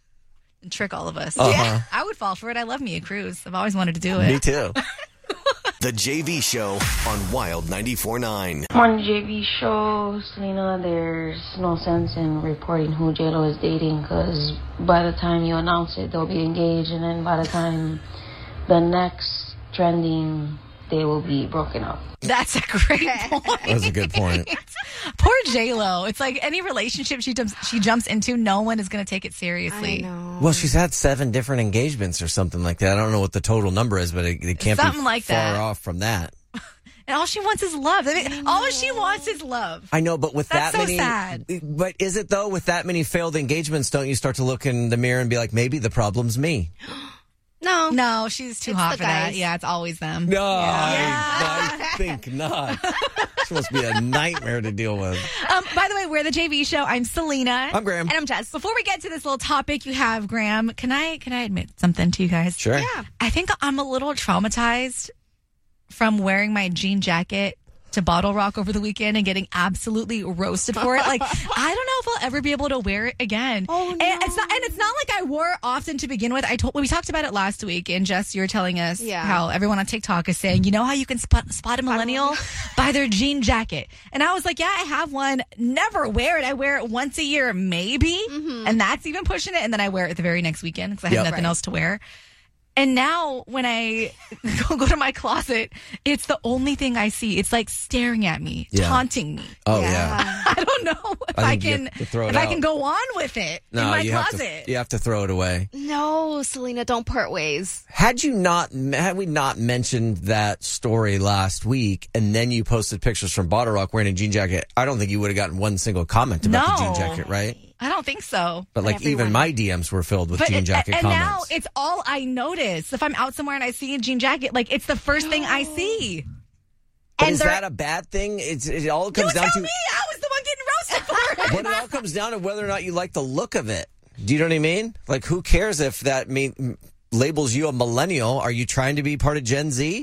[SPEAKER 2] And trick all of us.
[SPEAKER 3] Uh-huh.
[SPEAKER 2] Yeah, I would fall for it. I love me a cruise. I've always wanted to do it.
[SPEAKER 3] Me too.
[SPEAKER 1] The J V Show on Wild ninety-four point nine.
[SPEAKER 6] On the J V Show, Selena, there's no sense in reporting who J-Lo is dating because by the time you announce it, they'll be engaged, and then by the time the next trending, they will be broken up.
[SPEAKER 2] That's a great point.
[SPEAKER 3] That's a good point.
[SPEAKER 2] Poor J-Lo. It's like any relationship she jumps, she jumps into, no one is going to take it seriously.
[SPEAKER 4] I know.
[SPEAKER 3] Well, she's had seven different engagements or something like that. I don't know what the total number is, but it, it can't
[SPEAKER 2] Something
[SPEAKER 3] be
[SPEAKER 2] like
[SPEAKER 3] far
[SPEAKER 2] that.
[SPEAKER 3] off from that.
[SPEAKER 2] And all she wants is love. I mean, all she wants is love.
[SPEAKER 3] I know, but with
[SPEAKER 2] That's
[SPEAKER 3] that
[SPEAKER 2] so
[SPEAKER 3] many,
[SPEAKER 2] sad.
[SPEAKER 3] but is it though? With that many failed engagements, don't you start to look in the mirror and be like, maybe the problem's me?
[SPEAKER 2] No. No, she's too
[SPEAKER 4] It's
[SPEAKER 2] hot
[SPEAKER 4] the
[SPEAKER 2] for that.
[SPEAKER 4] guys.
[SPEAKER 2] Yeah, it's always them.
[SPEAKER 3] No,
[SPEAKER 2] Yeah.
[SPEAKER 3] I, I think not. It's supposed to be a nightmare to deal with.
[SPEAKER 2] Um, by the way, we're the J V Show. I'm Selena.
[SPEAKER 3] I'm Graham.
[SPEAKER 2] And I'm Jess. Before we get to this little topic you have, Graham, can I can I admit something to you guys?
[SPEAKER 3] Sure.
[SPEAKER 2] Yeah. I think I'm a little traumatized from wearing my jean jacket to Bottle Rock over the weekend and getting absolutely roasted for it. Like, I don't know if I'll ever be able to wear it again. Oh, no. And it's not, and it's not like I wore it often to begin with. I told, we talked about it last week, and Jess, you were telling us
[SPEAKER 4] Yeah.
[SPEAKER 2] how everyone on TikTok is saying, you know how you can spot, spot a millennial by their jean jacket. And I was like, yeah, I have one. Never wear it. I wear it once a year, maybe.
[SPEAKER 4] Mm-hmm.
[SPEAKER 2] And that's even pushing it. And then I wear it the very next weekend because I have
[SPEAKER 3] Yep.
[SPEAKER 2] nothing
[SPEAKER 4] Right.
[SPEAKER 2] else to wear. And now when I go, go to my closet, it's the only thing I see. It's like staring at me,
[SPEAKER 3] Yeah.
[SPEAKER 2] taunting me.
[SPEAKER 3] Oh yeah.
[SPEAKER 2] I don't know if
[SPEAKER 3] I
[SPEAKER 2] I,
[SPEAKER 3] think you
[SPEAKER 2] can
[SPEAKER 3] have to throw it
[SPEAKER 2] if I
[SPEAKER 3] out.
[SPEAKER 2] can go on with it
[SPEAKER 3] No,
[SPEAKER 2] in my
[SPEAKER 3] you
[SPEAKER 2] closet.
[SPEAKER 3] have to. You have to throw it away.
[SPEAKER 4] No, Selena, don't part ways.
[SPEAKER 3] Had you not, had we not mentioned that story last week, and then you posted pictures from Bottle Rock wearing a jean jacket, I don't think you would have gotten one single comment about the
[SPEAKER 2] No.
[SPEAKER 3] jean jacket, right?
[SPEAKER 2] I don't think so.
[SPEAKER 3] But like even my D Ms were filled with
[SPEAKER 2] But
[SPEAKER 3] jean
[SPEAKER 2] it-
[SPEAKER 3] jacket
[SPEAKER 2] and
[SPEAKER 3] comments.
[SPEAKER 2] now it's all I notice. If I'm out somewhere and I see a jean jacket, like it's the first thing I see.
[SPEAKER 3] But
[SPEAKER 2] and
[SPEAKER 3] is
[SPEAKER 2] they're-
[SPEAKER 3] that a bad thing? It's, it all comes
[SPEAKER 2] You
[SPEAKER 3] down
[SPEAKER 2] tell
[SPEAKER 3] to.
[SPEAKER 2] me I was the one getting roasted for it.
[SPEAKER 3] But it all comes down to whether or not you like the look of it. Do you know what I mean? Like, who cares if that mean labels you a millennial? Are you trying to be part of Gen Z?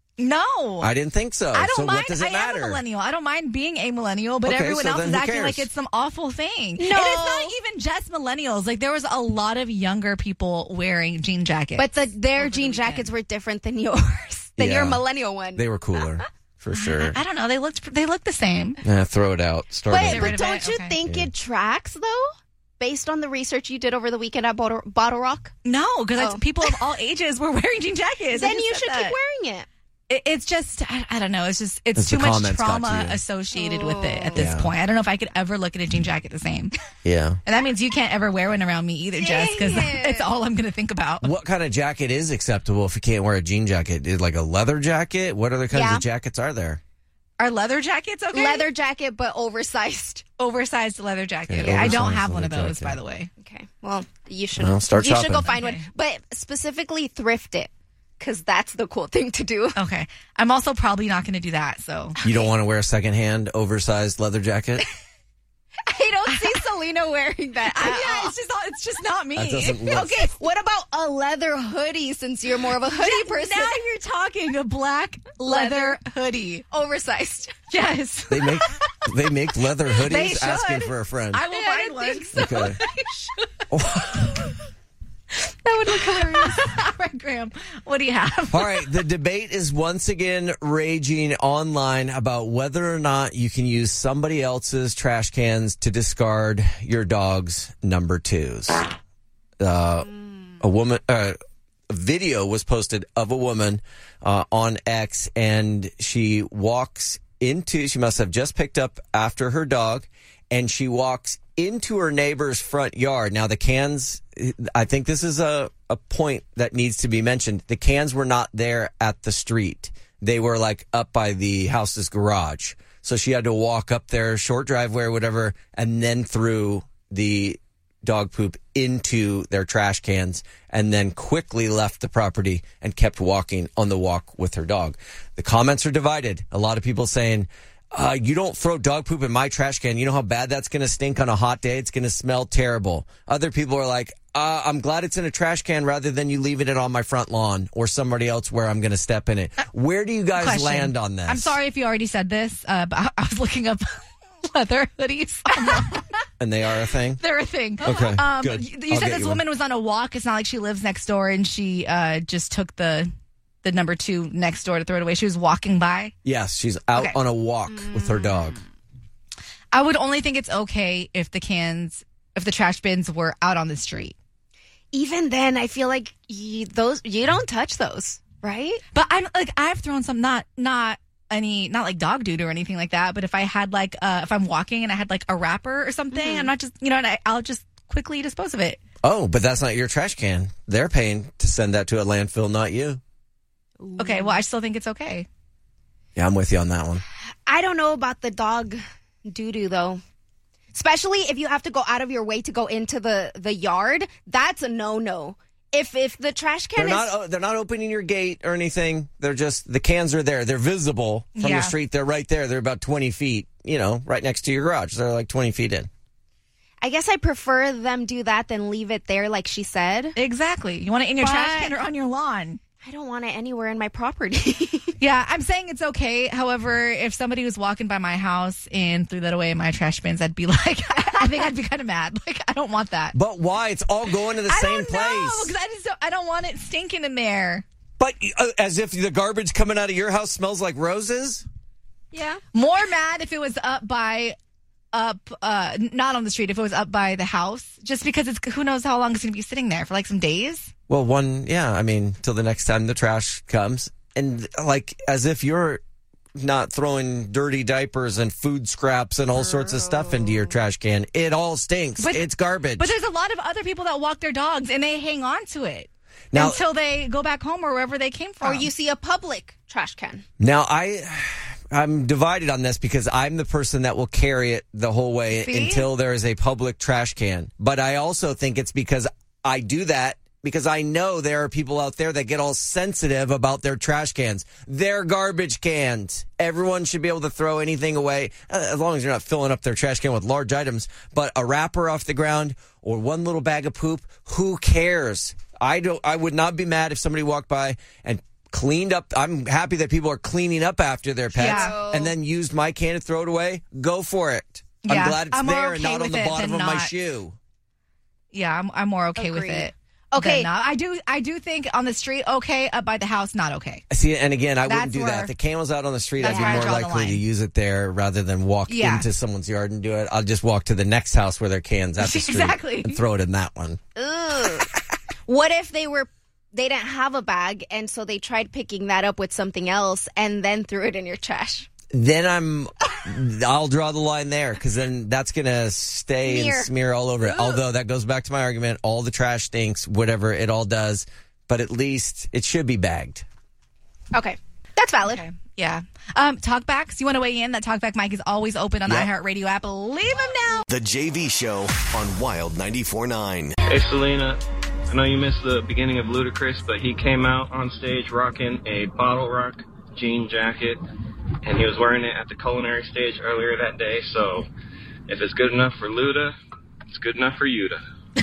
[SPEAKER 2] No.
[SPEAKER 3] I didn't think so.
[SPEAKER 2] I don't
[SPEAKER 3] so
[SPEAKER 2] mind.
[SPEAKER 3] what does it
[SPEAKER 2] I
[SPEAKER 3] matter?
[SPEAKER 2] am a millennial. I don't mind being a millennial, but
[SPEAKER 3] Okay,
[SPEAKER 2] everyone
[SPEAKER 3] so
[SPEAKER 2] else
[SPEAKER 3] then
[SPEAKER 2] is
[SPEAKER 3] who
[SPEAKER 2] acting
[SPEAKER 3] cares?
[SPEAKER 2] like it's some awful thing.
[SPEAKER 4] No.
[SPEAKER 2] And it's not even just millennials. Like there was a lot of younger people wearing jean jackets.
[SPEAKER 4] But the, their jean jackets were different than yours, than
[SPEAKER 3] Yeah.
[SPEAKER 4] your millennial one.
[SPEAKER 3] They were cooler, for sure.
[SPEAKER 2] I don't know. They looked they looked the same.
[SPEAKER 3] Yeah, throw it out. Start
[SPEAKER 4] But,
[SPEAKER 3] over.
[SPEAKER 4] but
[SPEAKER 2] of
[SPEAKER 4] don't
[SPEAKER 2] it?
[SPEAKER 4] you
[SPEAKER 2] Okay.
[SPEAKER 4] think
[SPEAKER 3] Yeah.
[SPEAKER 4] it tracks, though? Based on the research you did over the weekend at Bottle, Bottle Rock?
[SPEAKER 2] No, because
[SPEAKER 4] Oh.
[SPEAKER 2] people of all ages were wearing jean jackets. I
[SPEAKER 4] Then
[SPEAKER 2] just
[SPEAKER 4] you
[SPEAKER 2] said
[SPEAKER 4] should
[SPEAKER 2] that.
[SPEAKER 4] keep wearing it.
[SPEAKER 2] It, it's just I, I don't know. It's just it's,
[SPEAKER 3] It's
[SPEAKER 2] too
[SPEAKER 3] the
[SPEAKER 2] much
[SPEAKER 3] comments got
[SPEAKER 2] trauma
[SPEAKER 3] to you.
[SPEAKER 2] associated with it at this
[SPEAKER 3] Yeah.
[SPEAKER 2] point. I don't know if I could ever look at a jean jacket the same.
[SPEAKER 3] Yeah.
[SPEAKER 2] And that means you can't ever wear one around me either, Jess, because
[SPEAKER 4] Dang it.
[SPEAKER 2] it's all I'm going to think about.
[SPEAKER 3] What kind of jacket is acceptable if you can't wear a jean jacket? Is it like a leather jacket? What other kinds
[SPEAKER 4] Yeah.
[SPEAKER 3] of jackets are there?
[SPEAKER 2] Are leather jackets okay?
[SPEAKER 4] Leather jacket, but oversized.
[SPEAKER 2] Oversized leather jacket.
[SPEAKER 3] Okay,
[SPEAKER 2] I don't
[SPEAKER 3] oversized
[SPEAKER 2] have one of
[SPEAKER 3] leather
[SPEAKER 2] those,
[SPEAKER 3] jacket.
[SPEAKER 2] by the way.
[SPEAKER 4] Okay. Well, you should.
[SPEAKER 3] Well, start
[SPEAKER 4] you should
[SPEAKER 3] shopping.
[SPEAKER 4] go find
[SPEAKER 2] Okay.
[SPEAKER 4] one, but specifically thrift it, because that's the cool thing to do.
[SPEAKER 2] Okay. I'm also probably not going to do that, so.
[SPEAKER 3] You don't want to wear a secondhand oversized leather jacket?
[SPEAKER 4] I don't see Selena wearing that.
[SPEAKER 2] Yeah, it's just not, it's just not me.
[SPEAKER 3] That doesn't look-
[SPEAKER 4] Okay, what about a leather hoodie? Since you're more of a hoodie person,
[SPEAKER 2] Now you're talking a black leather, hoodie.
[SPEAKER 4] oversized.
[SPEAKER 2] Yes.
[SPEAKER 3] They make they make leather
[SPEAKER 2] They
[SPEAKER 3] hoodies.
[SPEAKER 2] should.
[SPEAKER 3] Asking for a friend.
[SPEAKER 2] I will
[SPEAKER 4] Yeah, I
[SPEAKER 2] find
[SPEAKER 4] don't
[SPEAKER 2] one.
[SPEAKER 4] think so.
[SPEAKER 3] Okay.
[SPEAKER 4] That would look hilarious.
[SPEAKER 2] All right, Graham, what do you have?
[SPEAKER 3] All right, the debate is once again raging online about whether or not you can use somebody else's trash cans to discard your dog's number twos. Uh, a woman, uh, a video was posted of a woman uh, on X, and she walks into, she must have just picked up after her dog, and she walks into her neighbor's front yard. Now, the cans, I think this is a, a point that needs to be mentioned. The cans were not there at the street. They were like up by the house's garage. So she had to walk up there, short driveway or whatever, and then through the dog poop into their trash cans, and then quickly left the property and kept walking on the walk with her dog. The comments are divided. A lot of people saying, Uh, you don't throw dog poop in my trash can. You know how bad that's going to stink on a hot day? It's going to smell terrible. Other people are like, uh, I'm glad it's in a trash can rather than you leaving it on my front lawn or somebody else where I'm going to step in it. Where do you guys
[SPEAKER 2] Question.
[SPEAKER 3] land on this?
[SPEAKER 2] I'm sorry if you already said this, uh, but I, I was looking up leather hoodies.
[SPEAKER 3] And they are a thing?
[SPEAKER 2] They're a thing.
[SPEAKER 3] Okay,
[SPEAKER 2] Um,
[SPEAKER 3] good.
[SPEAKER 2] You, you
[SPEAKER 3] I'll
[SPEAKER 2] said
[SPEAKER 3] get
[SPEAKER 2] this
[SPEAKER 3] you one.
[SPEAKER 2] woman was on a walk. It's not like she lives next door and she uh, just took the the number two next door to throw it away. She was walking by.
[SPEAKER 3] Yes, she's out
[SPEAKER 2] Okay.
[SPEAKER 3] on a walk with her dog.
[SPEAKER 2] I would only think it's okay if the cans, if the trash bins were out on the street.
[SPEAKER 4] Even then, I feel like you, those you don't touch those, right?
[SPEAKER 2] But I'm like, I've thrown some, not not any, not like dog doo or anything like that. But if I had like, uh, if I'm walking and I had like a wrapper or something,
[SPEAKER 4] Mhm.
[SPEAKER 2] I'm not just, you know, and I, I'll just quickly dispose of it.
[SPEAKER 3] Oh, but that's not your trash can. They're paying to send that to a landfill, not you.
[SPEAKER 2] Okay, well, I still think it's okay.
[SPEAKER 3] Yeah, I'm with you on that one.
[SPEAKER 4] I don't know about the dog doo-doo, though. Especially if you have to go out of your way to go into the, the yard. That's a no-no. If if the trash can
[SPEAKER 3] They're
[SPEAKER 4] is...
[SPEAKER 3] not. They're not opening your gate or anything. They're just the cans are there. They're visible from
[SPEAKER 4] Yeah.
[SPEAKER 3] the street. They're right there. They're about twenty feet. You know, right next to your garage. They're like twenty feet in.
[SPEAKER 4] I guess I prefer them do that than leave it there like she said.
[SPEAKER 2] Exactly. You want it in your
[SPEAKER 4] But
[SPEAKER 2] trash can or on your lawn?
[SPEAKER 4] I don't want it anywhere in my property.
[SPEAKER 2] Yeah, I'm saying it's okay. However, if somebody was walking by my house and threw that away in my trash bins, I'd be like, I think I'd be kind of mad. Like, I don't want that.
[SPEAKER 3] But why? It's all going to the
[SPEAKER 2] I
[SPEAKER 3] same
[SPEAKER 2] don't
[SPEAKER 3] place.
[SPEAKER 2] know, because I just don't, I don't want it stinking in there.
[SPEAKER 3] But uh, as if the garbage coming out of your house smells like roses.
[SPEAKER 2] Yeah. More mad if it was up by, up, uh, not on the street, if it was up by the house, just because it's, who knows how long it's going to be sitting there for like some days.
[SPEAKER 3] Well, one, yeah. I mean, till the next time the trash comes, and like as if you're not throwing dirty diapers and food scraps and all sorts of stuff into your trash can. It all stinks.
[SPEAKER 2] But-
[SPEAKER 3] it's garbage.
[SPEAKER 2] But there's a lot of other people that walk their dogs and they hang on to it
[SPEAKER 3] Now-
[SPEAKER 2] until they go back home or wherever they came from.
[SPEAKER 4] Or you see a public trash can.
[SPEAKER 3] Now I, I'm divided on this because I'm the person that will carry it the whole way
[SPEAKER 4] See?
[SPEAKER 3] until there is a public trash can. But I also think it's because I do that because I know there are people out there that get all sensitive about their trash cans. They're garbage cans. Everyone should be able to throw anything away uh, as long as you're not filling up their trash can with large items. But a wrapper off the ground or one little bag of poop, who cares? I don't. I would not be mad if somebody walked by and cleaned up. I'm happy that people are cleaning up after their pets
[SPEAKER 2] Yeah.
[SPEAKER 3] and then used my can to throw it away. Go for it.
[SPEAKER 2] Yeah,
[SPEAKER 3] I'm glad it's
[SPEAKER 2] I'm more
[SPEAKER 3] there and
[SPEAKER 2] okay
[SPEAKER 3] not on
[SPEAKER 2] with
[SPEAKER 3] the
[SPEAKER 2] it
[SPEAKER 3] bottom
[SPEAKER 2] than
[SPEAKER 3] of my
[SPEAKER 2] not.
[SPEAKER 3] shoe.
[SPEAKER 2] Yeah, I'm, I'm more okay with
[SPEAKER 4] Agreed.
[SPEAKER 2] it.
[SPEAKER 4] Okay.
[SPEAKER 2] than not. I do I do think on the street, okay. Up by the house, not okay.
[SPEAKER 3] See, and again, I wouldn't
[SPEAKER 2] That's
[SPEAKER 3] do
[SPEAKER 2] where-
[SPEAKER 3] that. If the can was out on the street, I'd
[SPEAKER 2] That's
[SPEAKER 3] be
[SPEAKER 2] where I
[SPEAKER 3] more
[SPEAKER 2] draw the
[SPEAKER 3] likely to
[SPEAKER 2] line.
[SPEAKER 3] use it there rather than walk
[SPEAKER 2] Yeah.
[SPEAKER 3] into someone's yard and do it. I'll just walk to the next house where their can's at the street
[SPEAKER 2] Exactly.
[SPEAKER 3] and throw it in that one.
[SPEAKER 4] Ugh. What if they were they didn't have a bag and so they tried picking that up with something else and then threw it in your trash?
[SPEAKER 3] Then I'm, I'll draw the line there because then that's going to stay
[SPEAKER 4] Smear.
[SPEAKER 3] and smear all over it. Although that goes back to my argument, all the trash stinks, whatever it all does, but at least it should be bagged.
[SPEAKER 4] Okay. That's valid.
[SPEAKER 2] Okay. Yeah. Um, talkbacks, you want to weigh in? That talkback mic is always open on the
[SPEAKER 1] Yep.
[SPEAKER 2] iHeartRadio app. Leave them now.
[SPEAKER 1] The J V Show on Wild ninety-four point nine.
[SPEAKER 18] Hey, Selena. I know you missed the beginning of Ludacris, but he came out on stage rocking a Bottle Rock jean jacket, and he was wearing it at the culinary stage earlier that day, so if it's good enough for Luda, it's good enough for Yuda.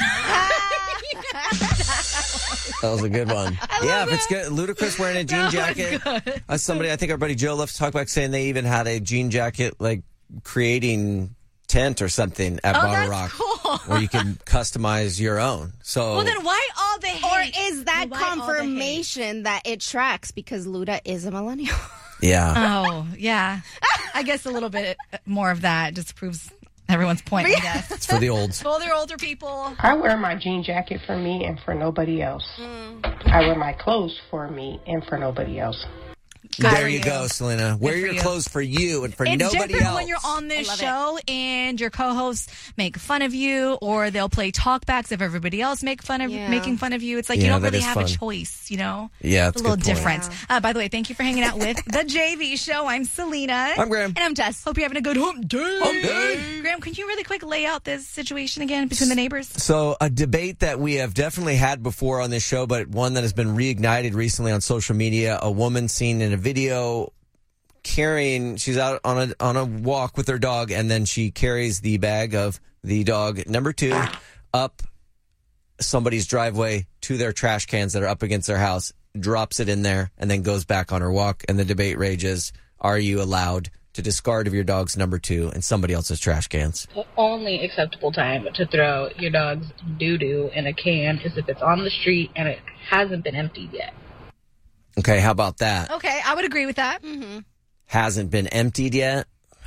[SPEAKER 3] That was a good one. Yeah, if it's good. Ludacris wearing a jean jacket. Uh, somebody, I think our buddy Joe left to talk about saying they even had a jean jacket, like creating tent or something at
[SPEAKER 2] Oh,
[SPEAKER 3] Bottle
[SPEAKER 2] that's
[SPEAKER 3] Rock
[SPEAKER 2] cool.
[SPEAKER 3] where you can customize your own. So
[SPEAKER 2] Well, then why all the hate?
[SPEAKER 4] Or is that
[SPEAKER 2] Why all the hate?
[SPEAKER 4] confirmation that it tracks because Luda is a millennial?
[SPEAKER 3] yeah.
[SPEAKER 2] Oh, yeah. I guess a little bit more of that just proves everyone's point, I guess.
[SPEAKER 3] It's for the olds.
[SPEAKER 2] Well, they're older people.
[SPEAKER 19] I wear my jean jacket for me and for nobody else. I wear my clothes for me and for nobody else.
[SPEAKER 3] There you go, Selena. Wear
[SPEAKER 2] for
[SPEAKER 3] your
[SPEAKER 2] you.
[SPEAKER 3] clothes for you and for
[SPEAKER 2] It's
[SPEAKER 3] nobody
[SPEAKER 2] different
[SPEAKER 3] else.
[SPEAKER 2] when you're on this
[SPEAKER 4] I love
[SPEAKER 2] show and your co-hosts make fun of you, or they'll play talkbacks if everybody else make fun of
[SPEAKER 4] Yeah.
[SPEAKER 2] making fun of you. It's like you
[SPEAKER 3] Yeah,
[SPEAKER 2] don't
[SPEAKER 3] that
[SPEAKER 2] really
[SPEAKER 3] is
[SPEAKER 2] have a
[SPEAKER 3] fun.
[SPEAKER 2] choice, you know?
[SPEAKER 3] Yeah,
[SPEAKER 2] It's
[SPEAKER 3] that's
[SPEAKER 2] a
[SPEAKER 3] a
[SPEAKER 2] little
[SPEAKER 3] good point.
[SPEAKER 2] different. Uh, by the way, thank you for hanging out with the J V Show. I'm Selena.
[SPEAKER 3] I'm Graham.
[SPEAKER 4] And I'm Jess.
[SPEAKER 2] Hope you're having a good hump day.
[SPEAKER 3] Hump day.
[SPEAKER 2] Graham, can you really quick lay out this situation again between the neighbors?
[SPEAKER 3] So a debate that we have definitely had before on this show, but one that has been reignited recently on social media. A woman seen in a video carrying, she's out on a on a walk with her dog, and then she carries the bag of the dog number two up somebody's driveway to their trash cans that are up against their house, drops it in there, and then goes back on her walk. And the debate rages: are you allowed to discard of your dog's number two in somebody else's trash cans?
[SPEAKER 20] The only acceptable time to throw your dog's doo-doo in a can is if it's on the street and it hasn't been emptied yet.
[SPEAKER 3] Okay, how about that?
[SPEAKER 2] Okay, I would agree with that.
[SPEAKER 4] Mm-hmm.
[SPEAKER 3] Hasn't been emptied yet?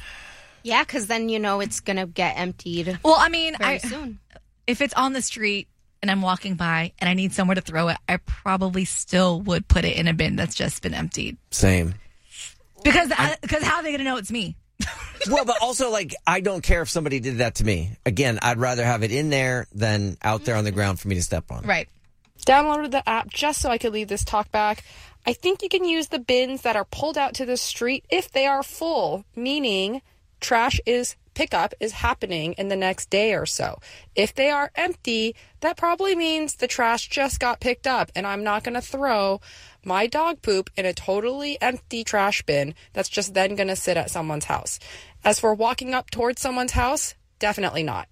[SPEAKER 4] Yeah, because then you know it's going to get emptied.
[SPEAKER 2] Well, I mean,
[SPEAKER 4] very
[SPEAKER 2] I,
[SPEAKER 4] soon.
[SPEAKER 2] If it's on the street and I'm walking by and I need somewhere to throw it, I probably still would put it in a bin that's just been emptied.
[SPEAKER 3] Same.
[SPEAKER 2] Because because how are they going to know it's me?
[SPEAKER 3] Well, but also, like, I don't care if somebody did that to me. Again, I'd rather have it in there than out there on the ground for me to step on.
[SPEAKER 2] Right.
[SPEAKER 21] Downloaded the app just so I could leave this talk back. I think you can use the bins that are pulled out to the street if they are full, meaning trash is pickup is happening in the next day or so. If they are empty, that probably means the trash just got picked up, and I'm not going to throw my dog poop in a totally empty trash bin that's just then going to sit at someone's house. As for walking up towards someone's house, definitely not.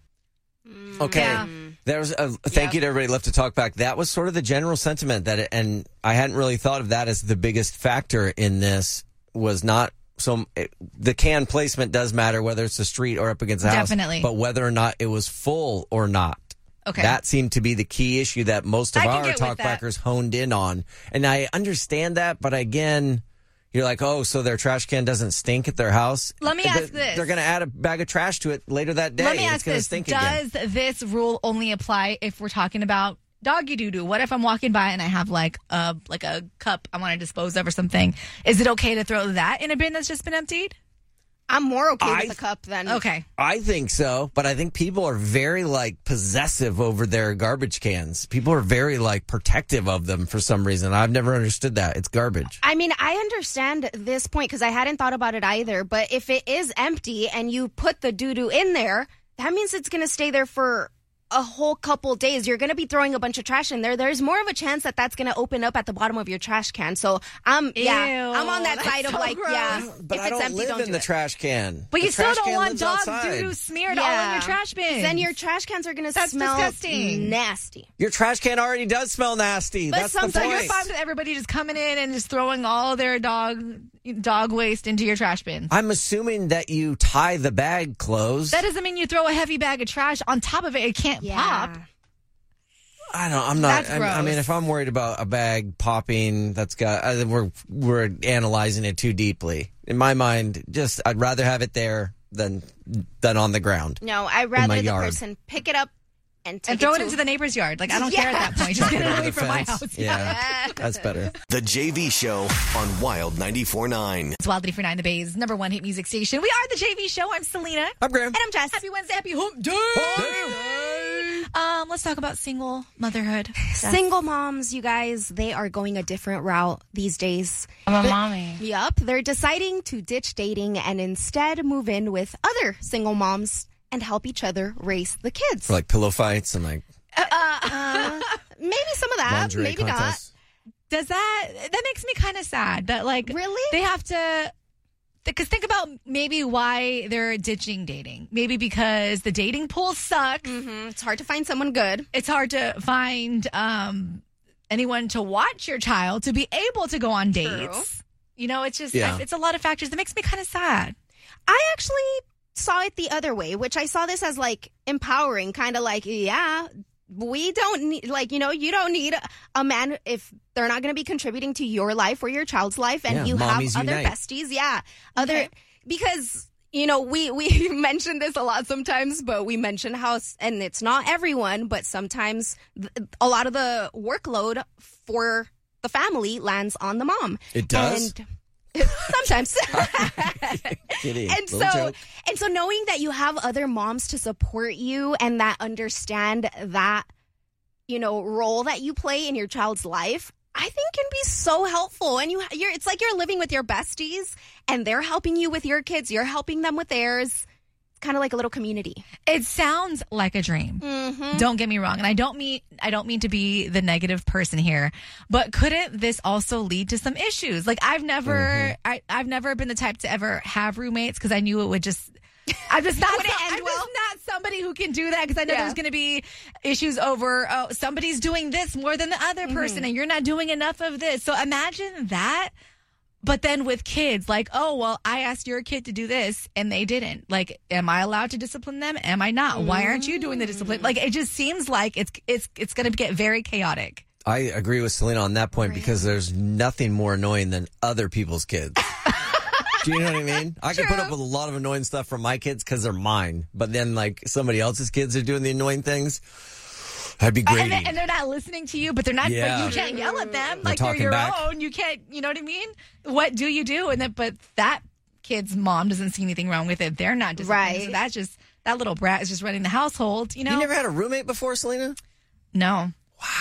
[SPEAKER 3] Okay.
[SPEAKER 21] Yeah.
[SPEAKER 3] There's a thank you to everybody left to talk back. That was sort of the general sentiment that, it, and I hadn't really thought of that as the biggest factor in this was not so it, the can placement does matter whether it's the street or up against the house.
[SPEAKER 2] Definitely.
[SPEAKER 3] But whether or not it was full or not.
[SPEAKER 2] Okay.
[SPEAKER 3] That seemed to be the key issue that most of
[SPEAKER 2] I can
[SPEAKER 3] our
[SPEAKER 2] get with that.
[SPEAKER 3] talkbackers honed in on. And I understand that, but again, you're like, oh, so their trash can doesn't stink at their house?
[SPEAKER 2] Let me
[SPEAKER 3] They're-
[SPEAKER 2] ask this.
[SPEAKER 3] They're going to add a bag of trash to it later that day.
[SPEAKER 2] Let me
[SPEAKER 3] and
[SPEAKER 2] ask
[SPEAKER 3] it's going to
[SPEAKER 2] this.
[SPEAKER 3] stink again.
[SPEAKER 2] Does this rule only apply if we're talking about doggy doo-doo? What if I'm walking by and I have like a, like a cup I want to dispose of or something? Is it okay to throw that in a bin that's just been emptied?
[SPEAKER 4] I'm more okay
[SPEAKER 3] I-
[SPEAKER 4] with the cup than.
[SPEAKER 2] Okay.
[SPEAKER 3] I think so, but I think people are very like possessive over their garbage cans. People are very like protective of them for some reason. I've never understood that. It's garbage.
[SPEAKER 4] I mean, I understand this point because I hadn't thought about it either. But if it is empty and you put the doo-doo in there, that means it's going to stay there for a whole couple days. You're going to be throwing a bunch of trash in there. There's more of a chance that that's going to open up at the bottom of your trash can. So, um, yeah,
[SPEAKER 2] Ew,
[SPEAKER 4] I'm on that
[SPEAKER 2] that's
[SPEAKER 4] side of
[SPEAKER 2] so
[SPEAKER 4] like,
[SPEAKER 2] gross.
[SPEAKER 4] yeah,
[SPEAKER 3] But
[SPEAKER 4] if
[SPEAKER 3] I
[SPEAKER 4] it's
[SPEAKER 3] don't
[SPEAKER 4] empty,
[SPEAKER 3] live
[SPEAKER 4] don't
[SPEAKER 3] in
[SPEAKER 4] do
[SPEAKER 3] the
[SPEAKER 4] it.
[SPEAKER 3] trash can.
[SPEAKER 2] But
[SPEAKER 3] The
[SPEAKER 2] you still
[SPEAKER 3] trash
[SPEAKER 2] don't
[SPEAKER 3] can
[SPEAKER 2] want
[SPEAKER 3] lives
[SPEAKER 2] dog
[SPEAKER 3] outside.
[SPEAKER 2] doo-doo smeared all in your trash bin.
[SPEAKER 4] Then your trash cans are going to
[SPEAKER 2] That's
[SPEAKER 4] smell
[SPEAKER 2] disgusting.
[SPEAKER 4] nasty.
[SPEAKER 3] Your trash can already does smell nasty.
[SPEAKER 4] But
[SPEAKER 3] That's the
[SPEAKER 4] sometimes
[SPEAKER 3] point.
[SPEAKER 2] You're fine with everybody just coming in and just throwing all their dog dog waste into your trash bin.
[SPEAKER 3] I'm assuming that you tie the bag closed.
[SPEAKER 2] That doesn't mean you throw a heavy bag of trash on top of it. It can't pop.
[SPEAKER 3] I don't. I'm not.
[SPEAKER 2] That's
[SPEAKER 3] I'm, I mean,
[SPEAKER 2] gross.
[SPEAKER 3] if I'm worried about a bag popping, that's got. Uh, we're we're analyzing it too deeply. In my mind, just I'd rather have it there than than on the ground.
[SPEAKER 4] No, I'd
[SPEAKER 3] my
[SPEAKER 4] rather the
[SPEAKER 3] yard.
[SPEAKER 4] person pick it up and take
[SPEAKER 2] And throw it
[SPEAKER 4] to-
[SPEAKER 2] into the neighbor's yard. Like, I don't
[SPEAKER 4] Yeah.
[SPEAKER 2] care at that point. Just get it
[SPEAKER 3] Over
[SPEAKER 2] away
[SPEAKER 3] the
[SPEAKER 2] from my
[SPEAKER 3] fence.
[SPEAKER 2] house.
[SPEAKER 3] Yeah, that's better.
[SPEAKER 1] The J V Show on Wild ninety-four point nine.
[SPEAKER 2] It's Wild ninety-four point nine, the Bay's number one hit music station. We are the J V Show. I'm Selena.
[SPEAKER 3] I'm Graham.
[SPEAKER 2] And I'm Jess. Happy Wednesday. Happy hump day. Um, let's talk about single motherhood. Jess.
[SPEAKER 4] Single moms, you guys, they are going a different route these days.
[SPEAKER 10] I'm a
[SPEAKER 4] The-
[SPEAKER 10] mommy.
[SPEAKER 4] Yup. They're deciding to ditch dating and instead move in with other single moms and help each other raise the kids.
[SPEAKER 3] For like pillow fights and like
[SPEAKER 4] Uh, maybe some of that.
[SPEAKER 3] lingerie
[SPEAKER 4] Maybe
[SPEAKER 3] contests.
[SPEAKER 2] Does that, that makes me kind of sad that like,
[SPEAKER 4] really?
[SPEAKER 2] they have to, because think about maybe why they're ditching dating. Maybe because the dating pool sucks.
[SPEAKER 4] not. Mm-hmm. It's hard to find someone good.
[SPEAKER 2] It's hard to find um, anyone to watch your child to be able to go on dates.
[SPEAKER 4] True.
[SPEAKER 2] You know, it's just,
[SPEAKER 3] Yeah.
[SPEAKER 2] it's a lot of factors that makes me kind of sad.
[SPEAKER 4] I actually saw it the other way, which I saw this as like empowering, kind of like, yeah, we don't need, like, you know, you don't need a man if they're not going to be contributing to your life or your child's life, and
[SPEAKER 3] Yeah,
[SPEAKER 4] you have
[SPEAKER 3] mommies
[SPEAKER 4] other
[SPEAKER 3] unite.
[SPEAKER 4] besties. Yeah. Other,
[SPEAKER 2] Okay.
[SPEAKER 4] because, you know, we, we mention this a lot sometimes, but we mention how, s- and it's not everyone, but sometimes th- a lot of the workload for the family lands on the mom.
[SPEAKER 3] It does?
[SPEAKER 4] And sometimes.
[SPEAKER 3] Kidding.
[SPEAKER 4] And
[SPEAKER 3] Little
[SPEAKER 4] so,
[SPEAKER 3] joke.
[SPEAKER 4] and so knowing that you have other moms to support you and that understand that, you know, role that you play in your child's life, I think can be so helpful. And you, you're, it's like you're living with your besties and they're helping you with your kids. You're helping them with theirs. It's kind of like a little community.
[SPEAKER 2] It sounds like a dream.
[SPEAKER 4] Mm-hmm.
[SPEAKER 2] Don't get me wrong, and I don't mean I don't mean to be the negative person here, but couldn't this also lead to some issues? Like I've never,
[SPEAKER 3] Mm-hmm.
[SPEAKER 2] I, I've never been the type to ever have roommates because I knew it would just. I'm just not.
[SPEAKER 4] Wouldn't
[SPEAKER 2] I'm
[SPEAKER 4] end well?
[SPEAKER 2] just not somebody who can do that because I know
[SPEAKER 4] Yeah.
[SPEAKER 2] there's going to be issues over. Oh, somebody's doing this more than the other person,
[SPEAKER 4] Mm-hmm.
[SPEAKER 2] and you're not doing enough of this. So imagine that. But then with kids, like, oh, well, I asked your kid to do this and they didn't. Like, am I allowed to discipline them? Am I not? Why aren't you doing the discipline? Like, it just seems like it's it's it's going to get very chaotic.
[SPEAKER 3] I agree with Selena on that point because there's nothing more annoying than other people's kids. Do you know what I mean? I can put up with a lot of annoying stuff from my kids because they're mine. But then, like, somebody else's kids are doing the annoying things. That'd be great.
[SPEAKER 2] And, and, and they're not listening to you, but they're not,
[SPEAKER 3] Yeah.
[SPEAKER 2] but you can't yell at them.
[SPEAKER 3] They're
[SPEAKER 2] Like, they're
[SPEAKER 3] talking
[SPEAKER 2] your
[SPEAKER 3] back.
[SPEAKER 2] own. You can't, you know what I mean? What do you do? And then, but that kid's mom doesn't see anything wrong with it. They're not disciplined.
[SPEAKER 4] Right.
[SPEAKER 2] So that's just, that little brat is just running the household, you know?
[SPEAKER 3] You never had a roommate before, Selena?
[SPEAKER 2] No.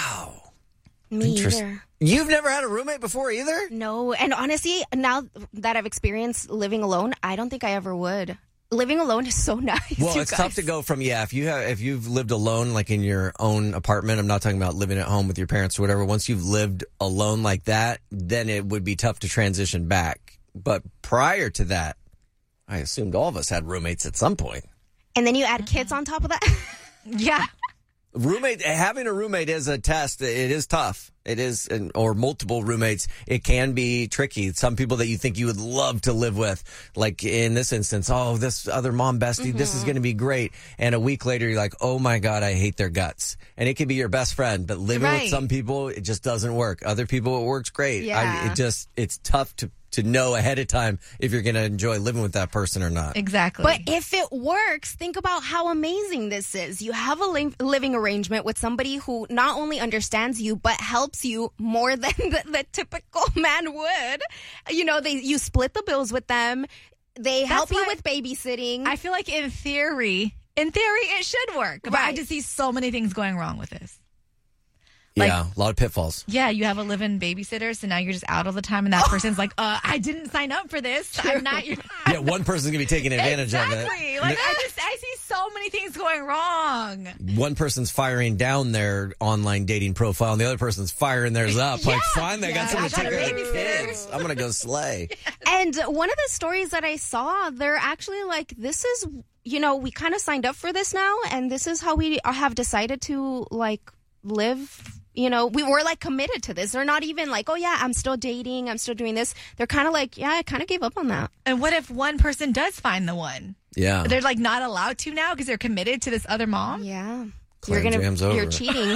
[SPEAKER 4] Me
[SPEAKER 3] Interest-
[SPEAKER 4] either.
[SPEAKER 3] You've never had a roommate before either?
[SPEAKER 4] No, and honestly, now that I've experienced living alone, I don't think I ever would. Living alone is so nice.
[SPEAKER 3] Well,
[SPEAKER 4] you
[SPEAKER 3] it's
[SPEAKER 4] guys.
[SPEAKER 3] tough to go from, yeah, if you have, if you've lived alone, like in your own apartment, I'm not talking about living at home with your parents or whatever. Once you've lived alone like that, then it would be tough to transition back. But prior to that, I assumed all of us had roommates at some point.
[SPEAKER 4] And then you add kids on top of that.
[SPEAKER 2] Yeah.
[SPEAKER 3] Roommate, having a roommate is a test. It is tough. It is, and- or multiple roommates. It can be tricky. Some people that you think you would love to live with, like in this instance, oh, this other mom bestie, this is going to be great. And a week later, you're like, oh my God, I hate their guts. And it could be your best friend, but living
[SPEAKER 2] Right.
[SPEAKER 3] with some people, it just doesn't work. Other people, it works great.
[SPEAKER 2] Yeah.
[SPEAKER 3] I, it just, it's tough to, to know ahead of time if you're going to enjoy living with that person or not.
[SPEAKER 2] Exactly.
[SPEAKER 4] But if it works, think about how amazing this is. You have a li- living arrangement with somebody who not only understands you, but helps you more than the, the typical man would. You know, they you split the bills with them. They
[SPEAKER 2] That's
[SPEAKER 4] help you
[SPEAKER 2] why-
[SPEAKER 4] with babysitting.
[SPEAKER 2] I feel like in theory, in theory, it should work. But I
[SPEAKER 4] Right.
[SPEAKER 2] just see so many things going wrong with this.
[SPEAKER 3] Yeah, a lot of pitfalls.
[SPEAKER 2] Yeah, you have a live-in babysitter, so now you're just out all the time, and that person's like, uh, I didn't sign up for this. I'm not your...
[SPEAKER 3] Yeah, one person's going to be taking advantage of it.
[SPEAKER 2] Exactly. Like, I just, I see so many things going wrong.
[SPEAKER 3] One person's firing down their online dating profile and the other person's firing theirs up. Like, finally, I got
[SPEAKER 4] Yeah,
[SPEAKER 3] someone
[SPEAKER 4] I
[SPEAKER 3] to take
[SPEAKER 4] got a
[SPEAKER 3] care of the
[SPEAKER 4] babysitter.
[SPEAKER 3] kids. I'm going to go slay.
[SPEAKER 4] And one of the stories that I saw, they're actually like, this is, you know, we kind of signed up for this now, and this is how we have decided to, like, live. You know, we were, like, committed to this. They're not even like, oh, yeah, I'm still dating. I'm still doing this. They're kind of like, yeah, I kind of gave up on that.
[SPEAKER 2] And what if one person does find the one?
[SPEAKER 3] Yeah.
[SPEAKER 2] They're, like, not allowed to now because they're committed to this other mom?
[SPEAKER 4] Yeah.
[SPEAKER 3] Clam
[SPEAKER 4] you're gonna,
[SPEAKER 3] jam's over.
[SPEAKER 4] You're cheating.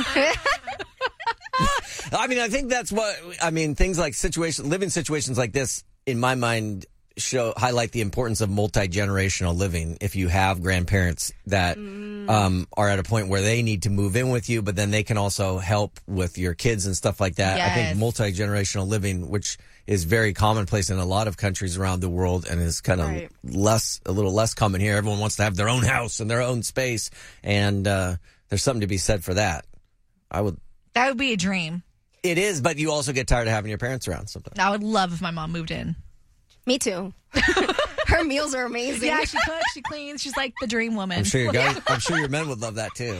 [SPEAKER 3] I mean, I think that's what, I mean, things like situation, living situations like this, in my mind, show, highlight the importance of multi-generational living. If you have grandparents that um, are at a point where they need to move in with you, but then they can also help with your kids and stuff like that. I
[SPEAKER 2] Yes.
[SPEAKER 3] think multi-generational living, which is very commonplace in a lot of countries around the world and is kind of
[SPEAKER 2] Right.
[SPEAKER 3] less, a little less common here. Everyone wants to have their own house and their own space. And uh, there's something to be said for that. I would,
[SPEAKER 2] That would be a dream.
[SPEAKER 3] it is, but you also get tired of having your parents around sometimes.
[SPEAKER 2] I would love if my mom moved in.
[SPEAKER 4] Me too. Her meals are amazing.
[SPEAKER 2] Yeah, she cooks, she cleans. She's like the dream woman.
[SPEAKER 3] I'm sure your guys, I'm sure your men would love that too.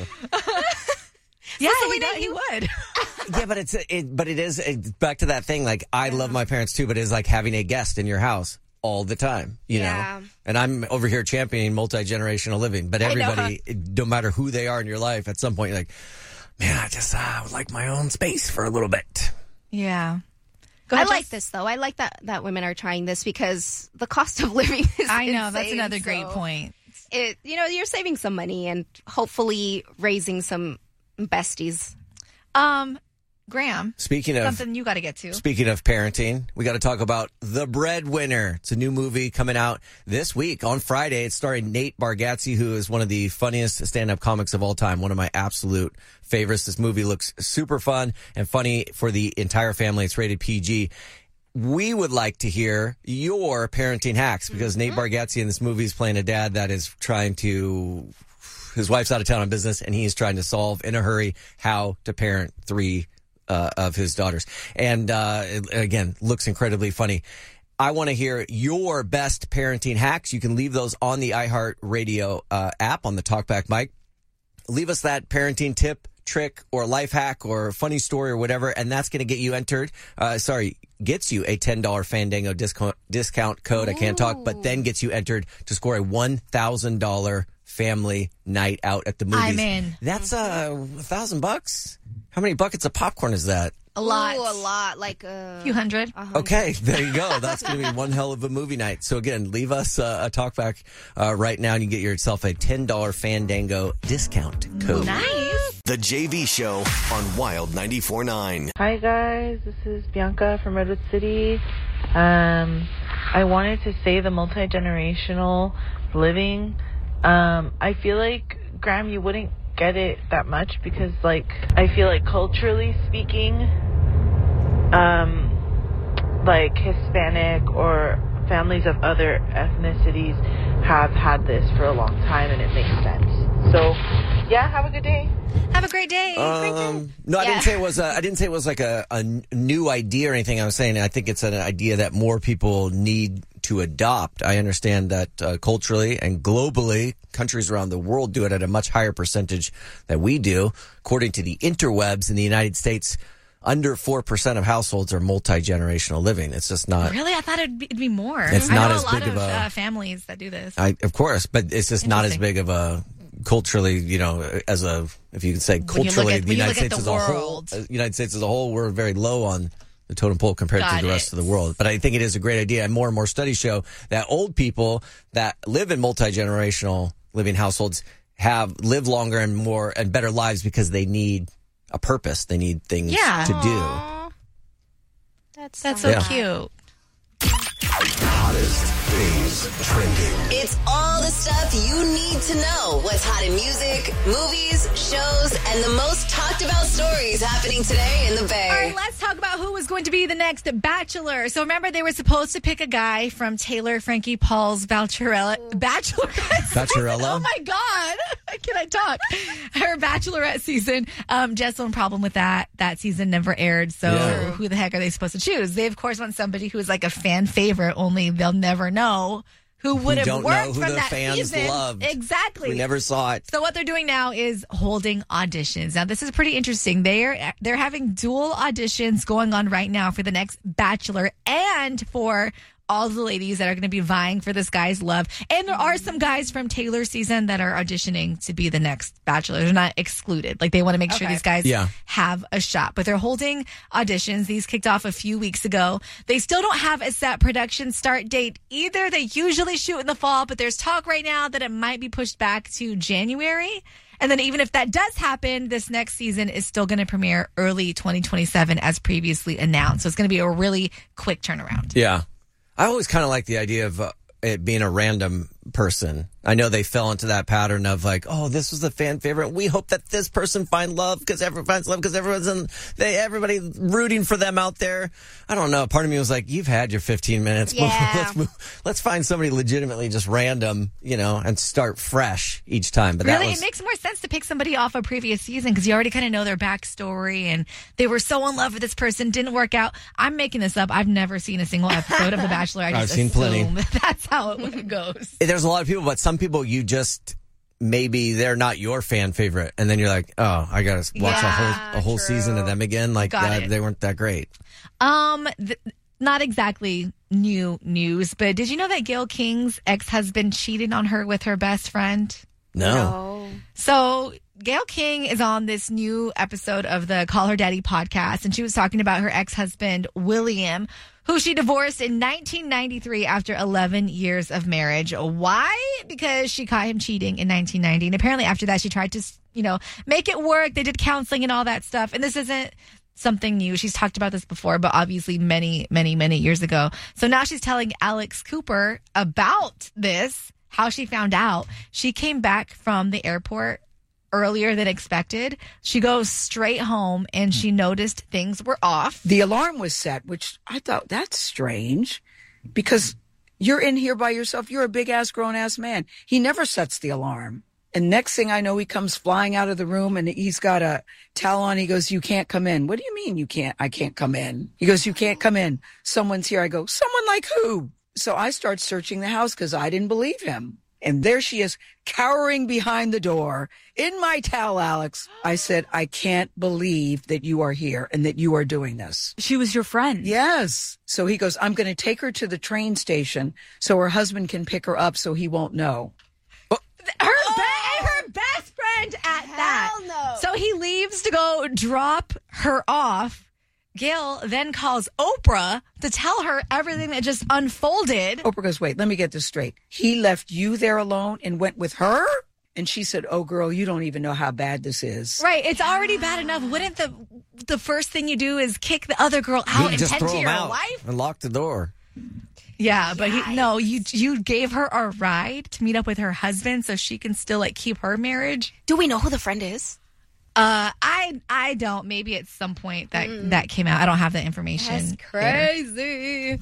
[SPEAKER 2] Yeah, he, does- he would.
[SPEAKER 3] Yeah, but it's it, but it is it's back to that thing. Like I love my parents too, but it's like having a guest in your house all the time. You
[SPEAKER 4] Yeah.
[SPEAKER 3] know, and I'm over here championing multi generational living, but
[SPEAKER 4] I know.
[SPEAKER 3] everybody, no matter who they are in your life, at some point you're like, man, I just uh, would like my own space for a little bit.
[SPEAKER 2] Yeah.
[SPEAKER 4] I
[SPEAKER 2] ahead,
[SPEAKER 4] like
[SPEAKER 2] Jess.
[SPEAKER 4] this though. I like that that women are trying this because the cost of living is
[SPEAKER 2] I know, that's
[SPEAKER 4] insane,
[SPEAKER 2] another great
[SPEAKER 4] so
[SPEAKER 2] point.
[SPEAKER 4] It you know, you're saving some money and hopefully raising some besties.
[SPEAKER 2] Um, Graham,
[SPEAKER 3] Speaking of
[SPEAKER 2] something you got to get to.
[SPEAKER 3] Speaking of parenting, we got to talk about The Breadwinner. It's a new movie coming out this week on Friday. It's starring Nate Bargatze, who is one of the funniest stand-up comics of all time. One of my absolute favorites. This movie looks super fun and funny for the entire family. It's rated P G. We would like to hear your parenting hacks because Nate Bargatze in this movie is playing a dad that is trying to, his wife's out of town on business and he is trying to solve in a hurry how to parent three Uh, of his daughters. And uh, it, again, looks incredibly funny. I want to hear your best parenting hacks. You can leave those on the iHeartRadio uh, app on the TalkBack mic. Leave us that parenting tip, trick, or life hack, or funny story, or whatever, and that's going to get you entered. Uh, sorry, gets you a ten dollars Fandango discount, discount code. I can't talk, but then gets you entered to score a one thousand dollars family night out at the movies.
[SPEAKER 2] I'm in.
[SPEAKER 3] That's uh, a thousand bucks. How many buckets of popcorn is that?
[SPEAKER 2] A lot.
[SPEAKER 4] Ooh, a lot. Like a
[SPEAKER 2] few hundred.
[SPEAKER 3] Okay, there you go. That's going to be one hell of a movie night. So again, leave us uh, a talkback uh, right now and you get yourself a ten dollars Fandango discount code.
[SPEAKER 2] Nice.
[SPEAKER 1] The J V Show on Wild ninety-four point nine.
[SPEAKER 7] Hi guys, this is Bianca from Redwood City. Um, I wanted to say the multi-generational living. Um, I feel like, Graham, you wouldn't get it that much because, like, I feel like culturally speaking, um, like Hispanic or families of other ethnicities have had this for a long time, and it makes sense. So, yeah, have a good day.
[SPEAKER 2] Have a great day.
[SPEAKER 3] Um, no, I
[SPEAKER 2] Yeah.
[SPEAKER 3] didn't say it was. A, I didn't say it was like a, a new idea or anything. I was saying I think it's an idea that more people need to adopt. I understand that uh, culturally and globally, countries around the world do it at a much higher percentage than we do. According to the interwebs in the United States, under four percent of households are multi-generational living. It's just not.
[SPEAKER 2] Really? I thought it'd be, it'd be more.
[SPEAKER 3] It's
[SPEAKER 2] I
[SPEAKER 3] not
[SPEAKER 2] know
[SPEAKER 3] as
[SPEAKER 2] a lot
[SPEAKER 3] big
[SPEAKER 2] of
[SPEAKER 3] of a-
[SPEAKER 2] uh, families that do this.
[SPEAKER 3] I, of course, but it's just not as big of a culturally, you know, as a, if you could say
[SPEAKER 2] When you look
[SPEAKER 3] culturally,
[SPEAKER 2] at-
[SPEAKER 3] the
[SPEAKER 2] when you
[SPEAKER 3] United
[SPEAKER 2] look at
[SPEAKER 3] States
[SPEAKER 2] the
[SPEAKER 3] as a whole,
[SPEAKER 2] world.
[SPEAKER 3] uh, United States as a whole, we're very low on the totem pole compared
[SPEAKER 2] Got
[SPEAKER 3] to the rest
[SPEAKER 2] it.
[SPEAKER 3] of the world. But I think it is a great idea. And more and more studies show that old people that live in multi-generational living households have live longer and more and better lives because they need a purpose. They need things
[SPEAKER 2] Yeah.
[SPEAKER 3] to do.
[SPEAKER 4] That's,
[SPEAKER 2] That's so
[SPEAKER 3] Yeah.
[SPEAKER 2] cute.
[SPEAKER 1] Hottest things trending.
[SPEAKER 8] It's all the stuff you need to know. What's hot in music, movies, shows, and the most talked about stories happening today in the Bay.
[SPEAKER 2] All right, let's talk about who was going to be the next Bachelor. So remember, they were supposed to pick a guy from Taylor Frankie Paul's Bachelorette. Bachelorette.
[SPEAKER 3] Bachelorella?
[SPEAKER 2] Oh my God. Can I talk? Her Bachelorette season. Um, Jess had a problem with that. That season never aired. So
[SPEAKER 3] Yeah.
[SPEAKER 2] who the heck are they supposed to choose? They, of course, want somebody who is like a fan favorite, only they'll never know who would have
[SPEAKER 3] don't know
[SPEAKER 2] worked
[SPEAKER 3] who
[SPEAKER 2] from
[SPEAKER 3] the
[SPEAKER 2] that
[SPEAKER 3] fans
[SPEAKER 2] season.
[SPEAKER 3] loved.
[SPEAKER 2] Exactly.
[SPEAKER 3] We never saw it.
[SPEAKER 2] So what they're doing now is holding auditions. Now this is pretty interesting. They're they're having dual auditions going on right now for the next Bachelor and for all the ladies that are going to be vying for this guy's love. And there are some guys from Taylor's season that are auditioning to be the next Bachelor. They're not excluded. Like, they want to make sure
[SPEAKER 4] Okay.
[SPEAKER 2] these guys
[SPEAKER 3] Yeah.
[SPEAKER 2] have a shot. But they're holding auditions. These kicked off a few weeks ago. They still don't have a set production start date either. They usually shoot in the fall, but there's talk right now that it might be pushed back to January. And then even if that does happen, this next season is still going to premiere early twenty twenty-seven as previously announced. So it's going to be a really quick turnaround.
[SPEAKER 3] Yeah. I always kind of like the idea of uh, it being a random person. I know they fell into that pattern of like, oh, this was a fan favorite. We hope that this person find love because everyone finds love because everyone's in, they, everybody rooting for them out there. I don't know. Part of me was like, you've had your fifteen minutes.
[SPEAKER 4] Yeah.
[SPEAKER 3] let's move, let's find somebody legitimately just random, you know, and start fresh each time. But that
[SPEAKER 2] Really,
[SPEAKER 3] was,
[SPEAKER 2] it makes more sense to pick somebody off a previous season because you already kind of know their backstory and they were so in love with this person, didn't work out. I'm making this up. I've never seen a single episode of The Bachelor. I
[SPEAKER 3] I've
[SPEAKER 2] just
[SPEAKER 3] seen plenty.
[SPEAKER 2] assume that's how it goes.
[SPEAKER 3] there's a lot of people, but some people you just maybe they're not your fan favorite, and then you're like, oh, I gotta watch a
[SPEAKER 2] Yeah,
[SPEAKER 3] whole a whole
[SPEAKER 2] true.
[SPEAKER 3] season of them again. Like
[SPEAKER 2] Got
[SPEAKER 3] that,
[SPEAKER 2] it.
[SPEAKER 3] they weren't that great.
[SPEAKER 2] Um, th- not exactly new news, but did you know that Gayle King's ex-husband cheated on her with her best friend?
[SPEAKER 3] No.
[SPEAKER 2] So Gayle King is on this new episode of the Call Her Daddy podcast, and she was talking about her ex-husband, William, who she divorced in nineteen ninety-three after eleven years of marriage. Why? Because she caught him cheating in nineteen ninety. And apparently after that, she tried to, you know, make it work. They did counseling and all that stuff. And this isn't something new. She's talked about this before, but obviously many, many, many years ago. So now she's telling Alex Cooper about this, how she found out. She came back from the airport earlier than expected. She goes straight home and she noticed things were off.
[SPEAKER 22] The alarm was set, which I thought that's strange because you're in here by yourself. You're a big ass grown ass man. He never sets the alarm. And next thing I know, he comes flying out of the room and he's got a towel on. He goes, you can't come in. What do you mean you can't? I can't come in. He goes, you can't come in. Someone's here. I go, someone like who? So I start searching the house because I didn't believe him. And there she is, cowering behind the door in my towel, Alex. I said, I can't believe that you are here and that you are doing this.
[SPEAKER 23] She was your friend.
[SPEAKER 22] Yes. So he goes, I'm going to take her to the train station so her husband can pick her up so he won't know.
[SPEAKER 2] Her, be- her best friend at that.
[SPEAKER 4] no.
[SPEAKER 2] So he leaves to go drop her off. Gail then calls Oprah to tell her everything that just unfolded.
[SPEAKER 22] Oprah goes, wait, let me get this straight. He left you there alone and went with her? And she said, oh, girl, you don't even know how bad this is.
[SPEAKER 2] Right. It's already bad enough. Wouldn't the the first thing you do is kick the other girl out and
[SPEAKER 3] just
[SPEAKER 2] tend
[SPEAKER 3] throw
[SPEAKER 2] to
[SPEAKER 3] him
[SPEAKER 2] your
[SPEAKER 3] out
[SPEAKER 2] wife?
[SPEAKER 3] and lock the door.
[SPEAKER 2] Yeah, but he, no, you you gave her a ride to meet up with her husband so she can still like keep her marriage.
[SPEAKER 4] Do we know who the friend is?
[SPEAKER 2] Uh, I I don't. Maybe at some point that
[SPEAKER 4] Mm.
[SPEAKER 2] that came out. I don't have the information.
[SPEAKER 4] That's crazy.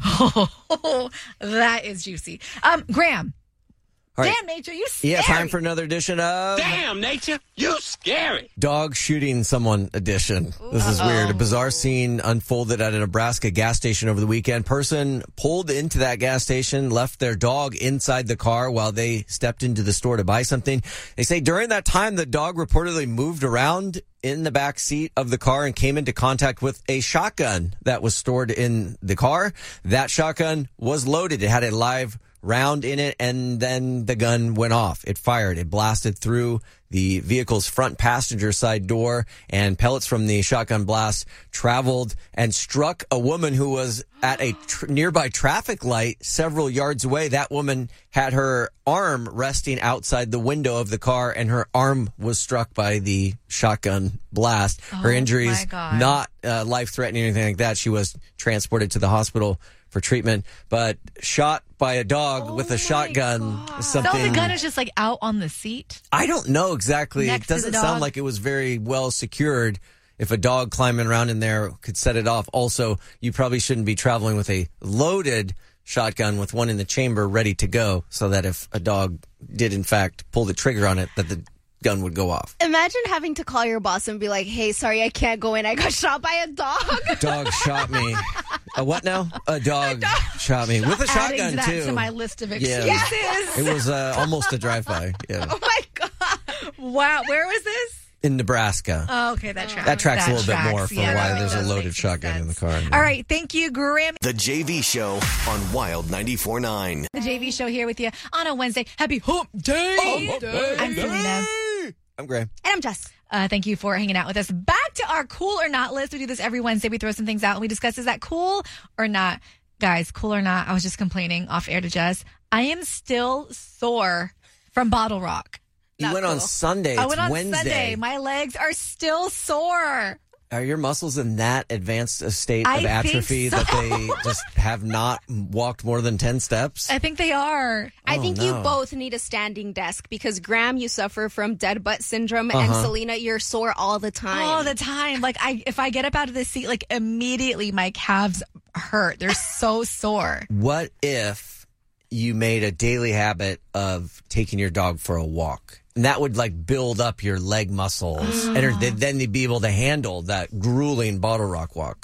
[SPEAKER 2] That is juicy. Um, Graham.
[SPEAKER 3] All right.
[SPEAKER 2] Damn, Nature, you scary.
[SPEAKER 3] Yeah, time for another edition of
[SPEAKER 11] Damn, Nature, you scary.
[SPEAKER 3] Dog Shooting Someone edition. This is weird. A bizarre scene unfolded at a Nebraska gas station over the weekend. Person pulled into that gas station, left their dog inside the car while they stepped into the store to buy something. They say during that time, the dog reportedly moved around in the back seat of the car and came into contact with a shotgun that was stored in the car. That shotgun was loaded. It had a live round in it, and then the gun went off. It fired. It blasted through the vehicle's front passenger side door, and pellets from the shotgun blast traveled and struck a woman who was at a tr- nearby traffic light several yards away. That woman had her arm resting outside the window of the car, and her arm was struck by the shotgun blast. Her
[SPEAKER 2] Oh,
[SPEAKER 3] injuries,
[SPEAKER 2] my God.
[SPEAKER 3] not uh, life-threatening or anything like that. She was transported to the hospital for treatment, but shot by a dog with a shotgun is
[SPEAKER 2] So
[SPEAKER 3] something.
[SPEAKER 2] the gun is just like out on the seat.
[SPEAKER 3] I don't know exactly.
[SPEAKER 2] Next
[SPEAKER 3] It
[SPEAKER 2] to the
[SPEAKER 3] doesn't
[SPEAKER 2] dog?
[SPEAKER 3] sound like it was very well secured. If a dog climbing around in there could set it off. Also, you probably shouldn't be traveling with a loaded shotgun with one in the chamber ready to go, so that if a dog did in fact pull the trigger on it, that the gun would go off.
[SPEAKER 4] Imagine having to call your boss and be like, hey, sorry, I can't go in. I got shot by a dog.
[SPEAKER 3] Dog shot me. A what now? A dog, shot me with a
[SPEAKER 2] Adding
[SPEAKER 3] shotgun
[SPEAKER 2] that
[SPEAKER 3] too.
[SPEAKER 2] to my list of
[SPEAKER 3] Yeah,
[SPEAKER 2] excuses.
[SPEAKER 3] it was, it was uh, almost a drive-by. Yeah,
[SPEAKER 2] Oh my God. Wow. Where was this?
[SPEAKER 3] in Nebraska.
[SPEAKER 2] Oh, okay. That tracks.
[SPEAKER 3] That tracks a
[SPEAKER 2] That
[SPEAKER 3] little bit
[SPEAKER 2] tracks.
[SPEAKER 3] more for
[SPEAKER 2] Yeah,
[SPEAKER 3] why
[SPEAKER 2] that
[SPEAKER 3] there's a
[SPEAKER 2] does
[SPEAKER 3] loaded
[SPEAKER 2] make
[SPEAKER 3] shotgun in the car.
[SPEAKER 2] All right. Thank you, Graham.
[SPEAKER 1] The J V Show on Wild ninety-four point nine.
[SPEAKER 2] The J V Show here with you on a Wednesday. Happy Hump Day.
[SPEAKER 3] Hump Day.
[SPEAKER 2] I'm Selena.
[SPEAKER 3] I'm Graham.
[SPEAKER 4] And I'm Jess.
[SPEAKER 2] Uh, thank you for hanging out with us. Back to our cool or not list. We do this every Wednesday. We throw some things out and we discuss, is that cool or not? Guys, cool or not, I was just complaining off air to Jess. I am still sore from Bottle Rock.
[SPEAKER 3] You
[SPEAKER 2] Not
[SPEAKER 3] went on
[SPEAKER 2] cool.
[SPEAKER 3] Sunday.
[SPEAKER 2] I
[SPEAKER 3] It's
[SPEAKER 2] went on
[SPEAKER 3] Wednesday.
[SPEAKER 2] Sunday. My legs are still sore.
[SPEAKER 3] Are your muscles in that advanced a state
[SPEAKER 2] I
[SPEAKER 3] of
[SPEAKER 2] think
[SPEAKER 3] atrophy
[SPEAKER 2] so.
[SPEAKER 3] that they just have not walked more than ten steps?
[SPEAKER 2] I think they are.
[SPEAKER 4] I
[SPEAKER 3] Oh,
[SPEAKER 4] think you
[SPEAKER 3] no.
[SPEAKER 4] both need a standing desk because Graham, you suffer from dead butt syndrome, and
[SPEAKER 3] Uh-huh.
[SPEAKER 4] Selena, you're sore all the time.
[SPEAKER 2] All the time. Like I, if I get up out of the seat, like immediately my calves hurt. They're so sore.
[SPEAKER 3] What if you made a daily habit of taking your dog for a walk? And that would like build up your leg muscles.
[SPEAKER 2] Mm.
[SPEAKER 3] And then- then they'd be able to handle that grueling Bottle Rock walk.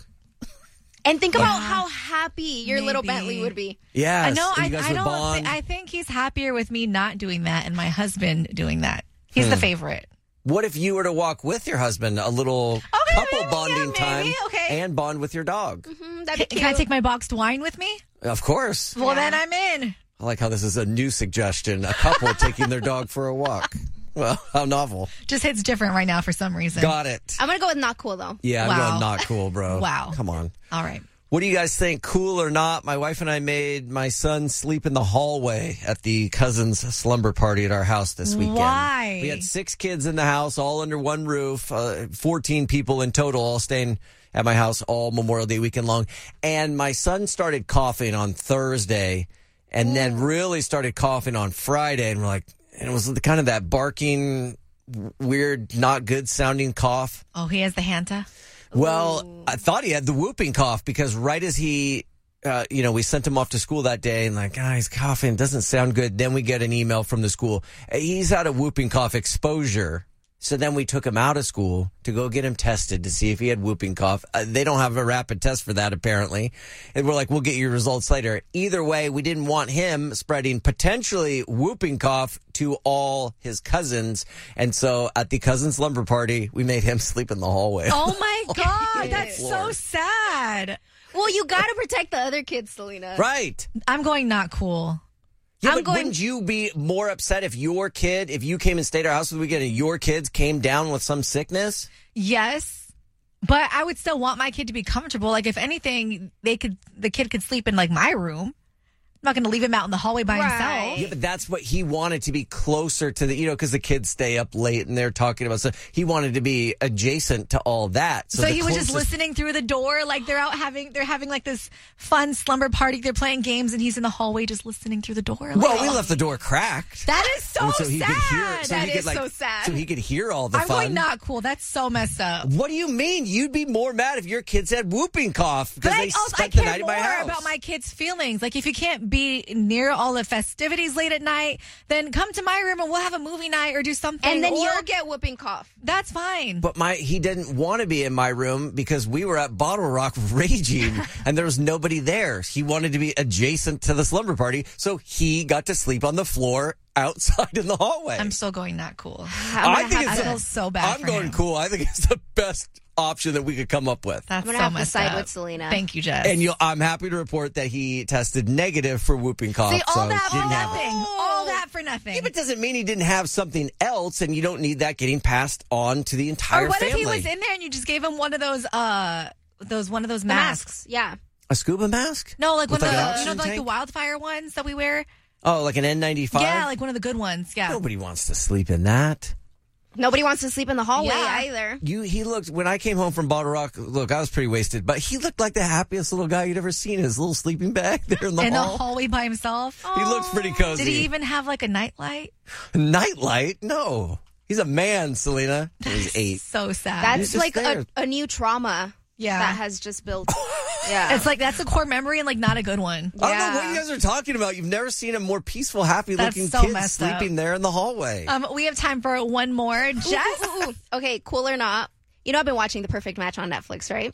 [SPEAKER 4] And think about how happy your little
[SPEAKER 2] Maybe.
[SPEAKER 4] Bentley would be.
[SPEAKER 3] Yes,
[SPEAKER 2] I know.
[SPEAKER 3] and
[SPEAKER 2] I,
[SPEAKER 3] you guys
[SPEAKER 2] I
[SPEAKER 3] would
[SPEAKER 2] don't.
[SPEAKER 3] bond.
[SPEAKER 2] Thi- I think he's happier with me not doing that and my husband doing that. He's the
[SPEAKER 3] Hmm.
[SPEAKER 2] favorite.
[SPEAKER 3] What if you were to walk with your husband a little couple bonding time
[SPEAKER 2] okay.
[SPEAKER 3] and bond with your dog?
[SPEAKER 4] Mm, that'd be
[SPEAKER 2] Can I
[SPEAKER 4] cute.
[SPEAKER 2] take my boxed wine with me?
[SPEAKER 3] Of course.
[SPEAKER 2] Well, then I'm in.
[SPEAKER 3] I like how this is a new suggestion. A couple taking their dog for a walk. Well, how novel.
[SPEAKER 2] Just hits different right now for some reason.
[SPEAKER 3] Got it.
[SPEAKER 4] I'm going to go with not cool, though.
[SPEAKER 3] Yeah, I'm
[SPEAKER 2] Wow.
[SPEAKER 3] going not cool, bro.
[SPEAKER 2] Wow.
[SPEAKER 3] Come on.
[SPEAKER 2] All right.
[SPEAKER 3] What do you guys think? Cool or not? My wife and I made my son sleep in the hallway at the cousin's slumber party at our house this weekend.
[SPEAKER 2] Why?
[SPEAKER 3] We had six kids in the house, all under one roof, uh, fourteen people in total, all staying at my house all Memorial Day weekend long. And my son started coughing on Thursday and then really started coughing on Friday. And we're like, and it was kind of that barking, weird, not good sounding cough.
[SPEAKER 2] Oh, he has the Hanta.
[SPEAKER 3] Well, I thought he had the whooping cough because right as he, uh, you know, we sent him off to school that day and like, ah, he's coughing, doesn't sound good. Then we get an email from the school. He's had a whooping cough exposure. So then we took him out of school to go get him tested to see if he had whooping cough. Uh, they don't have a rapid test for that, apparently. And we're like, we'll get your results later. Either way, we didn't want him spreading potentially whooping cough to all his cousins. And so at the cousin's lumber party, we made him sleep in the hallway.
[SPEAKER 2] Oh my God, that's so sad.
[SPEAKER 4] Well, you got to protect the other kids, Selena.
[SPEAKER 3] Right.
[SPEAKER 2] I'm going not cool.
[SPEAKER 3] Yeah,
[SPEAKER 4] I'm
[SPEAKER 3] but
[SPEAKER 4] going-
[SPEAKER 3] wouldn't you be more upset if your kid, if you came and stayed at our house for the weekend and your kids came down with some sickness?
[SPEAKER 2] Yes, but I would still want my kid to be comfortable. Like if anything, they could, the kid could sleep in like my room. I'm not going to leave him out in the hallway by
[SPEAKER 4] Right.
[SPEAKER 2] himself.
[SPEAKER 3] Yeah, but that's what he wanted to be closer to the, you know, because the kids stay up late and they're talking about stuff. He wanted to be adjacent to all that.
[SPEAKER 2] So,
[SPEAKER 3] the
[SPEAKER 2] he was just
[SPEAKER 3] closest-
[SPEAKER 2] listening through the door, like they're out having, they're having like this fun slumber party. They're playing games, and he's in the hallway just listening through the door. Like,
[SPEAKER 3] Well, we left the door cracked.
[SPEAKER 2] That is so,
[SPEAKER 3] And so he
[SPEAKER 2] sad.
[SPEAKER 3] could hear. So
[SPEAKER 2] That
[SPEAKER 3] he could,
[SPEAKER 2] is
[SPEAKER 3] like,
[SPEAKER 2] so sad.
[SPEAKER 3] So he could hear all the
[SPEAKER 2] I'm
[SPEAKER 3] fun.
[SPEAKER 2] going not cool. That's so messed up.
[SPEAKER 3] What do you mean? You'd be more mad if your kids had whooping cough
[SPEAKER 2] But
[SPEAKER 3] because
[SPEAKER 2] I,
[SPEAKER 3] they
[SPEAKER 2] also, I
[SPEAKER 3] spent the
[SPEAKER 2] care
[SPEAKER 3] night
[SPEAKER 2] more
[SPEAKER 3] at my house.
[SPEAKER 2] about my kids' feelings. Like, if you can't be near all the festivities late at night, then come to my room and we'll have a movie night or do something.
[SPEAKER 4] And then
[SPEAKER 2] or,
[SPEAKER 4] you'll get whooping cough.
[SPEAKER 2] That's fine.
[SPEAKER 3] But my he didn't want to be in my room because we were at Bottle Rock raging and there was nobody there. He wanted to be adjacent to the slumber party, so he got to sleep on the floor outside in the hallway.
[SPEAKER 2] I'm still going not cool.
[SPEAKER 3] I think
[SPEAKER 2] I
[SPEAKER 3] it's
[SPEAKER 2] feel so bad.
[SPEAKER 3] I'm
[SPEAKER 2] for
[SPEAKER 3] going
[SPEAKER 2] him.
[SPEAKER 3] cool. I think it's the best option that we could come up with.
[SPEAKER 2] That's
[SPEAKER 4] I'm gonna
[SPEAKER 2] so
[SPEAKER 4] have to
[SPEAKER 2] messed
[SPEAKER 4] side
[SPEAKER 2] up.
[SPEAKER 4] with Selena.
[SPEAKER 2] Thank you, Jess.
[SPEAKER 3] And you'll, I'm happy to report that he tested negative for whooping cough.
[SPEAKER 2] See, all
[SPEAKER 3] so
[SPEAKER 2] that for
[SPEAKER 3] didn't have it.
[SPEAKER 2] nothing. All that for nothing.
[SPEAKER 3] Yeah, but doesn't mean he didn't have something else, and you don't need that getting passed on to the entire
[SPEAKER 2] or what
[SPEAKER 3] family.
[SPEAKER 2] if he was in there and you just gave him one of those, uh, those one of those
[SPEAKER 4] The
[SPEAKER 2] masks?
[SPEAKER 4] masks. Yeah.
[SPEAKER 3] A scuba mask?
[SPEAKER 2] No, like
[SPEAKER 3] With
[SPEAKER 2] one of
[SPEAKER 3] like an
[SPEAKER 2] the, you know,
[SPEAKER 3] oxygen
[SPEAKER 2] like the
[SPEAKER 3] tank?
[SPEAKER 2] wildfire ones that we wear.
[SPEAKER 3] Oh, like an N ninety-five?
[SPEAKER 2] Yeah, like one of the good ones. Yeah.
[SPEAKER 3] Nobody wants to sleep in that.
[SPEAKER 4] Nobody wants to sleep in the hallway
[SPEAKER 2] Yeah.
[SPEAKER 4] either.
[SPEAKER 3] You, he looked, when I came home from Bottle Rock, look, I was pretty wasted, but he looked like the happiest little guy you'd ever seen. His little sleeping bag there in the
[SPEAKER 2] in
[SPEAKER 3] hall.
[SPEAKER 2] the hallway by himself.
[SPEAKER 3] He looks pretty cozy.
[SPEAKER 2] Did he even have like a nightlight?
[SPEAKER 3] Nightlight? No. He's a man, Selena. He's eight.
[SPEAKER 2] So sad.
[SPEAKER 4] That's
[SPEAKER 3] just
[SPEAKER 4] like
[SPEAKER 3] there.
[SPEAKER 4] a, a new trauma
[SPEAKER 2] yeah.
[SPEAKER 4] that has just built. Yeah.
[SPEAKER 2] It's like that's a core memory and like not a good one.
[SPEAKER 3] I don't know what you guys are talking about. You've never seen a more peaceful, happy
[SPEAKER 2] That's
[SPEAKER 3] looking
[SPEAKER 2] so
[SPEAKER 3] kid
[SPEAKER 2] messed up.
[SPEAKER 3] sleeping there in the hallway.
[SPEAKER 2] Um, we have time for one more. Jess.
[SPEAKER 4] Ooh, ooh, ooh. Okay, cool or not. You know, I've been watching The Perfect Match on Netflix, right?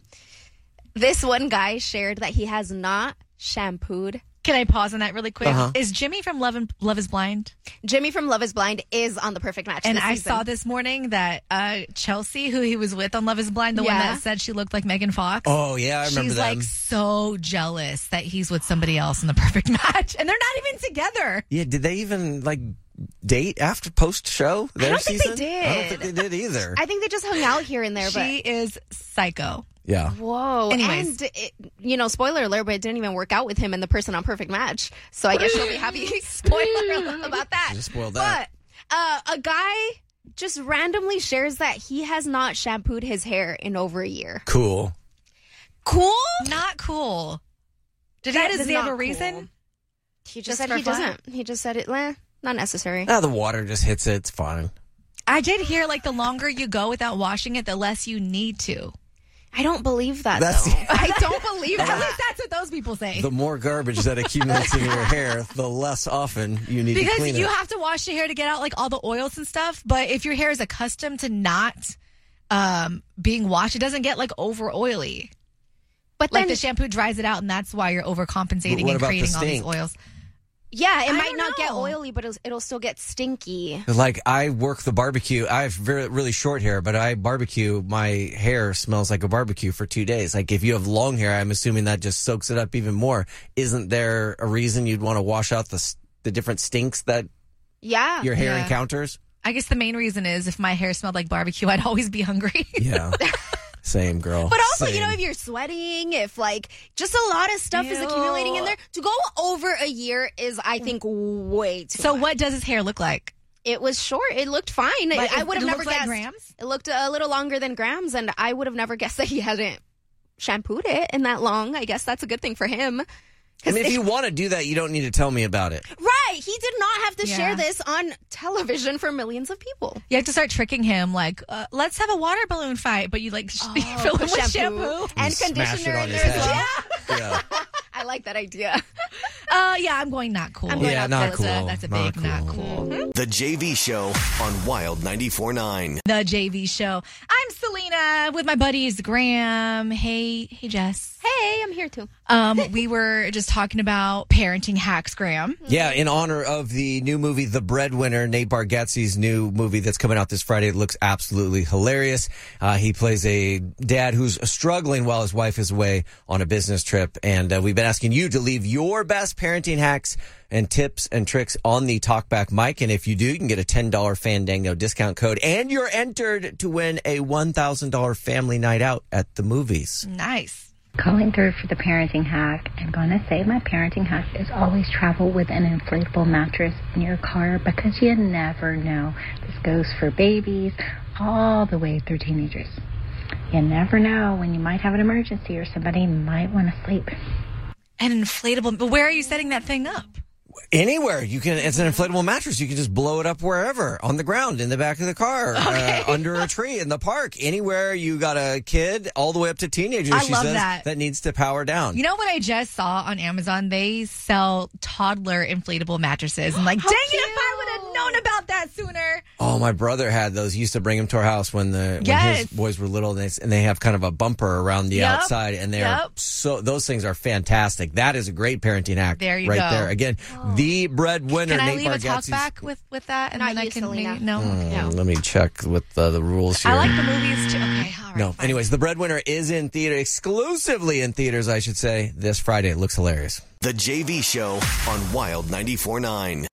[SPEAKER 4] This one guy shared that he has not shampooed.
[SPEAKER 2] Can I pause on that really quick?
[SPEAKER 3] Uh-huh.
[SPEAKER 2] Is Jimmy from Love and Love is Blind?
[SPEAKER 4] Jimmy from Love is Blind is on The Perfect Match.
[SPEAKER 2] And
[SPEAKER 4] this
[SPEAKER 2] I
[SPEAKER 4] season.
[SPEAKER 2] saw this morning that uh, Chelsea, who he was with on Love is Blind, the one
[SPEAKER 4] Yeah.
[SPEAKER 2] that said she looked like Megan Fox.
[SPEAKER 3] Oh, yeah, I remember
[SPEAKER 2] She's
[SPEAKER 3] them.
[SPEAKER 2] like so jealous that he's with somebody else in The Perfect Match. And they're not even together.
[SPEAKER 3] Yeah, did they even, like, date after post-show?
[SPEAKER 4] I
[SPEAKER 3] their
[SPEAKER 4] don't think they
[SPEAKER 3] season?
[SPEAKER 4] did.
[SPEAKER 3] I don't think they did either.
[SPEAKER 4] I think they just hung out here and there.
[SPEAKER 2] She is psycho.
[SPEAKER 3] Yeah.
[SPEAKER 4] But whoa.
[SPEAKER 2] Anyways.
[SPEAKER 4] And, it, you know, spoiler alert, but it didn't even work out with him and the person on Perfect Match. So I guess she'll be happy. Spoiler about that.
[SPEAKER 3] Just spoiled that.
[SPEAKER 4] But uh, a guy just randomly shares that he has not shampooed his hair in over a year.
[SPEAKER 3] Cool.
[SPEAKER 4] Cool?
[SPEAKER 2] Not cool. Did
[SPEAKER 4] That
[SPEAKER 2] he,
[SPEAKER 4] is
[SPEAKER 2] does he have
[SPEAKER 4] not
[SPEAKER 2] a reason?
[SPEAKER 4] cool. He just,
[SPEAKER 2] Just
[SPEAKER 4] said
[SPEAKER 2] for
[SPEAKER 4] he
[SPEAKER 2] fun?
[SPEAKER 4] doesn't. He just said it, eh, not necessary.
[SPEAKER 3] Now the water just hits it. It's fine.
[SPEAKER 2] I did hear like the longer you go without washing it, the less you need to.
[SPEAKER 4] I don't believe that,
[SPEAKER 3] That's-
[SPEAKER 4] though. I don't believe
[SPEAKER 2] At
[SPEAKER 4] that.
[SPEAKER 2] least that's what those people say.
[SPEAKER 3] The more garbage that accumulates in your hair, the less often you need to
[SPEAKER 2] Because
[SPEAKER 3] clean
[SPEAKER 2] you
[SPEAKER 3] it.
[SPEAKER 2] have to wash your hair to get out like all the oils and stuff. But if your hair is accustomed to not um, being washed, it doesn't get like over oily.
[SPEAKER 4] But
[SPEAKER 2] Like
[SPEAKER 4] then,
[SPEAKER 2] the shampoo dries it out, and that's why you're
[SPEAKER 3] But
[SPEAKER 2] overcompensating
[SPEAKER 3] what
[SPEAKER 2] and
[SPEAKER 3] about the
[SPEAKER 2] creating all these
[SPEAKER 3] stink?
[SPEAKER 2] oils.
[SPEAKER 4] yeah, it
[SPEAKER 2] I
[SPEAKER 4] might
[SPEAKER 2] don't
[SPEAKER 4] not get
[SPEAKER 2] know.
[SPEAKER 4] oily, but it'll, it'll still get stinky.
[SPEAKER 3] Like I work the barbecue. I have very really short hair, but I barbecue. My hair smells like a barbecue for two days. Like if you have long hair, I'm assuming that just soaks it up even more. Isn't there a reason you'd want to wash out the s- the different stinks that
[SPEAKER 4] Yeah.
[SPEAKER 3] your hair
[SPEAKER 2] Yeah.
[SPEAKER 3] encounters?
[SPEAKER 2] I guess the main reason is if my hair smelled like barbecue, I'd always be hungry.
[SPEAKER 3] Yeah, same girl.
[SPEAKER 4] But also, you
[SPEAKER 3] Same.
[SPEAKER 4] know, if you're sweating, if like just a lot of stuff is
[SPEAKER 2] Ew.
[SPEAKER 4] accumulating in there, to go over a year is, I think, way too
[SPEAKER 2] So
[SPEAKER 4] much.
[SPEAKER 2] what does his hair look like?
[SPEAKER 4] It was short. It looked fine.
[SPEAKER 2] Like,
[SPEAKER 4] I
[SPEAKER 2] it
[SPEAKER 4] would have never
[SPEAKER 2] looked like
[SPEAKER 4] guessed.
[SPEAKER 2] Grams?
[SPEAKER 4] It looked a little longer than Grams, and I would have never guessed that he hadn't shampooed it in that long. I guess that's a good thing for him.
[SPEAKER 3] I mean, if you want to do that, you don't need to tell me about it.
[SPEAKER 4] Right. He did not have to
[SPEAKER 2] Yeah.
[SPEAKER 4] share this on television for millions of people.
[SPEAKER 2] You have to start tricking him, like, uh, let's have a water balloon fight, but you like sh- fill him
[SPEAKER 4] put
[SPEAKER 2] with shampoo.
[SPEAKER 4] and
[SPEAKER 3] Smash
[SPEAKER 4] conditioner
[SPEAKER 3] it on
[SPEAKER 4] in
[SPEAKER 3] his
[SPEAKER 4] there as
[SPEAKER 3] head.
[SPEAKER 4] well.
[SPEAKER 3] Yeah.
[SPEAKER 4] I like that idea.
[SPEAKER 2] Uh, yeah, I'm going not cool.
[SPEAKER 4] I'm going
[SPEAKER 3] Yeah,
[SPEAKER 4] out
[SPEAKER 3] not
[SPEAKER 4] there.
[SPEAKER 3] cool.
[SPEAKER 2] That's a, that's a
[SPEAKER 3] Not
[SPEAKER 2] big not
[SPEAKER 3] cool.
[SPEAKER 2] cool.
[SPEAKER 1] The J V Show on Wild ninety-four point nine.
[SPEAKER 2] The J V Show. I'm Selena with my buddies Graham. Hey, hey, Jess.
[SPEAKER 4] Hey, I'm here too.
[SPEAKER 2] Um, we were just talking about parenting hacks, Graham.
[SPEAKER 3] Yeah, in honor of the new movie, The Breadwinner, Nate Bargatze's new movie that's coming out this Friday. It looks absolutely hilarious. Uh, he plays a dad who's struggling while his wife is away on a business trip. And uh, we've been asking you to leave your best parenting hacks and tips and tricks on the Talkback mic. And if you do, you can get a ten dollars Fandango discount code. And you're entered to win a one thousand dollars family night out at the movies.
[SPEAKER 2] Nice.
[SPEAKER 12] Calling through for the parenting hack. I'm going to say my parenting hack is always travel with an inflatable mattress in your car because you never know. This goes for babies all the way through teenagers. You never know when you might have an emergency or somebody might want to sleep.
[SPEAKER 2] An inflatable, but where are you setting that thing up?
[SPEAKER 3] Anywhere. You can. It's an inflatable mattress. You can just blow it up wherever. On the ground, in the back of the car,
[SPEAKER 2] Okay.
[SPEAKER 3] uh, under a tree, in the park. Anywhere you got a kid, all the way up to teenagers,
[SPEAKER 2] I
[SPEAKER 3] she
[SPEAKER 2] love
[SPEAKER 3] says,
[SPEAKER 2] that.
[SPEAKER 3] that needs to power down.
[SPEAKER 2] You know what I just saw on Amazon? They sell toddler inflatable mattresses. I'm like, dang it, if I would have known about that sooner.
[SPEAKER 3] Oh, my brother had those. He used to bring them to our house when the when
[SPEAKER 2] Yes.
[SPEAKER 3] his boys were little, and they, and they have kind of a bumper around the
[SPEAKER 2] Yep.
[SPEAKER 3] outside, and they are
[SPEAKER 2] Yep.
[SPEAKER 3] so. Those things are fantastic. That is a great parenting hack.
[SPEAKER 2] There you
[SPEAKER 3] right
[SPEAKER 2] go.
[SPEAKER 3] there. Again, the breadwinner.
[SPEAKER 2] Can I
[SPEAKER 3] Nate
[SPEAKER 2] leave a talk
[SPEAKER 3] Bargatze's-
[SPEAKER 2] back with, with that? And
[SPEAKER 4] Not
[SPEAKER 2] then I
[SPEAKER 4] you,
[SPEAKER 2] can
[SPEAKER 4] Selena.
[SPEAKER 2] maybe- no.
[SPEAKER 3] Mm,
[SPEAKER 2] no.
[SPEAKER 3] Let me check with uh, the rules here.
[SPEAKER 2] I like the movies too. Okay, all right.
[SPEAKER 3] No. Anyways, The Breadwinner is in theater, exclusively in theaters, I should say, this Friday. It looks hilarious.
[SPEAKER 1] The J V Show on Wild ninety-four point nine.